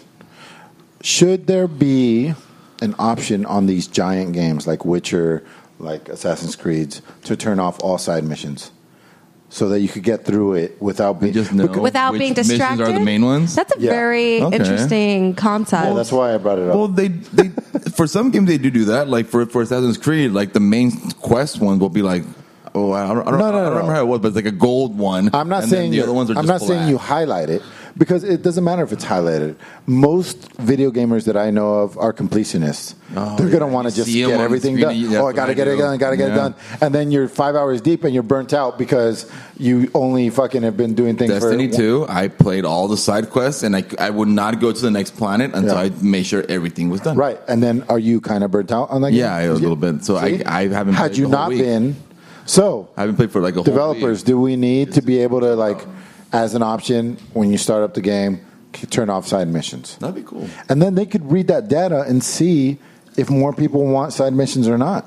S2: Should there be an option on these giant games like Witcher, like Assassin's Creed, to turn off all side missions so that you could get through it without being
S4: just know.
S3: without
S4: Which
S3: being
S4: missions
S3: distracted.
S4: are the main ones?
S3: That's a
S2: Yeah.
S3: very
S4: Okay.
S3: interesting concept.
S2: Yeah, that's why I brought it up.
S4: Well, they, they for some games they do do that. Like for for Assassin's Creed, like the main quest one will be like, oh, I don't, I don't,
S2: No, no,
S4: I don't
S2: no,
S4: remember
S2: no.
S4: how it was, but it's like a gold one.
S2: I'm not
S4: and
S2: saying
S4: then the
S2: you,
S4: other ones are.
S2: I'm
S4: just
S2: not saying
S4: black.
S2: you highlight it because it doesn't matter if it's highlighted. Most video gamers that I know of are completionists.
S4: Oh,
S2: They're
S4: yeah.
S2: gonna want
S4: You
S2: to just
S4: see 'em
S2: get
S4: on the
S2: everything
S4: screen,
S2: done.
S4: you- that's
S2: Oh, I
S4: what
S2: gotta
S4: I
S2: get it
S4: do.
S2: done. Gotta get it
S4: Yeah.
S2: done. And then you're five hours deep and you're burnt out because you only fucking have been doing things
S4: Destiny
S2: for
S4: two, I played all the side quests, and I, I would not go to the next planet until
S2: Yeah.
S4: I made sure everything was done.
S2: Right, and then are you kind of burnt out on that game?
S4: Yeah, a little bit. So I-
S2: See?
S4: I haven't
S2: Had
S4: played
S2: you
S4: the whole
S2: not
S4: week.
S2: been, so
S4: I haven't played for like a
S2: developers,
S4: whole
S2: do we need to be able to like, as an option when you start up the game, c- turn off side missions,
S4: week. That'd be cool.
S2: and then they could read that data and see if more people want side missions or not.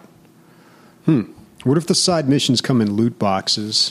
S1: What if the side missions come in loot boxes?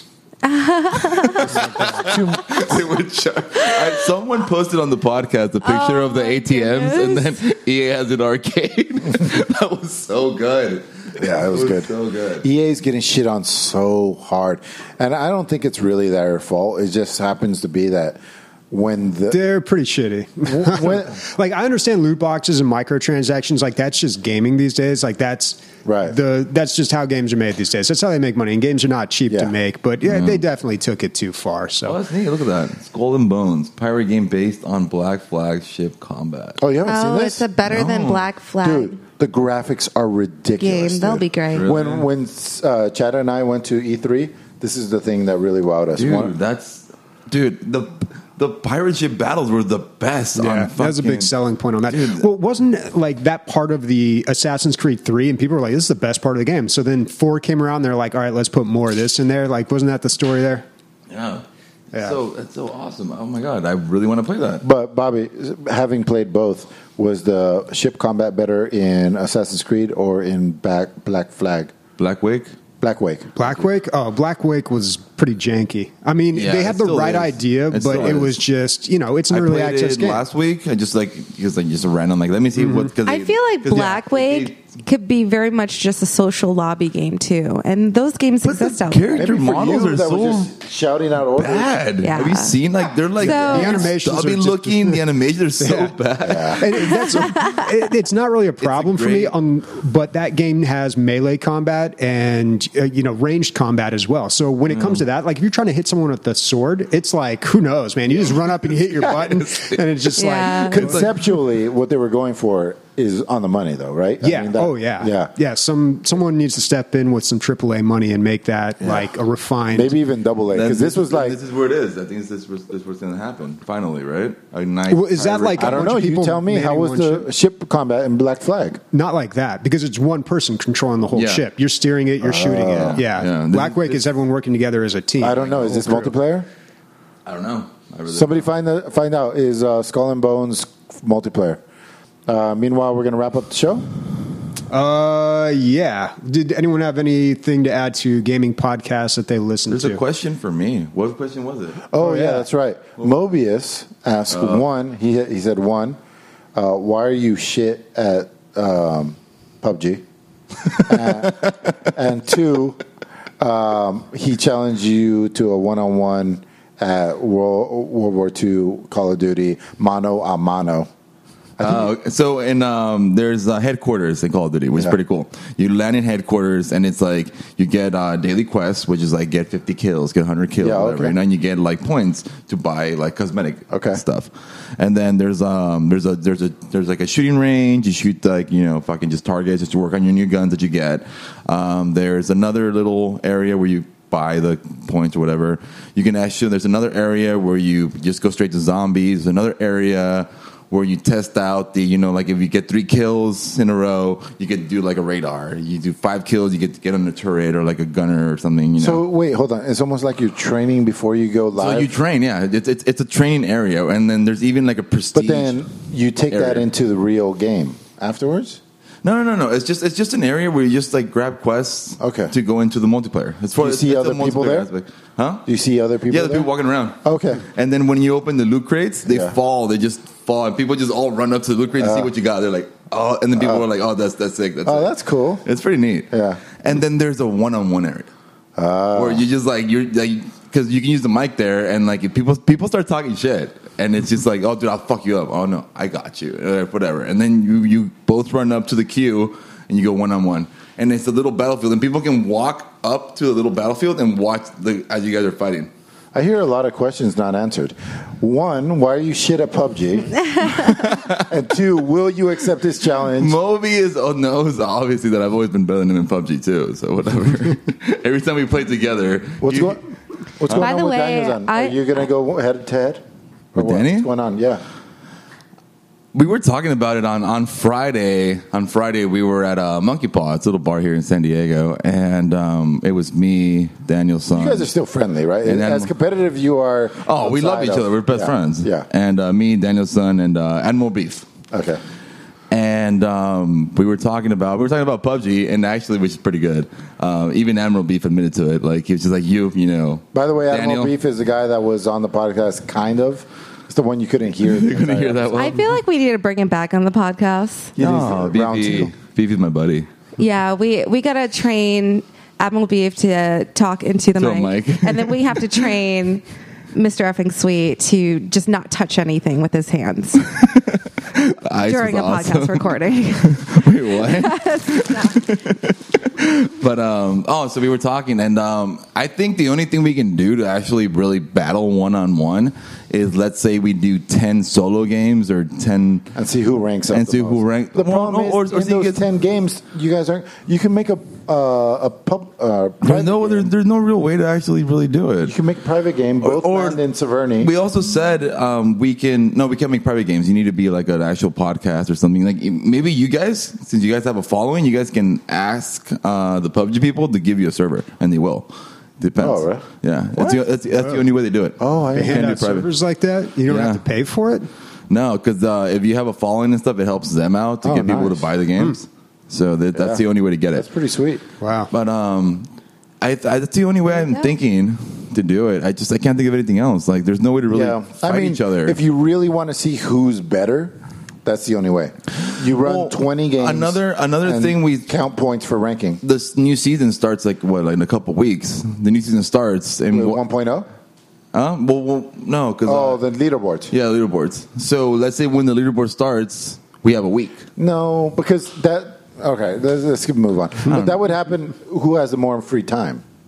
S4: They would ch- I, someone posted on the podcast a picture
S3: Oh
S4: of the
S3: my
S4: A T Ms, and then E A has an arcade. That was so good.
S2: Yeah, it was, good.
S4: So good.
S2: E A's getting shit on so hard, and I don't think it's really their fault. It just happens to be that when the
S1: They're pretty shitty.
S2: when,
S1: Like I understand loot boxes and microtransactions. Like that's just gaming these days. Like that's
S2: Right.
S1: The that's just how games are made these days. That's how they make money. And games are not cheap
S2: Yeah.
S1: to make. But yeah, they definitely took it too far.
S4: Oh,
S1: So
S4: that's neat. Look at that. It's Golden Bones, pirate game based on Black Flag ship combat.
S2: oh, you haven't seen
S3: Oh,
S2: this?
S3: it's a better than
S4: No.
S3: Black Flag
S2: Dude, the graphics are ridiculous.
S3: game. They'll
S2: dude.
S3: be great.
S4: Really?
S2: When when uh, Chad and I went to E three, this is the thing that really wowed us.
S4: Dude,
S2: One-
S4: that's dude. The the pirate ship battles were the best.
S1: yeah,
S4: on
S1: that was a
S4: fucking-
S1: big selling point on that.
S4: Dude.
S1: Well, wasn't like that part of the Assassin's Creed three? And people were like, "This is the best part of the game." So then four came around. They're like, "All right, let's put more of this in there." Like, wasn't that the story there?
S4: Yeah.
S1: Yeah.
S4: So that's so awesome. Oh my god, I really want to play that.
S2: But Bobby, having played both, was the ship combat better in Assassin's Creed or in Black Black Flag?
S4: Black Wake.
S2: Black Wake.
S1: Black Wake? Oh, Black Wake was pretty janky. I mean,
S4: Yeah,
S1: they
S4: it
S1: had the
S4: still
S1: right
S4: is.
S1: idea,
S4: It
S1: but
S4: still
S1: it
S4: is.
S1: was just, you know, it's an
S4: I
S1: early
S4: played
S1: access
S4: it
S1: game.
S4: last week. I just like because like just a random like let me see what. Cause
S3: I
S4: they-
S3: feel like
S4: 'cause, yeah,
S3: Black
S4: they-
S3: Wake could be very much just a social lobby game too, and those games
S4: But the
S3: exist out there.
S4: character
S2: Maybe for
S4: models
S2: you,
S4: are
S2: that
S4: so
S2: was just shouting out orders.
S4: bad.
S3: Yeah.
S4: Have you seen like they're like
S3: So-
S1: The animations
S4: stubby
S1: are just-
S4: looking. The animations are so
S1: Yeah.
S4: bad.
S1: And that's it, it's not really a problem for me,
S4: great-
S1: um, but that game has melee combat and uh, you know ranged combat as well. So when it
S4: Mm.
S1: comes to that, like if you're trying to hit someone with the sword, it's like who knows, man? You just run up and you hit your button, and it's just
S3: Yeah.
S1: like
S2: Conceptually, what they were going for is on the money, though, right? I
S1: Yeah.
S2: mean, that-
S1: oh, yeah.
S2: Yeah.
S1: Yeah. Some someone needs to step in with some triple A money and make that like a refined.
S2: Maybe even double A, because this was like.
S4: this is where it is. I think this is, this is what's going to happen finally, right? A nice
S1: Well, is that
S4: pirate-
S1: like-
S2: I don't
S1: bunch
S2: know.
S1: of
S2: You
S1: people
S2: tell me. How
S1: manning
S2: was
S1: one
S2: the ship combat in Black Flag?
S1: Not like that, because it's one person controlling the whole
S4: Yeah.
S1: ship. You're steering it. You're shooting it. Yeah.
S4: Yeah.
S1: Black Wake is everyone working together as a team.
S2: I don't know. Is this
S1: Whole crew.
S2: multiplayer?
S4: I don't know. I really
S2: Somebody find the, find out. Is uh, Skull and Bones multiplayer? Uh, meanwhile, we're going to wrap up the show.
S1: Uh, yeah. Did anyone have anything to add to gaming podcasts that they listen
S4: There's
S1: to?
S4: a question for me. What question was it?
S2: Oh, yeah.
S1: yeah.
S2: that's right. Mobius asked one. He he said one. Uh, why are you shit at um, P U B G? and, and two, um, he challenged you to a one-on-one at World, World War Two Call of Duty mano a mano.
S4: Uh, so in um, there's uh, headquarters in Call of Duty, which
S2: Yeah.
S4: is pretty cool. You land in headquarters, and it's like you get uh, daily quests, which is like get fifty kills, get one hundred kills,
S2: Yeah,
S4: whatever,
S2: okay.
S4: and then you get like points to buy like cosmetic
S2: Okay.
S4: stuff. And then there's um there's a there's a there's like a shooting range. You shoot like you know fucking just targets just to work on your new guns that you get. Um, there's another little area where you buy the points or whatever. You can actually there's another area where you just go straight to zombies. Another area where you test out the, you know, like if you get three kills in a row, you get to do like a radar. You do five kills, you get to get on a turret or like a gunner or something. You know?
S2: So wait, hold on. It's almost like you're training before you go live.
S4: So you train, yeah. It's, it's it's a training area, and then there's even like a prestige.
S2: but then you take that
S4: area.
S2: into the real game afterwards.
S4: No, no, no, no. It's just it's just an area where you just like grab quests,
S2: Okay.
S4: to go into the multiplayer. It's for
S2: You see
S4: it's
S2: other
S4: a
S2: people
S4: multiplayer
S2: there?
S4: aspect. Huh?
S2: Do you see other people?
S4: Yeah, the
S2: there?
S4: people walking around.
S2: Okay.
S4: And then when you open the loot crates, they
S2: Yeah.
S4: fall. They just fall, and people just all run up to the loot crate to see what you got. They're like, oh, and then people are like, oh, that's that's sick. That's
S2: Oh,
S4: sick.
S2: that's cool.
S4: It's pretty neat.
S2: Yeah.
S4: And then there's a one-on-one area where you just like you're like because you can use the mic there, and like if people people start talking shit, and it's just like, oh, dude, I'll fuck you up. Oh no, I got you, uh, whatever. And then you you both run up to the queue, and you go one-on-one, and it's a little battlefield, and people can walk up to the little battlefield and watch the as you guys are fighting.
S2: I hear a lot of questions not answered. One, why are you shit at P U B G? And two, will you accept this challenge?
S4: Moby is oh, knows obviously that I've always been better than him in P U B G too. So whatever. Every time we play together,
S2: What's
S4: you-
S2: going? What's going
S3: By
S2: on
S3: the
S2: with
S3: way,
S2: Daniel's on?
S3: I-
S2: Are you gonna go head to head? Or
S4: With
S2: what?
S4: Danny?
S2: What's going on? Yeah.
S4: We were talking about it on, on Friday. On Friday, we were at uh, Monkey Paw. It's a little bar here in San Diego, and um, it was me, Daniel Son.
S2: You guys are still friendly, right?
S4: And then-
S2: As competitive you are.
S4: oh, we love
S2: outside
S4: each
S2: of-
S4: other. We're best
S2: yeah.
S4: friends.
S2: Yeah.
S4: And uh, me, Daniel Son, and uh, Admiral Beef.
S2: Okay.
S4: And um, we were talking about we were talking about P U B G, and actually, which is pretty good. Uh, even Admiral Beef admitted to it. Like he was just like you, you know.
S2: By the way, Admiral
S4: Daniel.
S2: Beef is the guy that was on the podcast, kind of. It's the one you couldn't hear.
S4: You couldn't hear that one.
S3: I feel like we need to bring him back on the podcast.
S2: You
S4: Oh,
S2: did round
S4: Beefy,
S2: two.
S4: Beefy's my buddy.
S3: Yeah, we we gotta train Admiral Beef to talk into the
S4: To a
S3: mic,
S4: mic.
S3: and then we have to train Mister Effing Sweet to just not touch anything with his hands
S4: Ice
S3: during
S4: was
S3: a
S4: awesome.
S3: podcast recording.
S4: Wait, what? But um, oh, so we were talking, and um, I think the only thing we can do to actually really battle one on one is, let's say we do ten solo games or ten,
S2: And see who ranks up.
S4: And
S2: the
S4: see who
S2: most.
S4: rank-
S2: The
S4: well,
S2: problem
S4: no, or-
S2: is,
S4: or
S2: in
S4: see you
S2: those
S4: get-
S2: ten games, you guys aren't. You can make a uh, a pub. Uh,
S4: there's
S2: private
S4: no, there's,
S2: game.
S4: there's no real way to actually really do
S2: You
S4: it.
S2: can make a private game. Both
S4: Or-
S2: land in Severny.
S4: We also said um, we can no, we can't make private games. You need to be like an actual podcast or something. Like maybe you guys, since you guys have a following, you guys can ask uh, the P U B G people to give you a server, and they will. Depends.
S2: Oh, right.
S4: Yeah, that's the, that's, that's the only way they do it.
S2: Oh, I
S1: They hand
S4: Can't do
S1: out
S4: private.
S1: servers like that. You don't
S4: Yeah.
S1: have to pay for it.
S4: No, because uh, if you have a following and stuff, it helps them out to
S2: Oh,
S4: get people
S2: nice.
S4: to buy the games. So that, that's
S2: Yeah.
S4: the only way to get
S2: That's
S4: it.
S2: pretty sweet.
S1: Wow.
S4: But um, I, I, that's the only way I'm
S3: Yeah.
S4: thinking to do it. I just I can't think of anything else. Like there's no way to really
S2: Yeah,
S4: fight
S2: I mean,
S4: each other.
S2: if you really want to see who's better, that's the only way. You run
S4: Well,
S2: twenty games.
S4: another- another
S2: and
S4: thing we-
S2: count points for ranking.
S4: This new season starts like what, like in a couple weeks. The new season starts, and
S2: With
S4: wha-
S2: one point oh?
S4: huh? Well, well, no, because
S2: Oh, the leaderboards.
S4: yeah, leaderboards. So let's say when the leaderboard starts, we have a week.
S2: No, because that. Okay, let's, let's move on. But that would happen. Who has the more free time?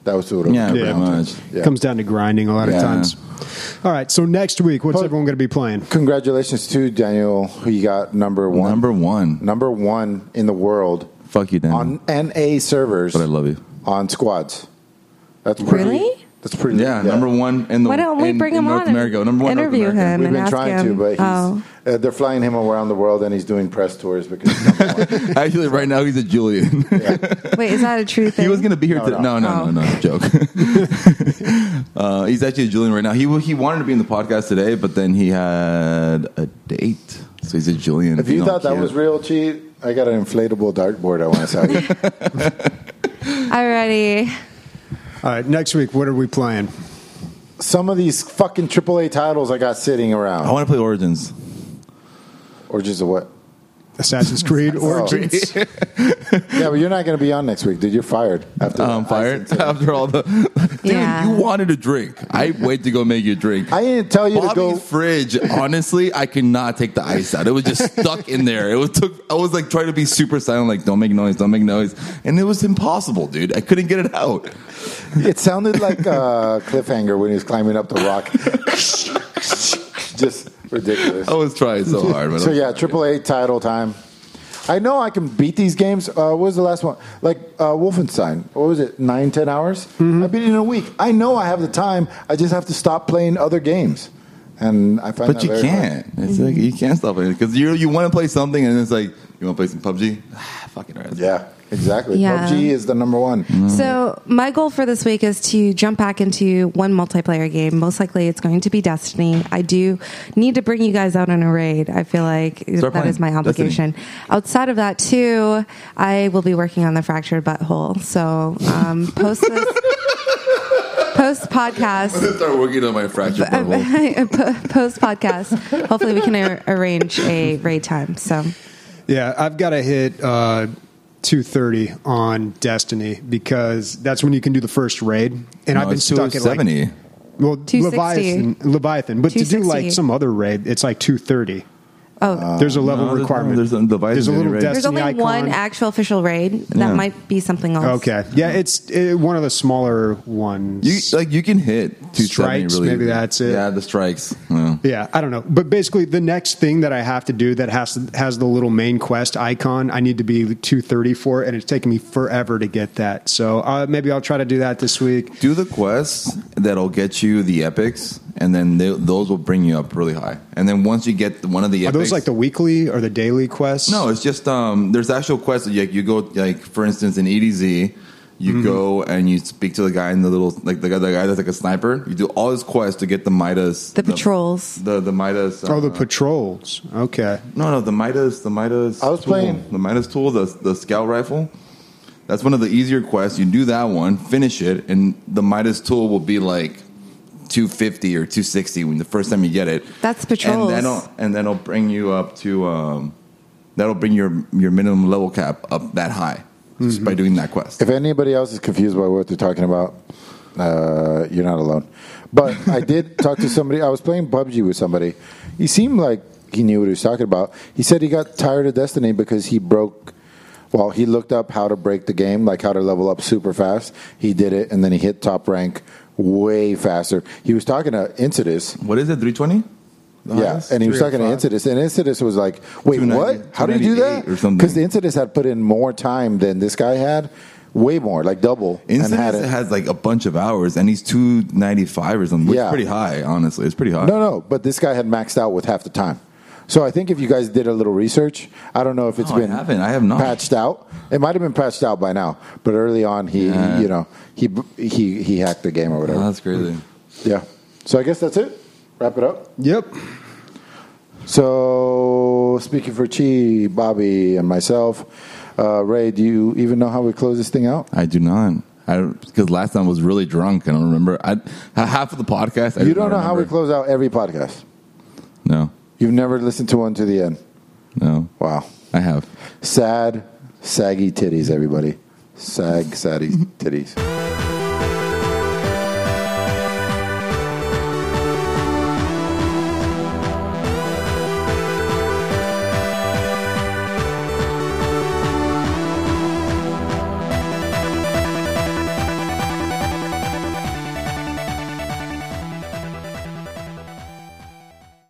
S2: That was what it
S4: Yeah,
S2: was
S4: pretty
S2: down to.
S4: much.
S2: Yeah.
S1: Comes down to grinding a lot
S4: Yeah.
S1: of times. All right, so next week, what's
S2: But-
S1: everyone going to be playing?
S2: Congratulations to Daniel, who you got number one.
S4: Number one.
S2: Number one in the world
S4: Fuck you, Dan.
S2: on N A servers.
S4: But I love you.
S2: On squads. That's pretty.
S3: Really?
S2: That's pretty.
S4: Yeah, number one in the
S3: Why don't we
S4: in,
S3: bring
S4: in
S3: him
S4: North
S3: on and
S4: America. Number one in North
S3: interview
S4: America.
S3: him?
S2: We've
S3: and
S2: been
S3: ask
S2: trying
S3: him.
S2: to, but he's,
S3: Oh.
S2: uh, they're flying him around the world, and he's doing press tours because he's number one.
S4: Actually, right now he's a Julian.
S3: Wait, is that a true thing?
S4: He was going to be here
S2: No,
S4: today.
S2: no.
S4: No, no, no, no, it's a joke. uh, he's actually a Julian right now. He he wanted to be in the podcast today, but then he had a date, so he's a Julian.
S2: If you
S4: know,
S2: thought that
S4: cute.
S2: was real, cheat, I got an inflatable dartboard I want to sell you.
S3: Alrighty.
S1: All right, next week, what are we playing?
S2: Some of these fucking triple A titles I got sitting
S4: I
S2: around.
S4: want to play Origins.
S2: Or just a what?
S1: Assassin's Creed Origins.
S2: Yeah, but you're not going to be on next week, dude. You're fired. After
S4: I'm
S2: the
S4: fired
S2: ice incident.
S4: after all the. Dude,
S3: Yeah.
S4: you wanted a drink. I wait to go make you a drink.
S2: I didn't tell you
S4: Bobby's
S2: to go.
S4: fridge. Honestly, I could not take the ice out. It was just stuck in there. It was took. I was like trying to be super silent, like don't make noise, don't make noise, and it was impossible, dude. I couldn't get it out.
S2: It sounded like a cliffhanger when he was climbing up the rock. Just ridiculous.
S4: I was trying so hard. But
S2: So yeah, triple A title time. I know I can beat these games. Uh, what was the last one? Like uh, Wolfenstein. What was it? Nine, ten hours?
S4: Mm-hmm.
S2: I beat it in a week. I know I have the time. I just have to stop playing other games. And I find
S4: But
S2: that
S4: you
S2: very
S4: can't.
S2: hard.
S4: It's like you can't stop it because you you want to play something and it's like you want to play some P U B G. Ah, fucking right.
S2: Yeah, exactly.
S3: Yeah.
S2: P U B G is the number one.
S3: So my goal for this week is to jump back into one multiplayer game. Most likely, it's going to be Destiny. I do need to bring you guys out on a raid. I feel like
S4: Start
S3: that is my
S4: playing
S3: obligation. Outside of that, too, I will be working on the fractured butthole. So um, post this. Post podcast,
S4: Start working on my fractured butthole.
S3: post podcast. Hopefully, we can ar- arrange a raid time. So,
S1: Yeah, I've got to hit uh, two thirty on Destiny because that's when you can do the first raid. And
S4: No,
S1: I've been
S4: it's
S1: stuck at like
S4: seventy.
S1: well
S3: two sixty.
S1: Leviathan, Leviathan, but to do
S3: two sixty.
S1: like some other raid, it's like two thirty.
S3: oh,
S1: There's a level
S4: no, there's
S1: requirement.
S4: no- there's a Leviathan
S1: There's a little
S4: raid.
S1: Destiny
S3: there's only
S1: icon.
S3: one actual official raid. That
S4: Yeah.
S3: might be something else.
S1: Okay, yeah, it's uh, one of the smaller ones.
S4: You like you can hit two seventy
S1: Strikes,
S4: really
S1: maybe
S4: easy.
S1: that's it.
S4: Yeah, the strikes. Yeah.
S1: Yeah, I don't know. But basically, the next thing that I have to do that has has the little main quest icon, I need to be two thirty for it, and it's taking me forever to get that. So uh, maybe I'll try to do that this week.
S4: Do the quests that'll get you the epics, and then they, those will bring you up really high. And then once you get one of the
S1: Are
S4: epics,
S1: those like the weekly or the daily quests?
S4: no, it's just um. There's actual quests. Like you go, like for instance, in E D Z, you
S1: Mm-hmm.
S4: go and you speak to the guy in the little, like the guy, the guy that's like a sniper. You do all his quests to get the Midas,
S3: The patrols.
S4: the the Midas.
S1: Oh, the
S4: uh,
S1: patrols. Okay.
S4: No, no, the Midas, the Midas.
S2: I was
S4: tool.
S2: playing-
S4: the Midas tool, the the scout rifle. That's one of the easier quests. You do that one, finish it, and the Midas tool will be like two fifty or two sixty when the first time you get it.
S3: That's patrols.
S4: And then it'll, and then it'll bring you up to um, that'll bring your your minimum level cap up that high just by doing that quest.
S2: If anybody else is confused by what they're talking about, uh, you're not alone. But I did talk to somebody. I was playing P U B G with somebody. He seemed like he knew what he was talking about. He said he got tired of Destiny because he broke. Well, he looked up how to break the game, like how to level up super fast. He did it, and then he hit top rank way faster. He was talking to Insidious.
S4: What is it? three twenty.
S2: Yeah, and he was
S1: Three or
S2: talking to
S1: five.
S2: Insidious, and Insidious was like, "Wait,
S4: two ninety,
S2: what? How do you do that?"
S4: two ninety-eight or something.
S2: Because the Insidious had put in more time than this guy had, way more, like double, and had
S4: Insidious
S2: it.
S4: has like a bunch of hours, and he's two ninety five or something. Which
S2: Yeah.
S4: is pretty high, honestly. It's pretty high.
S2: No, no, but this guy had maxed out with half the time. So I think if you guys did a little research, I don't know if it's
S4: No, I
S2: been
S4: haven't. I have not.
S2: patched out. It might have been patched out by now, but early on, he,
S4: Yeah.
S2: you know, he he he hacked the game or whatever.
S4: Oh, that's crazy.
S2: Yeah. So I guess that's it. Wrap it up.
S1: Yep.
S2: So speaking for Chi, Bobby, and myself, uh, Ray, do you even know how we close this thing out?
S4: I do not. I because last time I was really drunk. I don't remember. I half of the podcast. I
S2: You
S4: do
S2: don't
S4: not
S2: know how we
S4: remember.
S2: close out every podcast.
S4: No,
S2: You've never listened to one to the end.
S4: no.
S2: Wow.
S4: I have.
S2: Sad, saggy titties, everybody. Sag, saggy titties.